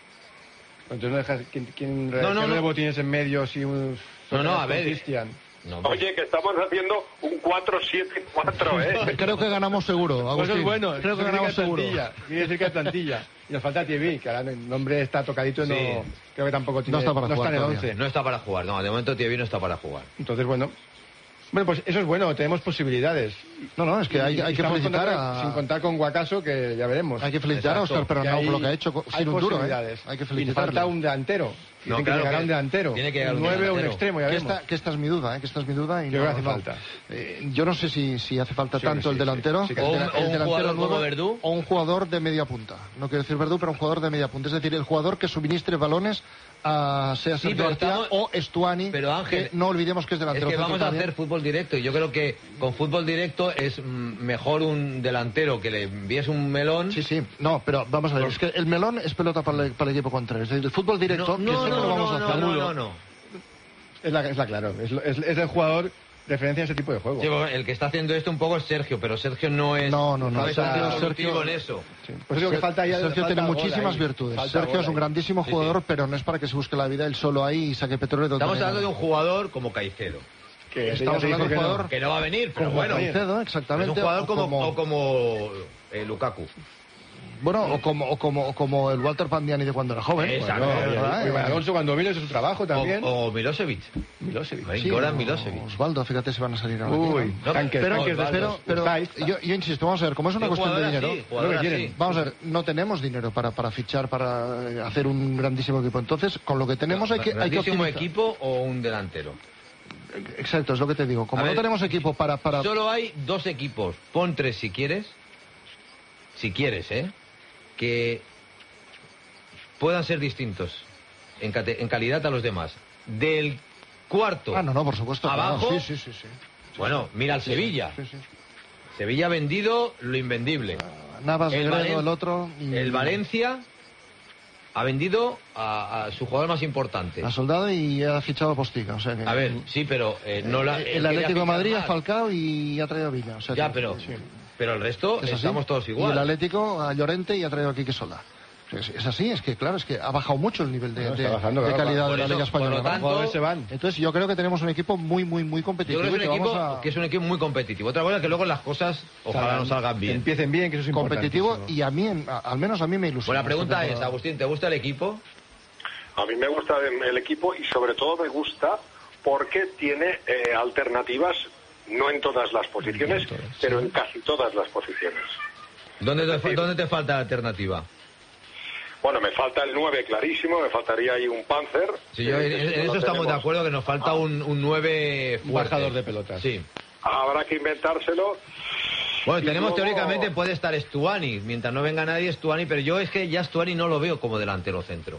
[SPEAKER 6] Entonces no dejas quién, quién
[SPEAKER 1] no, no,
[SPEAKER 6] no.
[SPEAKER 1] no.
[SPEAKER 6] tienes en medio si un
[SPEAKER 1] No, no, a ver.
[SPEAKER 6] Cristian.
[SPEAKER 1] No,
[SPEAKER 7] pues. Oye, que estamos haciendo un cuatro siete cuatro, ¿eh?
[SPEAKER 5] Creo que ganamos seguro, Agustín.
[SPEAKER 6] Pues es bueno.
[SPEAKER 5] Creo que ganamos seguro.
[SPEAKER 6] Quiere decir que hay plantilla. Y nos falta Thierry, que ahora el nombre está tocadito y sí. no... Creo que tampoco tiene...
[SPEAKER 5] No está para
[SPEAKER 6] no
[SPEAKER 5] jugar
[SPEAKER 6] está en el once.
[SPEAKER 1] No está para jugar, no, de momento Thierry no está para jugar.
[SPEAKER 6] Entonces, bueno... Bueno, pues eso es bueno, tenemos posibilidades.
[SPEAKER 5] No, no, es que hay,
[SPEAKER 6] Y-
[SPEAKER 5] hay
[SPEAKER 6] y
[SPEAKER 5] que
[SPEAKER 6] estamos
[SPEAKER 5] felicitar
[SPEAKER 6] contando-
[SPEAKER 5] a...
[SPEAKER 6] Sin contar con Guacaso, que ya veremos.
[SPEAKER 5] Hay que felicitar
[SPEAKER 1] Exacto.
[SPEAKER 5] a Óscar Pernau
[SPEAKER 6] Que
[SPEAKER 5] por lo
[SPEAKER 6] hay-
[SPEAKER 5] que ha hecho co-
[SPEAKER 6] hay
[SPEAKER 5] sin un duro, ¿eh?
[SPEAKER 6] posibilidades.
[SPEAKER 5] Hay que
[SPEAKER 6] Y
[SPEAKER 5] felicitarle.
[SPEAKER 6] falta un delantero.
[SPEAKER 1] No,
[SPEAKER 6] Dicen
[SPEAKER 1] claro
[SPEAKER 6] que llegará
[SPEAKER 1] que
[SPEAKER 6] un delantero.
[SPEAKER 1] tiene que llegar
[SPEAKER 6] un
[SPEAKER 1] un
[SPEAKER 6] nueve o un
[SPEAKER 1] delantero.
[SPEAKER 6] extremo, ya
[SPEAKER 5] Que
[SPEAKER 6] veremos.
[SPEAKER 5] esta, que esta es mi duda, ¿eh? que esta es mi duda. Y
[SPEAKER 6] Yo
[SPEAKER 5] no-
[SPEAKER 6] creo que hace
[SPEAKER 5] no.
[SPEAKER 6] falta.
[SPEAKER 5] Eh, yo no sé si, si hace falta
[SPEAKER 6] Sí,
[SPEAKER 5] tanto
[SPEAKER 6] sí,
[SPEAKER 5] el delantero,
[SPEAKER 6] sí, sí, que
[SPEAKER 5] el
[SPEAKER 1] O un-
[SPEAKER 5] de-
[SPEAKER 1] o
[SPEAKER 5] el
[SPEAKER 1] un
[SPEAKER 5] delantero
[SPEAKER 1] jugador como
[SPEAKER 5] nuevo,
[SPEAKER 1] Verdú.
[SPEAKER 5] o un jugador de media punta. No quiero decir Verdú, pero un jugador de media punta. Es decir, el jugador que suministre balones a sea
[SPEAKER 1] Sí,
[SPEAKER 5] Sergio
[SPEAKER 1] pero
[SPEAKER 5] García
[SPEAKER 1] estamos-
[SPEAKER 5] o Estuani,
[SPEAKER 1] pero, Ángel,
[SPEAKER 5] que no olvidemos que es
[SPEAKER 1] Es
[SPEAKER 5] delantero
[SPEAKER 1] que
[SPEAKER 5] centro
[SPEAKER 1] vamos a
[SPEAKER 5] también.
[SPEAKER 1] hacer fútbol directo y yo creo que con fútbol directo es mm, mejor un delantero que le envíes un melón.
[SPEAKER 5] Sí, sí, no, pero vamos a ver, es que el melón es pelota para el, para el equipo contrario. Es decir, el fútbol directo,
[SPEAKER 1] No,
[SPEAKER 5] que
[SPEAKER 1] no,
[SPEAKER 5] sé que
[SPEAKER 1] no,
[SPEAKER 5] lo vamos
[SPEAKER 1] no,
[SPEAKER 5] a
[SPEAKER 1] no,
[SPEAKER 5] hacer.
[SPEAKER 1] no,
[SPEAKER 5] Mudo.
[SPEAKER 1] no, no.
[SPEAKER 6] Es la, es la claro. Es, es, es el jugador referencia en ese tipo de juego.
[SPEAKER 1] Sí, bueno, el que está haciendo esto un poco es Sergio, pero Sergio no es.
[SPEAKER 5] No, no, no,
[SPEAKER 1] es
[SPEAKER 5] Sergio-
[SPEAKER 1] absolutivo
[SPEAKER 5] Sergio-
[SPEAKER 1] en eso.
[SPEAKER 6] Sí. Pues digo que falta ya,
[SPEAKER 5] Sergio
[SPEAKER 6] falta
[SPEAKER 5] tiene
[SPEAKER 6] gol
[SPEAKER 5] muchísimas
[SPEAKER 6] ahí.
[SPEAKER 5] virtudes.
[SPEAKER 6] Falta
[SPEAKER 5] Sergio
[SPEAKER 6] gol
[SPEAKER 5] es un
[SPEAKER 6] ahí.
[SPEAKER 5] grandísimo
[SPEAKER 1] Sí,
[SPEAKER 5] jugador,
[SPEAKER 1] sí.
[SPEAKER 5] pero no es para que se busque la vida él solo ahí y saque petróleo de otra
[SPEAKER 1] Estamos hablando de
[SPEAKER 5] manera.
[SPEAKER 1] un jugador como Caicedo,
[SPEAKER 6] Que
[SPEAKER 5] Estamos
[SPEAKER 6] ya te
[SPEAKER 5] hablando
[SPEAKER 6] dije
[SPEAKER 5] de un
[SPEAKER 6] que no.
[SPEAKER 5] jugador
[SPEAKER 1] que no va a venir, pero
[SPEAKER 5] como
[SPEAKER 1] bueno.
[SPEAKER 5] Caicedo,
[SPEAKER 1] Es
[SPEAKER 5] exactamente.
[SPEAKER 1] un jugador
[SPEAKER 5] o
[SPEAKER 1] como,
[SPEAKER 5] como-
[SPEAKER 1] o como eh, Lukaku.
[SPEAKER 5] Bueno, o como, o como, o como el Walter Pandiani de cuando era joven.
[SPEAKER 1] Exacto.
[SPEAKER 5] Bueno,
[SPEAKER 6] Y-
[SPEAKER 5] ¿verdad?
[SPEAKER 6] y Alonso cuando vino hizo su trabajo también.
[SPEAKER 1] O, o Milosevic.
[SPEAKER 6] Milosevic.
[SPEAKER 1] Ahí,
[SPEAKER 5] Sí,
[SPEAKER 1] Goran
[SPEAKER 5] o-
[SPEAKER 1] Milosevic.
[SPEAKER 5] Osvaldo, fíjate si van a salir ahora.
[SPEAKER 6] Uy,
[SPEAKER 5] aquí, ¿no?
[SPEAKER 1] no,
[SPEAKER 6] tanques,
[SPEAKER 5] pero,
[SPEAKER 6] tanques de
[SPEAKER 5] pero,
[SPEAKER 6] estos.
[SPEAKER 5] pero
[SPEAKER 6] Estáis.
[SPEAKER 5] yo, yo insisto, vamos a ver, como es una
[SPEAKER 1] Un
[SPEAKER 5] cuestión de
[SPEAKER 1] jugador
[SPEAKER 5] dinero,
[SPEAKER 1] así, jugador
[SPEAKER 6] lo que
[SPEAKER 1] así.
[SPEAKER 6] quieren.
[SPEAKER 5] vamos a ver, no tenemos dinero para, para fichar, para eh, hacer un grandísimo equipo. Entonces, con lo que tenemos hay que, hay que
[SPEAKER 1] ¿Grandísimo
[SPEAKER 5] optimizar.
[SPEAKER 1] equipo o un delantero?
[SPEAKER 5] Exacto, es lo que te digo. Como
[SPEAKER 1] A
[SPEAKER 5] no
[SPEAKER 1] ver,
[SPEAKER 5] tenemos equipo para... para...
[SPEAKER 1] Solo hay dos equipos, pon tres si quieres, si quieres, ¿eh? Que puedan ser distintos en, cate- en calidad a los demás. Del cuarto,
[SPEAKER 5] Ah, no, no, por supuesto.
[SPEAKER 1] ¿Abajo?
[SPEAKER 5] claro. Sí, sí, sí. sí.
[SPEAKER 1] bueno, mira al Sevilla.
[SPEAKER 5] Sí, sí.
[SPEAKER 1] Sevilla ha vendido lo invendible.
[SPEAKER 5] Navas,
[SPEAKER 1] El
[SPEAKER 5] Negredo,
[SPEAKER 1] Valen-
[SPEAKER 5] el otro... y-
[SPEAKER 1] El Valencia ha vendido a, a su jugador más importante.
[SPEAKER 5] A Soldado y ha fichado a Postiga. O sea que...
[SPEAKER 1] A ver, sí, pero eh, no la,
[SPEAKER 5] el,
[SPEAKER 1] él quería
[SPEAKER 5] Atlético de
[SPEAKER 1] fichar
[SPEAKER 5] Madrid
[SPEAKER 1] más.
[SPEAKER 5] ha Falcao y ha traído a Villa. O sea
[SPEAKER 1] Ya,
[SPEAKER 5] que-
[SPEAKER 1] pero,
[SPEAKER 5] sí.
[SPEAKER 1] pero el resto
[SPEAKER 5] Es así.
[SPEAKER 1] estamos todos
[SPEAKER 5] Y el
[SPEAKER 1] igual.
[SPEAKER 5] Atlético a Llorente y ha traído a Quique Sola. Es, es así, es que claro, es que ha bajado mucho el nivel de,
[SPEAKER 6] No, está
[SPEAKER 5] de-
[SPEAKER 6] bajando,
[SPEAKER 5] de
[SPEAKER 6] claro,
[SPEAKER 5] calidad
[SPEAKER 1] por
[SPEAKER 5] de la
[SPEAKER 1] eso,
[SPEAKER 5] Liga Española.
[SPEAKER 1] por lo
[SPEAKER 5] ¿no?
[SPEAKER 1] tanto,
[SPEAKER 6] Los jugadores se van.
[SPEAKER 5] Entonces yo creo que tenemos un equipo muy, muy, muy
[SPEAKER 1] Yo
[SPEAKER 5] competitivo.
[SPEAKER 1] creo que es
[SPEAKER 5] y
[SPEAKER 1] un
[SPEAKER 5] que
[SPEAKER 1] equipo
[SPEAKER 5] vamos a...
[SPEAKER 1] que es un equipo muy competitivo. Otra cosa es que luego las cosas ojalá no salgan
[SPEAKER 6] Que
[SPEAKER 1] bien.
[SPEAKER 6] empiecen bien, que eso es
[SPEAKER 5] competitivo
[SPEAKER 6] importantísimo.
[SPEAKER 5] y a mí, en- a- al menos a mí me ilusiona.
[SPEAKER 1] Bueno, la pregunta
[SPEAKER 5] esta
[SPEAKER 1] es,
[SPEAKER 5] temporada.
[SPEAKER 1] Agustín, ¿te gusta el equipo?
[SPEAKER 7] A mí me gusta el equipo y sobre todo me gusta porque tiene eh, alternativas, no en todas las posiciones, pero en casi todas las posiciones.
[SPEAKER 1] ¿Dónde te,
[SPEAKER 7] Es decir,
[SPEAKER 1] ¿dónde te falta la alternativa?
[SPEAKER 7] Bueno, me falta el nueve clarísimo, me faltaría ahí un Panzer.
[SPEAKER 1] Sí, yo,
[SPEAKER 7] Eh,
[SPEAKER 1] en,
[SPEAKER 7] que
[SPEAKER 1] en
[SPEAKER 7] si no
[SPEAKER 1] eso
[SPEAKER 7] lo
[SPEAKER 1] estamos de
[SPEAKER 7] tenemos,
[SPEAKER 1] acuerdo, que nos falta un, un nueve
[SPEAKER 6] Un
[SPEAKER 1] fuerte.
[SPEAKER 6] bajador de pelotas.
[SPEAKER 1] Sí.
[SPEAKER 7] Habrá que inventárselo.
[SPEAKER 1] Bueno,
[SPEAKER 7] Y
[SPEAKER 1] tenemos
[SPEAKER 7] luego-
[SPEAKER 1] teóricamente, puede estar Stuani, mientras no venga nadie Stuani, pero yo es que ya Stuani no lo veo como delantero centro.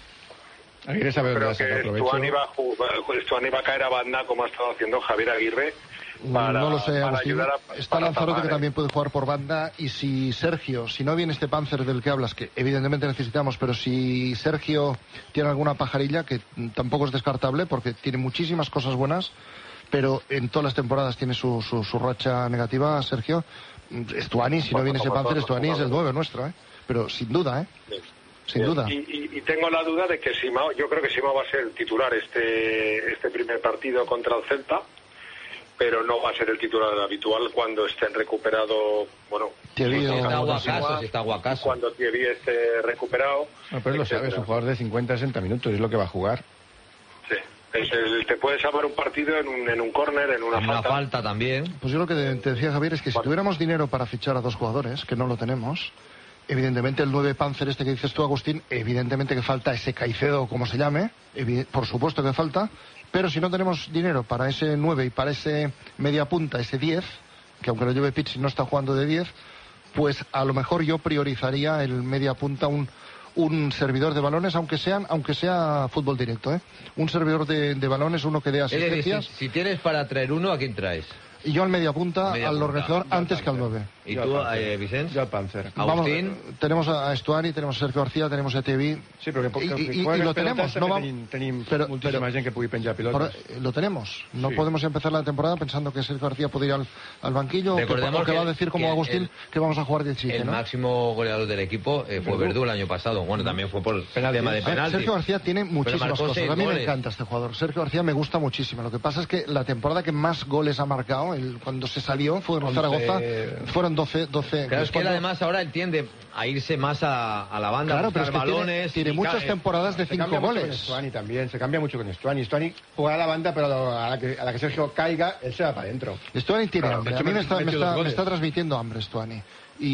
[SPEAKER 6] Aguirre sabe dónde
[SPEAKER 7] Creo
[SPEAKER 6] va a sacar
[SPEAKER 7] que
[SPEAKER 6] provecho.
[SPEAKER 7] Stuani va, a ju- Stuani va a caer a banda como ha estado haciendo Javier Aguirre. Para,
[SPEAKER 5] no lo sé,
[SPEAKER 7] para
[SPEAKER 5] Agustín.
[SPEAKER 7] ayudar a-
[SPEAKER 5] Está
[SPEAKER 7] para
[SPEAKER 5] Lanzarote
[SPEAKER 7] tapar,
[SPEAKER 5] que
[SPEAKER 7] ¿eh?
[SPEAKER 5] también puede jugar por banda. Y si Sergio, si no viene este Panzer del que hablas, que evidentemente necesitamos, pero si Sergio tiene alguna pajarilla, que mm, tampoco es descartable porque tiene muchísimas cosas buenas, pero en todas las temporadas tiene su, su, su racha negativa, Sergio. Stuani, si no
[SPEAKER 7] Bueno,
[SPEAKER 5] viene ese
[SPEAKER 7] como
[SPEAKER 5] Panzer,
[SPEAKER 7] todos los
[SPEAKER 5] Stuani es el
[SPEAKER 7] jugadores.
[SPEAKER 5] nueve nuestro, ¿eh? Pero sin duda, ¿eh?
[SPEAKER 7] Sí.
[SPEAKER 5] Sin
[SPEAKER 7] Bien.
[SPEAKER 5] duda.
[SPEAKER 7] Y, y- y tengo la duda de que Simao, yo creo que Simao va a ser el titular este, este primer partido contra el Celta, pero no va a ser el titular habitual cuando estén recuperado, bueno,
[SPEAKER 5] Thierry
[SPEAKER 7] pues,
[SPEAKER 5] o-
[SPEAKER 1] Si está
[SPEAKER 5] o
[SPEAKER 1] Guacaso, si está Guacaso.
[SPEAKER 7] cuando Thierry esté recuperado.
[SPEAKER 6] No, pero él lo sabe, es un jugador de cincuenta a sesenta minutos, es lo que va a jugar.
[SPEAKER 7] Sí. Es el- te puede salvar un partido en un, en un córner, en una,
[SPEAKER 1] Una
[SPEAKER 7] falta.
[SPEAKER 1] falta también.
[SPEAKER 5] Pues yo lo que te decía, Javier, es que si
[SPEAKER 7] Bueno.
[SPEAKER 5] tuviéramos dinero para fichar a dos jugadores, que no lo tenemos, evidentemente el nueve Panzer este que dices tú, Agustín, evidentemente que falta ese Caicedo, como se llame, evi- por supuesto que falta, pero si no tenemos dinero para ese nueve y para ese media punta, ese diez, que aunque lo lleve Pizzi no está jugando de diez, pues a lo mejor yo priorizaría el media punta un un servidor de balones, aunque sean aunque sea fútbol directo, ¿eh? Un servidor de, de balones, uno que dé
[SPEAKER 1] Es decir,
[SPEAKER 5] asistencias.
[SPEAKER 1] si, si tienes para traer uno, ¿a quién traes?
[SPEAKER 5] Y yo al media punta,
[SPEAKER 1] Media
[SPEAKER 5] al
[SPEAKER 1] punta.
[SPEAKER 5] organizador,
[SPEAKER 6] Yo al
[SPEAKER 5] antes que al
[SPEAKER 6] Panzer.
[SPEAKER 5] nueve.
[SPEAKER 1] ¿Y
[SPEAKER 6] Yo
[SPEAKER 1] tú,
[SPEAKER 6] al Panzer.
[SPEAKER 1] eh, Vicente?
[SPEAKER 6] Yo al Panzer.
[SPEAKER 5] Vamos,
[SPEAKER 1] Agustín.
[SPEAKER 5] eh, tenemos a Estuani, tenemos a Sergio García, tenemos a Tevi.
[SPEAKER 6] Sí, però que,
[SPEAKER 5] I-
[SPEAKER 6] que,
[SPEAKER 5] i-
[SPEAKER 6] que
[SPEAKER 5] i-
[SPEAKER 6] jueguen
[SPEAKER 5] i lo
[SPEAKER 6] les
[SPEAKER 5] tenemos,
[SPEAKER 6] pelotes
[SPEAKER 5] no
[SPEAKER 6] també
[SPEAKER 5] va-
[SPEAKER 6] tenim, tenim
[SPEAKER 5] pero-
[SPEAKER 6] moltíssima
[SPEAKER 5] pero-
[SPEAKER 6] gent que pugui penjar
[SPEAKER 5] Por-
[SPEAKER 6] pilotes.
[SPEAKER 5] eh, lo tenemos. No
[SPEAKER 6] Sí.
[SPEAKER 5] podemos empezar la temporada pensando que Sergio García puede ir al, al banquillo o que,
[SPEAKER 1] Recordemos
[SPEAKER 5] o que
[SPEAKER 1] que-
[SPEAKER 5] va a decir como
[SPEAKER 1] que
[SPEAKER 5] Agustín
[SPEAKER 1] el-
[SPEAKER 5] que vamos a jugar diecisiete,
[SPEAKER 1] El
[SPEAKER 5] ¿no?
[SPEAKER 1] máximo goleador del equipo eh, fue Verdú el año pasado. Bueno, también fue por
[SPEAKER 6] Penalti.
[SPEAKER 1] tema de
[SPEAKER 5] A ver,
[SPEAKER 1] penalti.
[SPEAKER 5] Sergio García tiene muchísimas
[SPEAKER 1] marcó
[SPEAKER 5] cosas.
[SPEAKER 1] seis
[SPEAKER 5] A mí me
[SPEAKER 1] goles.
[SPEAKER 5] encanta este jugador. Sergio García me gusta muchísimo. Lo que pasa es que la temporada que más goles ha marcado ¿no? El, cuando se salió, fue en
[SPEAKER 6] once...
[SPEAKER 5] Zaragoza, fueron doce... doce
[SPEAKER 1] Claro, es que él
[SPEAKER 5] cuando...
[SPEAKER 1] además ahora él tiende a irse más a, a la banda,
[SPEAKER 5] Claro,
[SPEAKER 1] a
[SPEAKER 5] pero
[SPEAKER 1] buscar
[SPEAKER 5] es que
[SPEAKER 1] balones.
[SPEAKER 5] tiene, tiene
[SPEAKER 1] y
[SPEAKER 5] muchas
[SPEAKER 1] ca-
[SPEAKER 5] temporadas de
[SPEAKER 6] Se
[SPEAKER 5] cinco
[SPEAKER 6] cambia mucho con
[SPEAKER 5] goles.
[SPEAKER 6] Stuani también, se cambia mucho con Stuani. Stuani juega a la banda, pero a la que, a la que Sergio caiga, él se va para adentro.
[SPEAKER 5] Stuani tiene
[SPEAKER 6] Claro,
[SPEAKER 5] hambre.
[SPEAKER 6] de
[SPEAKER 5] A
[SPEAKER 6] hecho,
[SPEAKER 5] mí me
[SPEAKER 6] me-
[SPEAKER 5] está, me,
[SPEAKER 6] metió
[SPEAKER 5] está,
[SPEAKER 6] dos
[SPEAKER 5] me
[SPEAKER 6] goles.
[SPEAKER 5] está transmitiendo hambre Stuani.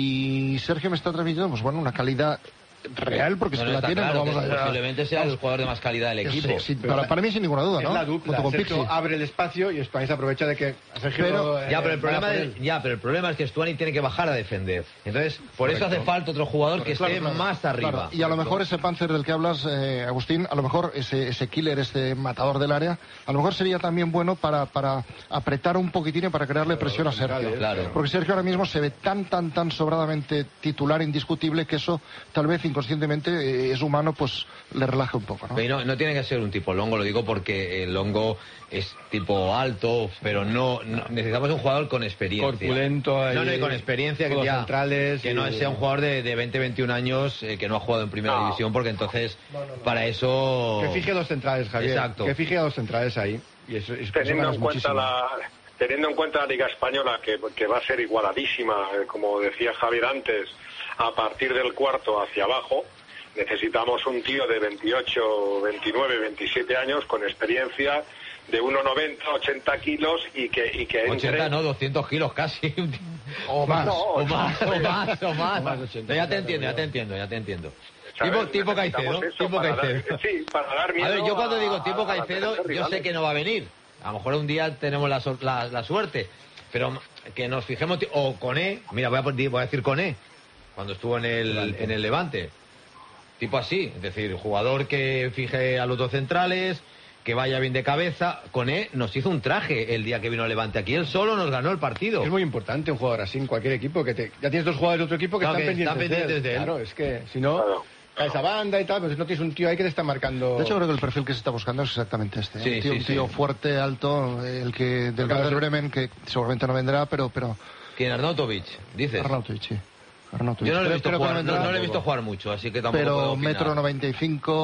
[SPEAKER 5] Y Sergio me está transmitiendo, pues bueno, una calidad real, porque
[SPEAKER 1] No,
[SPEAKER 5] si
[SPEAKER 1] no,
[SPEAKER 5] la
[SPEAKER 1] está
[SPEAKER 5] tiene,
[SPEAKER 1] claro
[SPEAKER 5] no vamos
[SPEAKER 1] que
[SPEAKER 5] a...
[SPEAKER 1] posiblemente sea el jugador de más calidad del
[SPEAKER 5] Sí,
[SPEAKER 1] equipo.
[SPEAKER 5] sí, para, para mí sin ninguna duda, ¿no?
[SPEAKER 6] Es la dupla.
[SPEAKER 5] Junto con
[SPEAKER 6] Sergio
[SPEAKER 5] Pixi.
[SPEAKER 6] abre el espacio y Stuani se aprovecha de que Sergio...
[SPEAKER 5] Pero-
[SPEAKER 6] eh,
[SPEAKER 1] Ya, pero el
[SPEAKER 6] vaya
[SPEAKER 1] problema
[SPEAKER 6] por
[SPEAKER 1] de-
[SPEAKER 6] él.
[SPEAKER 1] ya, pero el problema es que Stuani tiene que bajar a defender. Entonces, por eso
[SPEAKER 6] Correcto.
[SPEAKER 1] hace falta otro jugador que
[SPEAKER 5] Claro,
[SPEAKER 1] esté
[SPEAKER 5] claro,
[SPEAKER 1] más arriba.
[SPEAKER 5] claro. Y a lo mejor ese Panzer del que hablas, eh, Agustín, a lo mejor ese, ese killer, ese matador del área, a lo mejor sería también bueno para, para apretar un poquitín y para crearle presión a Sergio.
[SPEAKER 1] Claro.
[SPEAKER 5] Porque Sergio ahora mismo se ve tan, tan, tan sobradamente titular indiscutible que eso tal vez inconscientemente eh, es humano, pues le relaje un poco, ¿no?
[SPEAKER 1] Pero no, no tiene que ser un tipo Longo, lo digo porque el Longo es tipo alto, pero no, no- necesitamos un jugador con experiencia.
[SPEAKER 6] Corpulento ahí,
[SPEAKER 1] No, no, y con experiencia que
[SPEAKER 6] todos
[SPEAKER 1] ya,
[SPEAKER 6] centrales
[SPEAKER 1] que
[SPEAKER 6] y-
[SPEAKER 1] no sea un jugador de, de veinte, veintiún años eh, que no ha jugado en primera
[SPEAKER 7] No.
[SPEAKER 1] división, porque entonces para eso...
[SPEAKER 6] Que fije dos centrales, Javier.
[SPEAKER 1] Exacto.
[SPEAKER 6] Que fije a dos centrales ahí. Y eso, eso
[SPEAKER 7] Teniendo
[SPEAKER 6] ganas
[SPEAKER 7] en cuenta
[SPEAKER 6] muchísimo.
[SPEAKER 7] la teniendo en cuenta la Liga Española, que, que va a ser igualadísima, eh, como decía Javier antes, a partir del cuarto hacia abajo, necesitamos un tío de veintiocho, veintinueve, veintisiete años con experiencia, de uno noventa, ochenta kilos y que, y que entre...
[SPEAKER 1] ochenta, no, doscientos kilos casi.
[SPEAKER 5] O más.
[SPEAKER 7] No,
[SPEAKER 1] O más, o más, o más.
[SPEAKER 6] O más de ochenta,
[SPEAKER 1] No, ya te
[SPEAKER 6] claro,
[SPEAKER 1] entiendo, ya
[SPEAKER 6] claro.
[SPEAKER 1] te entiendo, ya te entiendo.
[SPEAKER 7] ¿sabes?
[SPEAKER 1] Tipo, tipo Caicedo,
[SPEAKER 7] Necesitamos eso
[SPEAKER 1] tipo
[SPEAKER 7] para
[SPEAKER 1] Caicedo.
[SPEAKER 7] dar- sí, para dar miedo
[SPEAKER 1] A ver, yo cuando
[SPEAKER 7] a-
[SPEAKER 1] digo tipo
[SPEAKER 7] a- a las
[SPEAKER 1] Caicedo,
[SPEAKER 7] defensas
[SPEAKER 1] yo sé
[SPEAKER 7] rivales.
[SPEAKER 1] que no va a venir. A lo mejor un día tenemos la, sor- la, la suerte. Pero que nos fijemos, ti- o Coné, mira, voy a, pon- voy a decir Coné, cuando estuvo en el, en el Levante. Tipo así, es decir, jugador que fije a los dos centrales, que vaya bien de cabeza. Coné nos hizo un traje el día que vino al Levante aquí, él solo nos ganó el partido.
[SPEAKER 6] Es muy importante un jugador así en cualquier equipo, que te, ya tienes dos jugadores de otro equipo que
[SPEAKER 1] Claro,
[SPEAKER 6] están
[SPEAKER 1] que
[SPEAKER 6] pendientes,
[SPEAKER 1] están pendientes de él.
[SPEAKER 6] Claro, es que si no,
[SPEAKER 7] Claro.
[SPEAKER 6] a esa banda y tal, pues no tienes un tío ahí que te está marcando...
[SPEAKER 5] De hecho, creo que el perfil que se está buscando es exactamente este. ¿eh?
[SPEAKER 1] Sí,
[SPEAKER 5] un tío,
[SPEAKER 1] sí,
[SPEAKER 5] un tío
[SPEAKER 1] sí.
[SPEAKER 5] fuerte, alto, el que del
[SPEAKER 6] Claro,
[SPEAKER 5] Werder
[SPEAKER 6] sí.
[SPEAKER 5] Bremen, que seguramente no vendrá, pero pero
[SPEAKER 1] ¿Quién? Arnautovic, dices.
[SPEAKER 5] Arnautovic, sí. Arnautovic.
[SPEAKER 1] Yo no lo he
[SPEAKER 5] Creo-
[SPEAKER 1] visto
[SPEAKER 5] creo que
[SPEAKER 1] jugar,
[SPEAKER 5] no
[SPEAKER 1] no,
[SPEAKER 5] vendrá,
[SPEAKER 1] no lo he visto jugar mucho, así que tampoco puedo
[SPEAKER 5] pero
[SPEAKER 1] opinar.
[SPEAKER 5] metro noventa y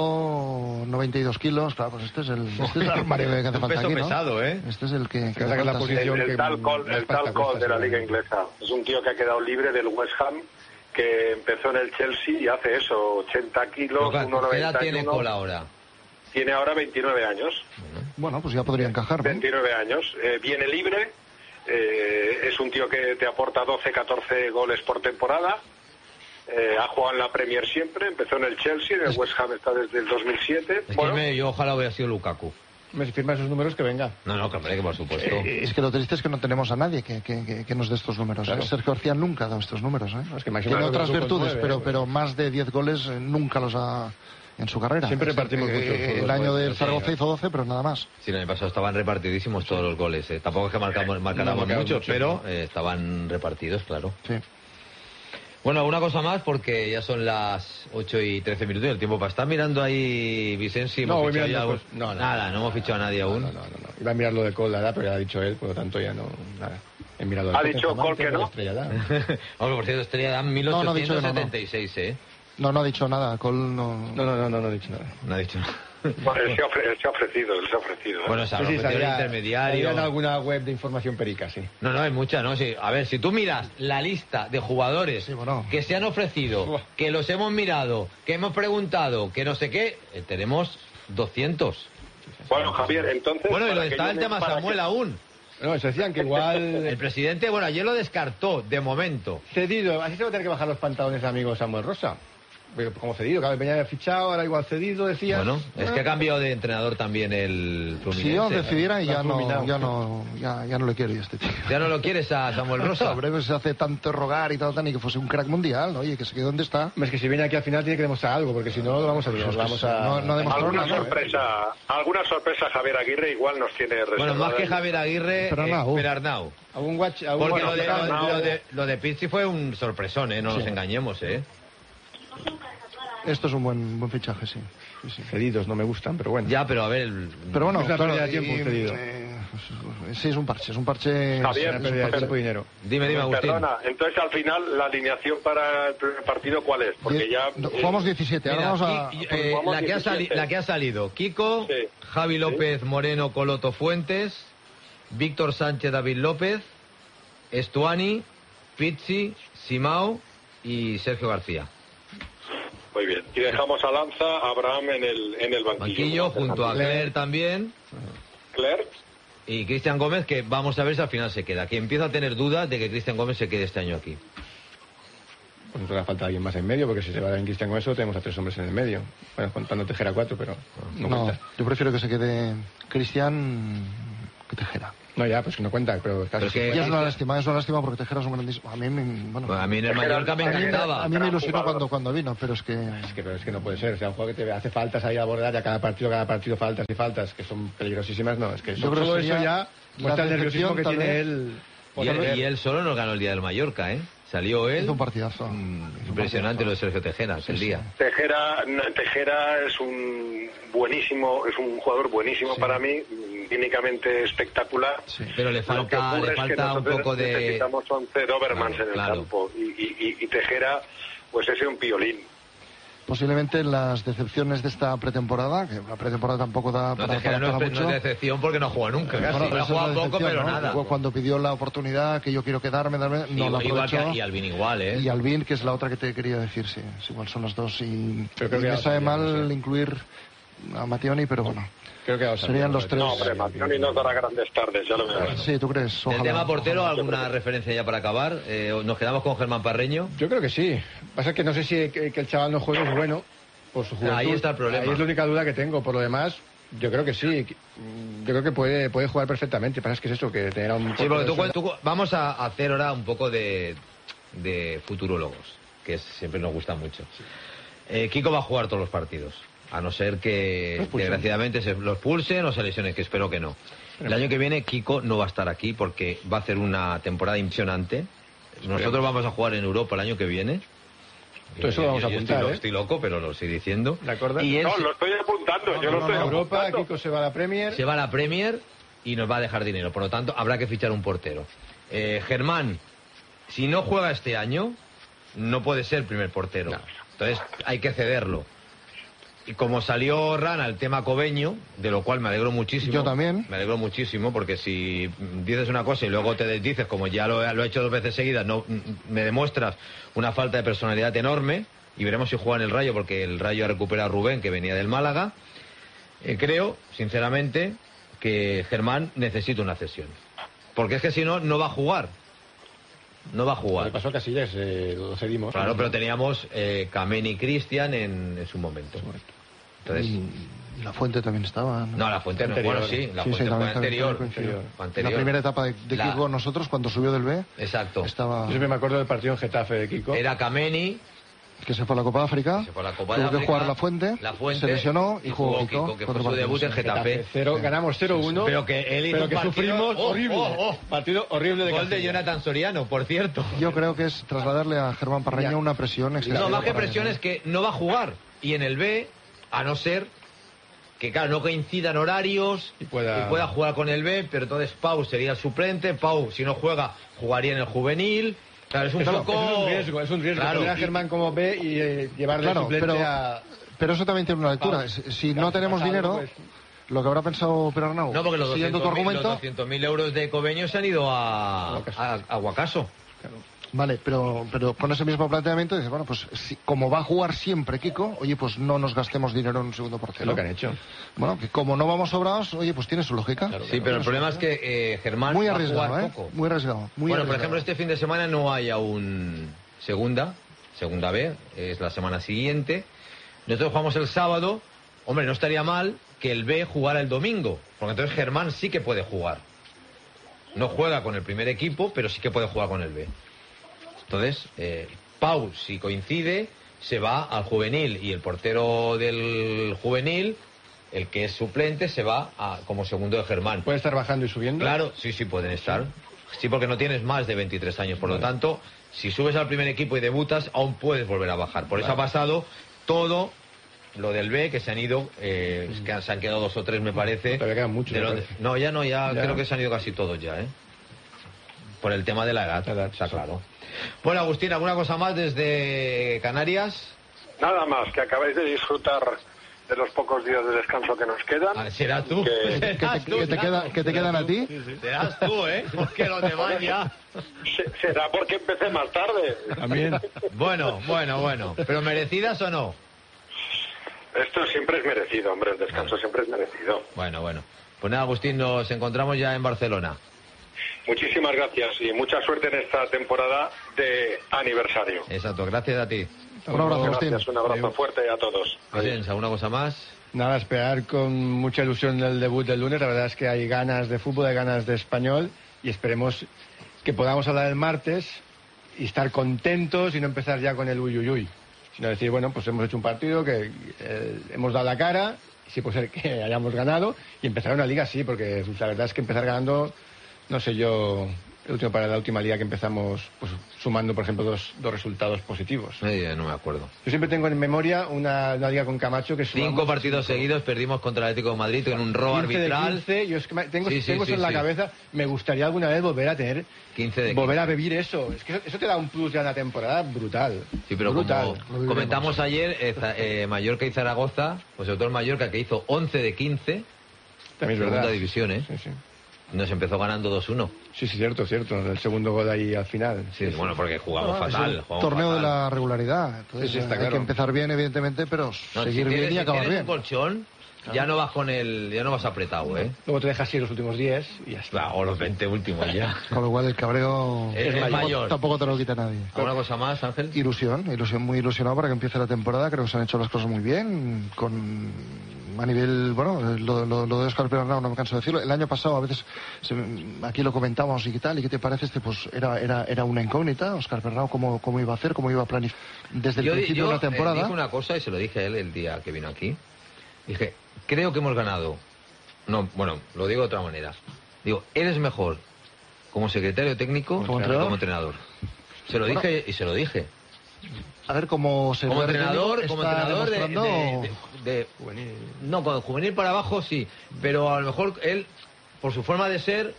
[SPEAKER 5] cinco, noventa y dos kilos, claro, pues este es el, este es el armario que hace
[SPEAKER 1] Un
[SPEAKER 5] falta
[SPEAKER 1] peso
[SPEAKER 5] aquí, ¿no?
[SPEAKER 1] pesado, ¿eh?
[SPEAKER 5] Este es el que, que
[SPEAKER 6] Que
[SPEAKER 5] hace
[SPEAKER 6] saca la
[SPEAKER 5] falta, sí.
[SPEAKER 6] posición.
[SPEAKER 7] El, el
[SPEAKER 6] que
[SPEAKER 7] tal Col,
[SPEAKER 6] más
[SPEAKER 7] el tal
[SPEAKER 6] pasta
[SPEAKER 7] Col
[SPEAKER 6] cuesta,
[SPEAKER 7] de la Liga
[SPEAKER 6] seguramente.
[SPEAKER 7] Inglesa. Es un tío que ha quedado libre del West Ham, que empezó en el Chelsea y hace eso, ochenta kilos,
[SPEAKER 1] ¿Qué
[SPEAKER 7] uno
[SPEAKER 1] edad
[SPEAKER 7] noventa y
[SPEAKER 1] tiene
[SPEAKER 7] uno.
[SPEAKER 1] Col ahora?
[SPEAKER 7] Tiene ahora veintinueve años.
[SPEAKER 5] Bueno, pues ya podría encajar, ¿no?
[SPEAKER 7] veintinueve años. Eh, viene libre. eh, es un tío que te aporta doce, catorce goles por temporada. Eh, ha jugado en la Premier siempre. Empezó en el Chelsea, en el West Ham está desde el dos mil siete.
[SPEAKER 1] Es que
[SPEAKER 7] Bueno,
[SPEAKER 1] me- yo ojalá hubiera sido Lukaku.
[SPEAKER 6] Me firma esos números que venga.
[SPEAKER 1] No, no, que hombre, que por supuesto.
[SPEAKER 5] Eh, Es que lo triste es que no tenemos a nadie que, que, que- que nos dé estos números. ¿eh?
[SPEAKER 6] Claro.
[SPEAKER 5] Sergio García nunca ha dado estos números. ¿eh?
[SPEAKER 6] Es que máximo
[SPEAKER 5] Tiene
[SPEAKER 6] creo que
[SPEAKER 5] otras
[SPEAKER 6] tuvo
[SPEAKER 5] virtudes,
[SPEAKER 6] nueve,
[SPEAKER 5] pero,
[SPEAKER 6] ¿eh?
[SPEAKER 5] pero más de diez goles eh, nunca los ha en su carrera.
[SPEAKER 6] Siempre
[SPEAKER 5] Es
[SPEAKER 6] repartimos
[SPEAKER 5] decir,
[SPEAKER 6] mucho el
[SPEAKER 5] eh,
[SPEAKER 6] fútbol,
[SPEAKER 5] El año
[SPEAKER 6] pues,
[SPEAKER 5] del
[SPEAKER 6] sí,
[SPEAKER 5] Zaragoza
[SPEAKER 6] claro.
[SPEAKER 5] hizo doce, pero nada más.
[SPEAKER 1] Sí, el año pasado estaban repartidísimos todos los goles. ¿eh? Tampoco es que marcamos, marcáramos
[SPEAKER 6] marcaron
[SPEAKER 1] mucho,
[SPEAKER 6] mucho,
[SPEAKER 1] pero eh, estaban repartidos, claro.
[SPEAKER 5] Sí.
[SPEAKER 1] Bueno, una cosa más, porque ya son las ocho y trece minutos y el tiempo para estar mirando ahí, Vicensi.
[SPEAKER 6] No,
[SPEAKER 1] hemos
[SPEAKER 6] voy
[SPEAKER 1] fichado
[SPEAKER 6] mirando
[SPEAKER 1] ya algún-
[SPEAKER 6] cosas- no, no,
[SPEAKER 1] Nada,
[SPEAKER 6] no,
[SPEAKER 1] no, hemos fichado a nadie aún.
[SPEAKER 6] No, no, no, no. Iba a mirar lo de Cole, la edad, pero ya ha dicho él, por lo tanto ya no... Nada. He mirado el
[SPEAKER 7] Ha dicho
[SPEAKER 6] Tottenham
[SPEAKER 7] Cole
[SPEAKER 6] antes,
[SPEAKER 7] que
[SPEAKER 6] la
[SPEAKER 7] no.
[SPEAKER 6] Estrella Damm.
[SPEAKER 1] Hombre, por cierto, Estrella Dan mil
[SPEAKER 5] No, no ha dicho que no, no.
[SPEAKER 1] ochocientos setenta y seis, ¿eh?
[SPEAKER 5] No, no ha dicho nada. Col no...
[SPEAKER 6] No, no, no, no, no he dicho nada.
[SPEAKER 1] No ha dicho nada.
[SPEAKER 7] bueno, él, se ha ofre- él se ha ofrecido, él se ha ofrecido. ¿eh?
[SPEAKER 1] Bueno, se ha
[SPEAKER 6] Sí, sí,
[SPEAKER 1] ofrecido el
[SPEAKER 6] salía-
[SPEAKER 1] intermediario.
[SPEAKER 6] salía en alguna web de información perica, sí.
[SPEAKER 1] No, no, hay mucha, ¿no? Sí. A ver, si tú miras la lista de jugadores
[SPEAKER 5] Sí, bueno.
[SPEAKER 1] que se han ofrecido,
[SPEAKER 6] Buah.
[SPEAKER 1] que los hemos mirado, que hemos preguntado, que no sé qué, eh, tenemos doscientos.
[SPEAKER 7] Bueno, Javier, entonces...
[SPEAKER 1] Bueno, y
[SPEAKER 7] para
[SPEAKER 1] lo
[SPEAKER 7] que
[SPEAKER 1] está el
[SPEAKER 7] yo-
[SPEAKER 1] tema
[SPEAKER 7] para
[SPEAKER 1] Samuel
[SPEAKER 7] que-
[SPEAKER 1] aún.
[SPEAKER 6] No, se decían que igual...
[SPEAKER 1] El presidente, bueno, ayer lo descartó, de momento.
[SPEAKER 6] Cedido, así se va a tener que bajar los pantalones el amigo Samuel Rosa. Pero como cedido, cada vez venía fichado, ahora igual cedido, decía.
[SPEAKER 1] Bueno, es que ha cambiado de entrenador también el Fluminense.
[SPEAKER 5] Si yo decidiera,
[SPEAKER 6] Lo
[SPEAKER 5] ya
[SPEAKER 6] has
[SPEAKER 5] no,
[SPEAKER 6] fulminado.
[SPEAKER 5] ya no, ya, ya no le quiero yo a este tío.
[SPEAKER 1] ¿Ya no lo quieres a Samuel Rosa?
[SPEAKER 5] Hombre, pues se hace tanto rogar y tal, tan, y que fuese un crack mundial, ¿no? Oye, que se quede donde está.
[SPEAKER 6] Es que si viene aquí al final tiene que demostrar algo, porque si no lo vamos a ver.
[SPEAKER 5] Pues,
[SPEAKER 6] vamos
[SPEAKER 5] pues,
[SPEAKER 6] a...
[SPEAKER 5] no- no demostró
[SPEAKER 7] Alguna
[SPEAKER 5] nada, ¿eh?
[SPEAKER 7] sorpresa, alguna sorpresa Javier Aguirre igual nos tiene reservada.
[SPEAKER 1] Bueno, más que Javier Aguirre,
[SPEAKER 5] Pero
[SPEAKER 1] eh,
[SPEAKER 5] Arnau.
[SPEAKER 1] Perarnau.
[SPEAKER 6] Algún watch, algún
[SPEAKER 1] Porque
[SPEAKER 6] watch-
[SPEAKER 1] lo de, lo,
[SPEAKER 7] Arnau.
[SPEAKER 1] lo de, lo de Pizzi fue un sorpresón, ¿eh? No nos engañemos, ¿eh?
[SPEAKER 5] Esto es un buen, buen fichaje, sí. Sí, sí.
[SPEAKER 6] Cedidos no me gustan, pero bueno.
[SPEAKER 1] Ya, pero a ver... el-
[SPEAKER 5] Pero bueno,
[SPEAKER 6] Es una
[SPEAKER 5] claro,
[SPEAKER 6] pérdida de tiempo,
[SPEAKER 5] y,
[SPEAKER 6] cedido.
[SPEAKER 5] eh, sí, es un parche, es un parche...
[SPEAKER 7] Javier,
[SPEAKER 6] Una pérdida de tiempo y dinero.
[SPEAKER 1] Dime, dime, Agustín.
[SPEAKER 7] Perdona, entonces al final la alineación para el primer partido, ¿cuál es? Porque
[SPEAKER 5] Die-
[SPEAKER 7] ya...
[SPEAKER 5] no,
[SPEAKER 7] eh,
[SPEAKER 5] jugamos diecisiete, ahora
[SPEAKER 1] Mira,
[SPEAKER 5] vamos a...
[SPEAKER 1] Ki-
[SPEAKER 7] pues
[SPEAKER 1] eh,
[SPEAKER 7] vamos
[SPEAKER 1] la, que ha sali-
[SPEAKER 7] diecisiete.
[SPEAKER 1] la que ha salido, Kiko,
[SPEAKER 7] Sí.
[SPEAKER 1] Javi López, Moreno, Coloto, Fuentes, Víctor Sánchez, David López, Estuani, Pizzi, Simao y Sergio García.
[SPEAKER 7] Muy bien. Y dejamos a Lanza, a Abraham en el, en el banquillo.
[SPEAKER 1] Banquillo junto a Cler también.
[SPEAKER 7] Cler.
[SPEAKER 1] Y Cristian Gómez, que vamos a ver si al final se queda. Que empieza a tener dudas de que Cristian Gómez se quede este año aquí.
[SPEAKER 6] Pues nos hará falta alguien más en medio, porque si se va en Cristian Gómez solo tenemos a tres hombres en el medio. Bueno, contando Tejera cuatro, pero no,
[SPEAKER 5] No,
[SPEAKER 6] cuenta.
[SPEAKER 5] yo prefiero que se quede Cristian que Tejera.
[SPEAKER 6] No, ya, pues que no cuenta, pero casi
[SPEAKER 1] Pero
[SPEAKER 6] sí
[SPEAKER 1] que-
[SPEAKER 6] cuenta.
[SPEAKER 5] Y es una lástima, es una lástima porque Tejera es un grandísimo. A mí, me- bueno,
[SPEAKER 1] Bueno, a mí en el
[SPEAKER 7] Tejera-
[SPEAKER 1] Mallorca me
[SPEAKER 7] Tejera-
[SPEAKER 1] encantaba.
[SPEAKER 5] a mí me ilusionó
[SPEAKER 7] jugador.
[SPEAKER 5] cuando, cuando vino, pero es que...
[SPEAKER 6] Es que, pero es que no puede ser, o sea, un juego que te hace faltas ahí a abordar y a cada partido, cada partido faltas y faltas, que son peligrosísimas, no, es que
[SPEAKER 5] Yo
[SPEAKER 6] eso-
[SPEAKER 5] creo
[SPEAKER 6] todo
[SPEAKER 5] que
[SPEAKER 6] eso
[SPEAKER 5] sería
[SPEAKER 6] ya muestra el
[SPEAKER 5] la
[SPEAKER 6] nerviosismo que
[SPEAKER 5] decepción,
[SPEAKER 6] tiene
[SPEAKER 5] tal
[SPEAKER 6] él.
[SPEAKER 1] Y él, y él solo nos ganó el día del Mallorca, ¿eh? Salió él.
[SPEAKER 5] Hizo un partidazo.
[SPEAKER 1] Mm,
[SPEAKER 5] Hizo un
[SPEAKER 1] Impresionante
[SPEAKER 5] partidazo.
[SPEAKER 1] lo de Sergio Tejera, aquel
[SPEAKER 5] Sí,
[SPEAKER 1] día.
[SPEAKER 5] sí.
[SPEAKER 7] Tejera, Tejera es un buenísimo, es un jugador buenísimo
[SPEAKER 5] Sí.
[SPEAKER 7] para mí, clínicamente espectacular.
[SPEAKER 5] Sí.
[SPEAKER 1] Pero le
[SPEAKER 7] Lo que
[SPEAKER 1] falta,
[SPEAKER 7] ocurre
[SPEAKER 1] le
[SPEAKER 7] es que
[SPEAKER 1] falta un
[SPEAKER 7] nosotros
[SPEAKER 1] poco de...
[SPEAKER 7] necesitamos once Dobermans
[SPEAKER 1] Claro,
[SPEAKER 7] en el
[SPEAKER 1] claro.
[SPEAKER 7] campo y, y, y- y Tejera, pues ese es un piolín.
[SPEAKER 5] Posiblemente las decepciones de esta pretemporada, que la pretemporada tampoco da
[SPEAKER 1] No,
[SPEAKER 5] para,
[SPEAKER 1] Tejera
[SPEAKER 5] para,
[SPEAKER 1] no
[SPEAKER 5] para
[SPEAKER 1] es, no
[SPEAKER 5] mucho.
[SPEAKER 1] es decepción porque no juega nunca. Casi.
[SPEAKER 5] Bueno,
[SPEAKER 1] ha
[SPEAKER 5] esa es
[SPEAKER 1] jugado
[SPEAKER 5] la
[SPEAKER 1] poco,
[SPEAKER 5] decepción,
[SPEAKER 1] pero
[SPEAKER 5] ¿no?
[SPEAKER 1] nada.
[SPEAKER 5] Igual cuando pidió la oportunidad, que yo quiero quedarme, darme, no la
[SPEAKER 1] igual que
[SPEAKER 5] aprovechó.
[SPEAKER 1] y Albin igual, ¿eh?
[SPEAKER 5] Y Albin, que es la otra que te quería decir, sí, sí, igual son las dos. Y,
[SPEAKER 6] Pero creo
[SPEAKER 5] y
[SPEAKER 6] que
[SPEAKER 5] me
[SPEAKER 6] ya
[SPEAKER 5] sabe
[SPEAKER 6] sabíamos,
[SPEAKER 5] mal
[SPEAKER 6] sí.
[SPEAKER 5] incluir a Mattioni, pero bueno.
[SPEAKER 6] Creo que vamos a
[SPEAKER 5] Serían
[SPEAKER 6] ver,
[SPEAKER 5] los tres.
[SPEAKER 7] No, hombre, Mattioni nos dará grandes tardes, ya lo verás.
[SPEAKER 5] Sí, ¿tú crees?
[SPEAKER 1] Del
[SPEAKER 5] Ojalá,
[SPEAKER 1] tema portero,
[SPEAKER 5] ojalá.
[SPEAKER 1] ¿alguna referencia ya para acabar? Eh, ¿Nos quedamos con Germán Parreño?
[SPEAKER 6] Yo creo que sí. Pasa que no sé si que, que el chaval no juegue es bueno por su juventud.
[SPEAKER 1] Ahí está el problema.
[SPEAKER 6] Ahí es la única duda que tengo. Por lo demás, yo creo que sí. Yo creo que puede, puede jugar perfectamente. Pasa que es eso, que tener a un...
[SPEAKER 1] Sí, porque tú,
[SPEAKER 6] portero
[SPEAKER 1] tú- vamos a hacer ahora un poco de, de futurólogos, que es- siempre nos gusta mucho. Eh, Kiko va a jugar todos los partidos, a no ser que
[SPEAKER 6] Los pulsen.
[SPEAKER 1] desgraciadamente se los pulsen o se lesionen, que espero que no. El año que viene Kiko no va a estar aquí porque va a hacer una temporada impresionante. Nosotros vamos a jugar en Europa el año que viene.
[SPEAKER 6] Todo eso lo vamos a
[SPEAKER 1] Yo
[SPEAKER 6] apuntar,
[SPEAKER 1] estoy,
[SPEAKER 6] ¿eh?
[SPEAKER 1] estoy loco, pero lo estoy diciendo.
[SPEAKER 6] ¿De acuerdo?
[SPEAKER 1] Y él
[SPEAKER 7] No,
[SPEAKER 1] se-
[SPEAKER 7] lo estoy apuntando, yo
[SPEAKER 6] No,
[SPEAKER 7] lo
[SPEAKER 6] no,
[SPEAKER 7] estoy
[SPEAKER 6] no, Europa,
[SPEAKER 7] apuntando.
[SPEAKER 6] Kiko se va a la Premier.
[SPEAKER 1] se va a la Premier y nos va a dejar dinero. Por lo tanto, habrá que fichar un portero. Eh, Germán, si no juega este año, no puede ser primer portero. Entonces, hay que cederlo. Y como salió Rana el tema Cobeño, de lo cual me alegro muchísimo.
[SPEAKER 5] Yo también.
[SPEAKER 1] Me alegro muchísimo, porque si dices una cosa y luego te desdices, como ya lo, he- lo he hecho dos veces seguidas, no, me demuestras una falta de personalidad enorme. Y veremos si juega en el Rayo, porque el Rayo recupera a Rubén, que venía del Málaga. Eh, creo, sinceramente, que Germán necesita una cesión. Porque es que si no, no va a jugar. No va a
[SPEAKER 6] Le
[SPEAKER 1] jugar.
[SPEAKER 6] pasó a Casillas, eh, lo cedimos.
[SPEAKER 1] Claro, pero teníamos eh, Kameni y Cristian en, en su momento. Entonces,
[SPEAKER 5] Y, y la Fuente también estaba.
[SPEAKER 1] no, la Fuente no.
[SPEAKER 6] Anterior.
[SPEAKER 1] Bueno, sí, la
[SPEAKER 5] Sí, sí,
[SPEAKER 1] Fuente fue
[SPEAKER 5] también- también
[SPEAKER 1] anterior.
[SPEAKER 5] coincidió.
[SPEAKER 1] Fue
[SPEAKER 5] La
[SPEAKER 1] anterior.
[SPEAKER 5] primera etapa de, de
[SPEAKER 1] La-
[SPEAKER 5] Kiko, nosotros, cuando subió del B,
[SPEAKER 1] Exacto.
[SPEAKER 5] estaba...
[SPEAKER 6] Yo siempre me acuerdo del partido en Getafe de Kiko.
[SPEAKER 1] Era Kameni,
[SPEAKER 5] que se fue a la Copa de África,
[SPEAKER 1] se fue a la Copa
[SPEAKER 5] tuvo
[SPEAKER 1] de
[SPEAKER 5] que
[SPEAKER 1] África,
[SPEAKER 5] jugar La Fuente,
[SPEAKER 1] La Fuente,
[SPEAKER 5] se lesionó y, jugó Kiko.
[SPEAKER 1] Kiko, que fue
[SPEAKER 5] cuatro
[SPEAKER 1] su
[SPEAKER 5] partidos.
[SPEAKER 1] debut en Getafe.
[SPEAKER 6] Cero, ganamos cero uno.
[SPEAKER 1] Pero que él hizo
[SPEAKER 6] pero
[SPEAKER 1] un
[SPEAKER 6] que
[SPEAKER 1] partido-
[SPEAKER 6] sufrimos
[SPEAKER 1] oh,
[SPEAKER 6] horrible.
[SPEAKER 1] oh, oh.
[SPEAKER 6] Partido horrible de
[SPEAKER 1] Gol de
[SPEAKER 6] Casillas.
[SPEAKER 1] Jonathan Soriano, por cierto.
[SPEAKER 5] Yo creo que es trasladarle a Germán Parreño
[SPEAKER 6] Ya.
[SPEAKER 5] una presión excesiva.
[SPEAKER 1] No, más que
[SPEAKER 5] para él,
[SPEAKER 1] presión
[SPEAKER 5] ¿no?
[SPEAKER 1] es que no va a jugar. Y en el B, a no ser que, claro, no coincidan horarios
[SPEAKER 6] Y pueda-
[SPEAKER 1] jugar con el B, pero entonces Pau sería el suplente. Pau, si no juega, jugaría en el juvenil. Claro, es un
[SPEAKER 6] Eso,
[SPEAKER 1] poco...
[SPEAKER 6] eso es un riesgo, es un riesgo.
[SPEAKER 1] Claro.
[SPEAKER 6] Poner a Germán como B y eh, llevarle
[SPEAKER 5] Claro,
[SPEAKER 6] suplente
[SPEAKER 5] pero-
[SPEAKER 6] a...
[SPEAKER 5] Pero eso también tiene una lectura.
[SPEAKER 6] Pau.
[SPEAKER 5] Si si
[SPEAKER 6] Claro,
[SPEAKER 5] no tenemos
[SPEAKER 6] pasa algo,
[SPEAKER 5] dinero,
[SPEAKER 6] pues-
[SPEAKER 5] lo que habrá pensado Perarnau,
[SPEAKER 1] No, porque los
[SPEAKER 5] siguiendo tu argumento,
[SPEAKER 1] doscientos mil euros de Cobeño se han ido a, a, a Guacaso.
[SPEAKER 5] vale, pero, pero con ese mismo planteamiento dices, bueno, pues si, como va a jugar siempre Kiko, oye, pues no nos gastemos dinero en un segundo
[SPEAKER 6] Es
[SPEAKER 5] portero.
[SPEAKER 6] lo que han hecho.
[SPEAKER 5] Bueno, que como no vamos sobrados, oye, pues tiene su lógica.
[SPEAKER 1] Sí, pero el problema es que eh, Germán
[SPEAKER 5] Muy
[SPEAKER 1] va a
[SPEAKER 5] arriesgado,
[SPEAKER 1] jugar
[SPEAKER 5] ¿eh?
[SPEAKER 1] poco.
[SPEAKER 5] Muy arriesgado. Muy
[SPEAKER 1] bueno, por
[SPEAKER 5] arriesgado.
[SPEAKER 1] ejemplo, este fin de semana no hay aún segunda, segunda B, es la semana siguiente. Nosotros jugamos el sábado. Hombre, no estaría mal que el B jugara el domingo, porque entonces Germán sí que puede jugar. No juega con el primer equipo, pero sí que puede jugar con el B. Entonces, eh, Pau, si coincide, se va al juvenil y el portero del juvenil, el que es suplente, se va a, como segundo de Germán.
[SPEAKER 6] Puede estar bajando y subiendo.
[SPEAKER 1] Claro, sí, sí, pueden estar. Sí, porque no tienes más de veintitrés años. Por lo tanto, si subes al primer equipo y debutas, aún puedes volver a bajar. Por eso ha pasado todo lo del B, que se han ido, eh, es que se han quedado dos o tres, me parece.
[SPEAKER 6] Todavía quedan muchos,
[SPEAKER 1] de
[SPEAKER 6] me
[SPEAKER 1] los-
[SPEAKER 6] parece.
[SPEAKER 1] no, ya no, ya,
[SPEAKER 6] Ya.
[SPEAKER 1] creo que se han ido casi todos ya, ¿eh? Por el tema de la edad,
[SPEAKER 6] La edad,
[SPEAKER 1] está
[SPEAKER 6] sí.
[SPEAKER 1] claro. Bueno, Agustín, ¿alguna cosa más desde Canarias?
[SPEAKER 7] Nada más, que acabáis de disfrutar de los pocos días de descanso que nos quedan.
[SPEAKER 1] Ah, serás tú.
[SPEAKER 7] Que-
[SPEAKER 5] ¿Qué
[SPEAKER 1] Serás
[SPEAKER 5] te,
[SPEAKER 1] tú,
[SPEAKER 5] qué te
[SPEAKER 1] serás
[SPEAKER 5] queda-
[SPEAKER 1] tú.
[SPEAKER 5] qué te quedan a ti?
[SPEAKER 1] Serás tú, ¿eh? Porque los demás ya...
[SPEAKER 7] Se- será porque empecé más tarde.
[SPEAKER 6] También.
[SPEAKER 1] Bueno, bueno, bueno. ¿Pero merecidas o no?
[SPEAKER 7] Esto siempre es merecido, hombre, el descanso siempre es merecido.
[SPEAKER 1] Bueno, bueno. Pues nada, Agustín, nos encontramos ya en Barcelona.
[SPEAKER 7] Muchísimas gracias y mucha suerte en esta temporada de aniversario.
[SPEAKER 1] Exacto, gracias a ti.
[SPEAKER 5] Un abrazo, Agustín.
[SPEAKER 7] Gracias, un abrazo fuerte a todos.
[SPEAKER 1] Vicens, ¿alguna cosa más?
[SPEAKER 6] Nada, esperar con mucha ilusión el debut del lunes. La verdad es que hay ganas de fútbol, hay ganas de español y esperemos que podamos hablar el martes y estar contentos y no empezar ya con el uy, uy, uy. Sino decir, bueno, pues hemos hecho un partido que eh, hemos dado la cara, y sí puede ser que hayamos ganado y empezar una liga sí, porque la verdad es que empezar ganando, no sé yo, el último para la última liga que empezamos pues sumando, por ejemplo, dos, dos resultados positivos.
[SPEAKER 1] Eh, no me acuerdo.
[SPEAKER 6] Yo siempre tengo en memoria una, una liga con Camacho que sumamos
[SPEAKER 1] Cinco partidos
[SPEAKER 6] cinco.
[SPEAKER 1] seguidos perdimos contra el Atlético de Madrid en un robo
[SPEAKER 6] quince de
[SPEAKER 1] arbitral.
[SPEAKER 6] quince, yo es que me- tengo,
[SPEAKER 1] Sí, sí,
[SPEAKER 6] tengo
[SPEAKER 1] sí,
[SPEAKER 6] eso en la
[SPEAKER 1] sí.
[SPEAKER 6] cabeza. Me gustaría alguna vez volver a tener,
[SPEAKER 1] quince de
[SPEAKER 6] volver
[SPEAKER 1] quince.
[SPEAKER 6] a vivir eso. Es que eso, eso te da un plus ya en la temporada brutal.
[SPEAKER 1] Sí, pero
[SPEAKER 6] brutal.
[SPEAKER 1] como comentamos ayer, eh, Za- eh, Mallorca y Zaragoza, pues sobre todo el Mallorca que hizo once de quince,
[SPEAKER 6] También es
[SPEAKER 1] segunda
[SPEAKER 6] verdad.
[SPEAKER 1] división, ¿eh?
[SPEAKER 6] Sí, sí.
[SPEAKER 1] Nos empezó ganando dos uno.
[SPEAKER 6] Sí, sí, cierto, cierto. El segundo gol ahí al final.
[SPEAKER 1] Sí, bueno, porque jugamos
[SPEAKER 5] Ah, es
[SPEAKER 1] fatal.
[SPEAKER 5] el
[SPEAKER 1] jugamos
[SPEAKER 5] torneo
[SPEAKER 1] fatal.
[SPEAKER 5] de la regularidad. Entonces,
[SPEAKER 6] Sí, sí, está
[SPEAKER 5] hay
[SPEAKER 6] claro.
[SPEAKER 5] que empezar bien, evidentemente, pero
[SPEAKER 1] No,
[SPEAKER 5] seguir
[SPEAKER 1] si
[SPEAKER 5] bien
[SPEAKER 1] tienes,
[SPEAKER 5] y
[SPEAKER 1] si
[SPEAKER 5] acabar
[SPEAKER 1] tienes
[SPEAKER 5] bien.
[SPEAKER 1] un colchón, ya no vas con el, ya no vas apretado, ¿eh?
[SPEAKER 6] Luego te dejas ir los últimos diez y ya está.
[SPEAKER 1] O los veinte últimos ya.
[SPEAKER 5] Con lo cual el cabreo
[SPEAKER 1] Es- es
[SPEAKER 5] tampoco-
[SPEAKER 1] mayor.
[SPEAKER 5] tampoco te lo quita nadie.
[SPEAKER 1] ¿Alguna cosa más, Ángel?
[SPEAKER 5] Ilusión, ilusión, muy ilusionado para que empiece la temporada. Creo que se han hecho las cosas muy bien. Con a nivel, bueno, lo, lo, lo de Óscar Pernau no me canso de decirlo. El año pasado a veces se- aquí lo comentábamos y qué tal, y qué te parece este, pues era era era una incógnita. Óscar Pernau cómo cómo iba a hacer, cómo iba a planificar desde el
[SPEAKER 1] Yo, di-
[SPEAKER 5] principio
[SPEAKER 1] yo,
[SPEAKER 5] de la
[SPEAKER 1] eh,
[SPEAKER 5] temporada.
[SPEAKER 1] dije una cosa y se lo dije a él el día que vino aquí. Dije, creo que hemos ganado. No, bueno, lo digo de otra manera. Digo, eres mejor como secretario técnico
[SPEAKER 5] ¿Como
[SPEAKER 1] que
[SPEAKER 5] entrenador?
[SPEAKER 1] como entrenador. Se lo
[SPEAKER 5] Bueno.
[SPEAKER 1] dije y se lo dije.
[SPEAKER 5] A ver cómo se
[SPEAKER 1] Como
[SPEAKER 5] ve
[SPEAKER 1] entrenador, como
[SPEAKER 5] está
[SPEAKER 1] entrenador de,
[SPEAKER 5] demostrando-
[SPEAKER 1] de- de- de- no, con juvenil para abajo sí, pero a lo mejor él, por su forma de ser,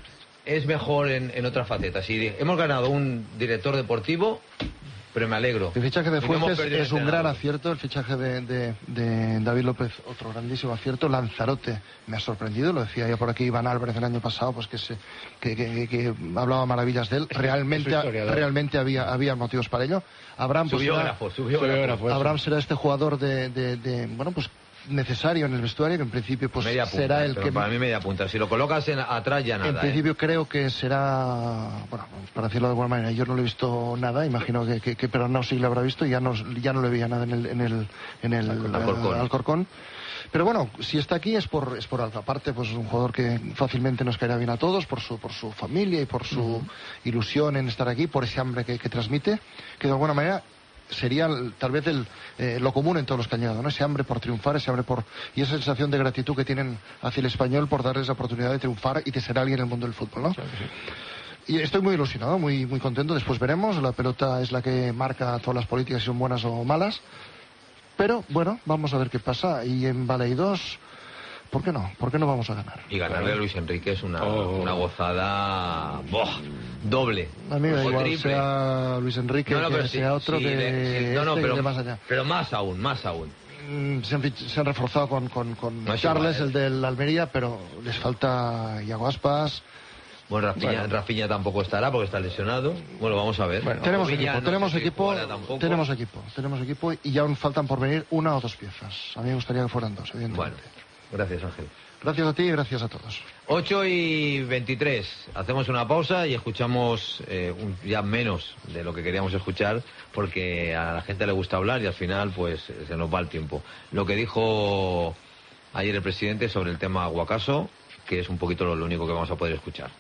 [SPEAKER 1] es mejor en, en otras facetas. Y di- hemos ganado un director deportivo, pero me alegro.
[SPEAKER 5] El fichaje de
[SPEAKER 1] Y no hemos
[SPEAKER 5] Fuentes
[SPEAKER 1] perdido
[SPEAKER 5] es un
[SPEAKER 1] entrenador.
[SPEAKER 5] gran acierto, el fichaje de, de- de David López, otro grandísimo acierto. Lanzarote me ha sorprendido, lo decía ya por aquí Iván Álvarez el año pasado, pues que, se, que, que- que hablaba maravillas de él. Realmente,
[SPEAKER 6] es un historiador.
[SPEAKER 5] realmente había, había motivos para ello. Abraham,
[SPEAKER 1] Su
[SPEAKER 5] pues, será,
[SPEAKER 1] biógrafo, su biógrafo.
[SPEAKER 6] biógrafo, eso.
[SPEAKER 5] Abraham será este jugador de, de- de, bueno, pues necesario en el vestuario, que en principio pues
[SPEAKER 1] Media punta,
[SPEAKER 5] será el
[SPEAKER 1] pero
[SPEAKER 5] que...
[SPEAKER 1] para mí media punta. Si lo colocas en, atrás ya nada.
[SPEAKER 5] En
[SPEAKER 1] ¿eh?
[SPEAKER 5] principio creo que será, bueno, para decirlo de alguna manera, yo no le he visto nada, imagino que, que, que Pernau sí le habrá visto y ya no, ya no le veía nada en el, en el, en el
[SPEAKER 1] Alcorcón.
[SPEAKER 5] eh, Alcorcón. Pero bueno, si está aquí es por, es por algo. Aparte, pues es un jugador que fácilmente nos caerá bien a todos por su, por su familia y por su ilusión en estar aquí, por ese hambre que, que transmite, que de alguna manera sería el- tal vez el, eh, lo común en todos los que han llegado, ¿no? Ese hambre por triunfar, ese hambre por... y esa sensación de gratitud que tienen hacia el español por darles la oportunidad de triunfar y de ser alguien en el mundo del fútbol, ¿no? Y estoy muy ilusionado, muy, muy contento. Después veremos, la pelota es la que marca todas las políticas, si son buenas o malas. Pero, bueno, vamos a ver qué pasa. Y en Baleidos, ¿por qué no? ¿Por qué no vamos a ganar?
[SPEAKER 1] Y ganarle a Luis Enrique es una,
[SPEAKER 6] Oh.
[SPEAKER 1] una gozada ¡buah! Doble.
[SPEAKER 5] A mí me da
[SPEAKER 1] O
[SPEAKER 5] igual,
[SPEAKER 1] triple.
[SPEAKER 5] sea Luis Enrique,
[SPEAKER 1] No, no,
[SPEAKER 5] que
[SPEAKER 1] pero sí,
[SPEAKER 5] sea otro,
[SPEAKER 1] sí,
[SPEAKER 5] que
[SPEAKER 1] le- sí, no, no,
[SPEAKER 5] este,
[SPEAKER 1] pero,
[SPEAKER 5] que más allá.
[SPEAKER 1] pero más aún, más aún.
[SPEAKER 5] Mm, Se han, fich- se han reforzado con, con, con
[SPEAKER 1] No es
[SPEAKER 5] Charles,
[SPEAKER 1] igual,
[SPEAKER 5] el del Almería, pero les falta Iago Aspas.
[SPEAKER 1] Bueno, Rafinha,
[SPEAKER 6] Bueno.
[SPEAKER 1] Rafinha tampoco estará porque está lesionado. Bueno, vamos a ver.
[SPEAKER 6] Bueno,
[SPEAKER 5] tenemos
[SPEAKER 1] Villa
[SPEAKER 5] equipo,
[SPEAKER 1] no
[SPEAKER 5] tenemos
[SPEAKER 1] sé si
[SPEAKER 5] equipo,
[SPEAKER 1] jugará tampoco.
[SPEAKER 5] tenemos equipo, tenemos equipo y aún faltan por venir una o dos piezas. A mí me gustaría que fueran dos,
[SPEAKER 1] Bueno,
[SPEAKER 5] evidentemente.
[SPEAKER 1] gracias Ángel.
[SPEAKER 5] Gracias a ti y gracias a todos.
[SPEAKER 1] ocho y veintitrés. Hacemos una pausa y escuchamos eh, un- ya menos de lo que queríamos escuchar porque a la gente le gusta hablar y al final pues se nos va el tiempo. Lo que dijo ayer el presidente sobre el tema Guacaso, que es un poquito lo, lo único que vamos a poder escuchar.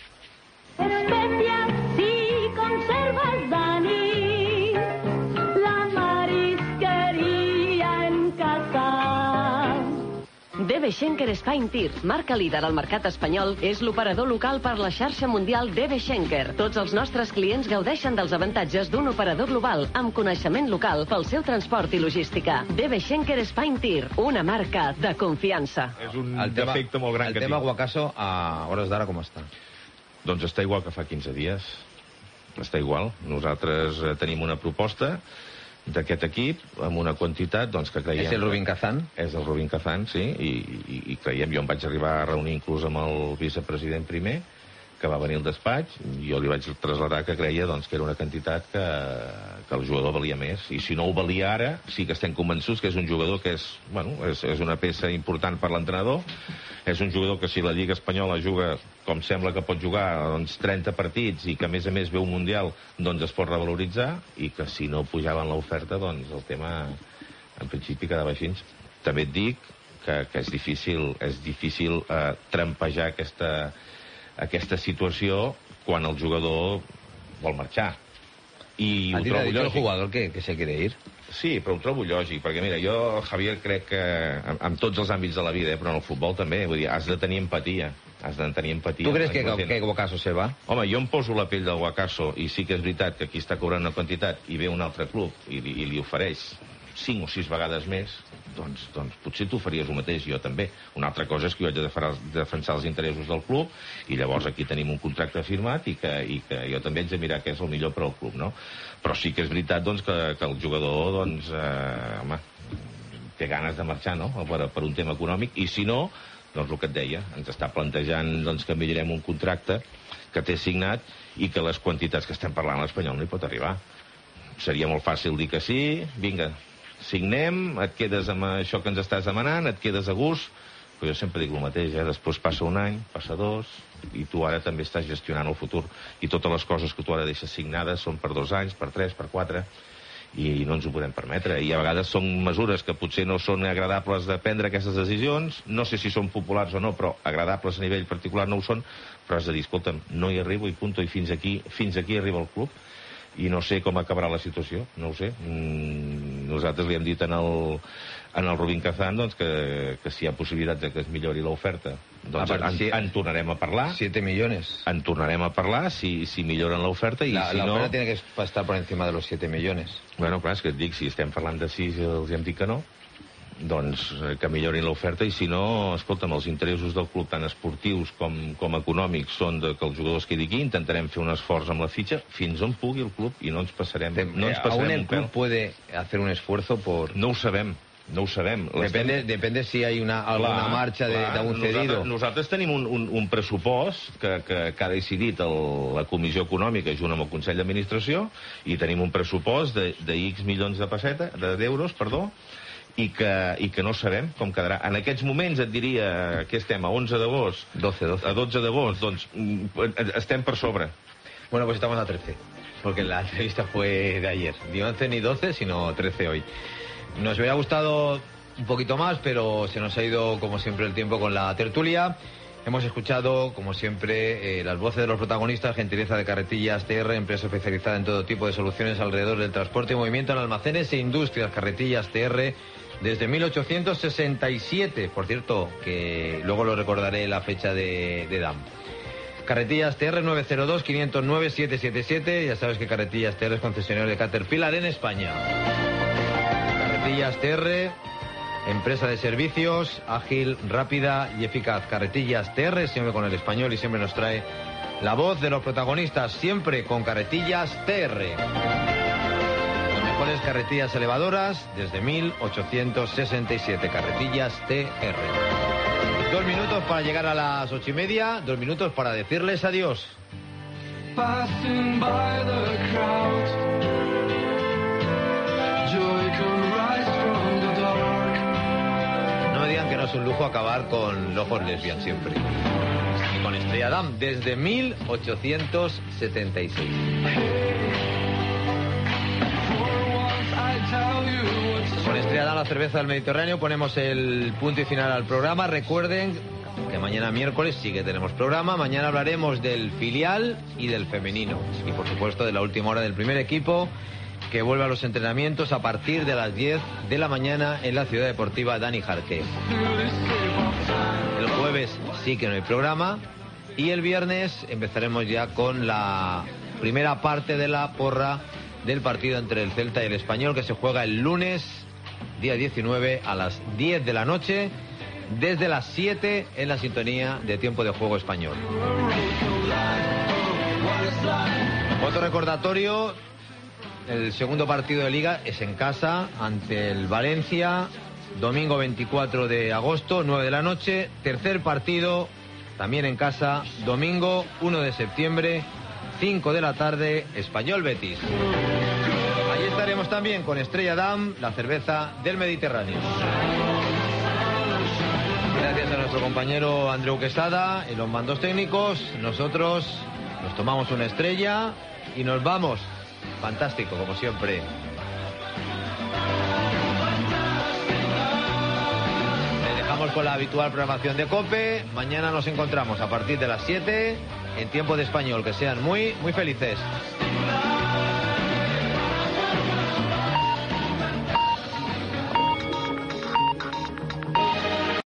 [SPEAKER 3] Especias y conservas, Dani, la marisquería en casa.
[SPEAKER 2] D B Schenker Spine Tir, marca líder al mercat espanyol, és l'operador local per la xarxa mundial D B Schenker. Tots els nostres clients gaudeixen dels avantatges d'un operador global amb coneixement local pel seu transport i logística. D B Schenker Spine Tir, una marca de confiança.
[SPEAKER 8] És un
[SPEAKER 1] El tema,
[SPEAKER 8] defecte molt gran
[SPEAKER 1] el
[SPEAKER 8] que
[SPEAKER 1] tema
[SPEAKER 8] tinc.
[SPEAKER 1] Guacaso a hores d'ara com està?
[SPEAKER 8] Doncs està igual que fa quinze dies. Està igual. Nosaltres eh, tenim una proposta d'aquest equip, amb una quantitat doncs, que creiem...
[SPEAKER 1] És el Rubin Kazan?
[SPEAKER 8] És el Rubin Kazan, sí, i, i, i creiem, jo em vaig arribar a reunir inclús amb el vicepresident primer, que va venir al despatx, i jo li vaig traslladar que creia doncs, que era una quantitat que, que el jugador valia més. I si no ho valia ara, sí que estem convençuts que és un jugador que és, bueno, és, és una peça important per l'entrenador. És un jugador que si la Lliga Espanyola juga, com sembla que pot jugar, doncs, trenta partits i que a més a més ve un Mundial, doncs es pot revaloritzar, i que si no pujaven l'oferta, doncs el tema en principi quedava així. També et dic que, que és difícil, és difícil eh, trampejar aquesta... aquesta situació quan el jugador vol marxar. I
[SPEAKER 1] ¿A
[SPEAKER 8] ho
[SPEAKER 1] ti te ha
[SPEAKER 8] trobo
[SPEAKER 1] dicho el
[SPEAKER 8] lògic.
[SPEAKER 1] jugador que, que se quiere ir?
[SPEAKER 8] Sí, però ho trobo lògic, perquè mira, jo, Javier, crec que en, en tots els àmbits de la vida, eh, però en el futbol també, vull dir, has de tenir empatia. Has de tenir empatia.
[SPEAKER 1] ¿Tú crees que,
[SPEAKER 8] que,
[SPEAKER 1] que Guacaso se va?
[SPEAKER 8] Home, jo em poso la pell del Guacaso i sí que és veritat que aquí està cobrant una quantitat i ve un altre club i, i li ofereix cinc o sis vegades més, doncs, doncs potser tu faries el mateix, jo també. Una altra cosa és que jo haig de defensar els interessos del club i llavors aquí tenim un contracte firmat i que, i que jo també haig de mirar què és el millor per al club, no? Però sí que és veritat doncs, que, que el jugador doncs, eh, home, té ganes de marxar, no?, per, per un tema econòmic, i si no, doncs el que et deia, ens està plantejant doncs, que millorem un contracte que té signat i que les quantitats que estem parlant a l'Espanyol no hi pot arribar. Seria molt fàcil dir que sí, vinga, signem, et quedes amb això que ens estàs demanant, et quedes a gust, però jo sempre dic el mateix, eh? Després passa un any, passa dos, i tu ara també estàs gestionant el futur, i totes les coses que tu ara deixes signades són per dos anys, per tres, per quatre, i no ens ho podem permetre, i a vegades són mesures que potser no són agradables de prendre aquestes decisions, no sé si són populars o no, però agradables a nivell particular no ho són, però has de dir, escolta'm, no hi arribo i punto, i fins aquí, fins aquí arriba el club, i no sé com acabarà la situació, no ho sé. Mm, nosaltres li hem dit en el, en el Rubin Kazan doncs, que, que si hi ha possibilitats de que es millori l'oferta, doncs en,
[SPEAKER 1] si,
[SPEAKER 8] en tornarem a parlar.
[SPEAKER 1] siete millones.
[SPEAKER 8] En tornarem a parlar si, si milloren l'oferta i
[SPEAKER 1] la,
[SPEAKER 8] si
[SPEAKER 1] la
[SPEAKER 8] no...
[SPEAKER 1] La oferta tiene que estar por encima de los siete millones.
[SPEAKER 8] Bueno, clar, és que et dic, si estem parlant de sis i els hem dit que no, doncs que millorin l'oferta, i si no, escolta'm, els interessos del club, tant esportius com, com econòmics, són de que el jugador es quedi aquí. Intentarem fer un esforç amb la fitxa fins on pugui el club i no ens passarem, no ens passarem
[SPEAKER 1] ¿Aún el
[SPEAKER 8] un pèl.
[SPEAKER 1] club puede hacer un esfuerzo por...?
[SPEAKER 8] No ho sabem, no ho sabem.
[SPEAKER 1] Depende, depende si hay una, alguna
[SPEAKER 8] Clar,
[SPEAKER 1] marcha de,
[SPEAKER 8] clar,
[SPEAKER 1] de un cedido.
[SPEAKER 8] Nosaltres, nosaltres tenim un, un, un pressupost que, que, que ha decidit el, la Comissió Econòmica junt amb el Consell d'Administració, i tenim un pressupost de, de X milions de pessetes, d'euros, perdó, i que, i que no sabem com quedarà. En aquests moments et diria que estem a onze d'agost,
[SPEAKER 1] doce, doce.
[SPEAKER 8] a dotze d'agost, doncs mm, estem per sobre.
[SPEAKER 1] Bueno, pues estamos a trece, porque la entrevista fue de ayer. Ni once ni doce, sino trece hoy. Nos hubiera gustado un poquito más, pero se nos ha ido, como siempre, el tiempo con la tertulia. Hemos escuchado, como siempre, eh, las voces de los protagonistas, gentileza de Carretillas T R, empresa especializada en todo tipo de soluciones alrededor del transporte y movimiento en almacenes e industrias. Carretillas T R desde mil ochocientos sesenta y siete, por cierto, que luego lo recordaré la fecha de, de D A M. Carretillas T R nueve cero dos, quinientos nueve, siete siete siete. Ya sabes que Carretillas T R es concesionario de Caterpillar en España. Carretillas T R, empresa de servicios, ágil, rápida y eficaz. Carretillas T R, siempre con el español, y siempre nos trae la voz de los protagonistas, siempre con Carretillas T R. Las mejores carretillas elevadoras desde mil ochocientos sesenta y siete. Carretillas T R. Dos minutos para llegar a las ocho y media, dos minutos para decirles adiós.
[SPEAKER 4] Passing by the crowd, joy can rise from the dark.
[SPEAKER 1] No me digan que no es un lujo acabar con Lojos Lesbian siempre. Y con Estrella Damm desde mil ochocientos setenta y seis. Con Estrella Damm, la cerveza del Mediterráneo, ponemos el punto y final al programa. Recuerden que mañana miércoles sí que tenemos programa. Mañana hablaremos del filial y del femenino. Y por supuesto de la última hora del primer equipo, que vuelve a los entrenamientos a partir de las diez de la mañana en la Ciudad Deportiva Dani Jarque. El jueves sí que no hay programa, y el viernes empezaremos ya con la primera parte de la porra del partido entre el Celta y el Español, que se juega el lunes, día diecinueve, a las diez de la noche, desde las siete en la sintonía de Tiempo de Juego Español. Otro recordatorio: el segundo partido de Liga es en casa ante el Valencia, domingo veinticuatro de agosto, nueve de la noche. Tercer partido también en casa, domingo uno de septiembre, cinco de la tarde, Español Betis. Allí estaremos también con Estrella Damm, la cerveza del Mediterráneo. Gracias a nuestro compañero Andreu Quesada en los mandos técnicos. Nosotros nos tomamos una estrella y nos vamos. Fantástico, como siempre. Le dejamos con la habitual programación de COPE. Mañana nos encontramos a partir de las siete en Tiempo de Español. Que sean muy, muy felices.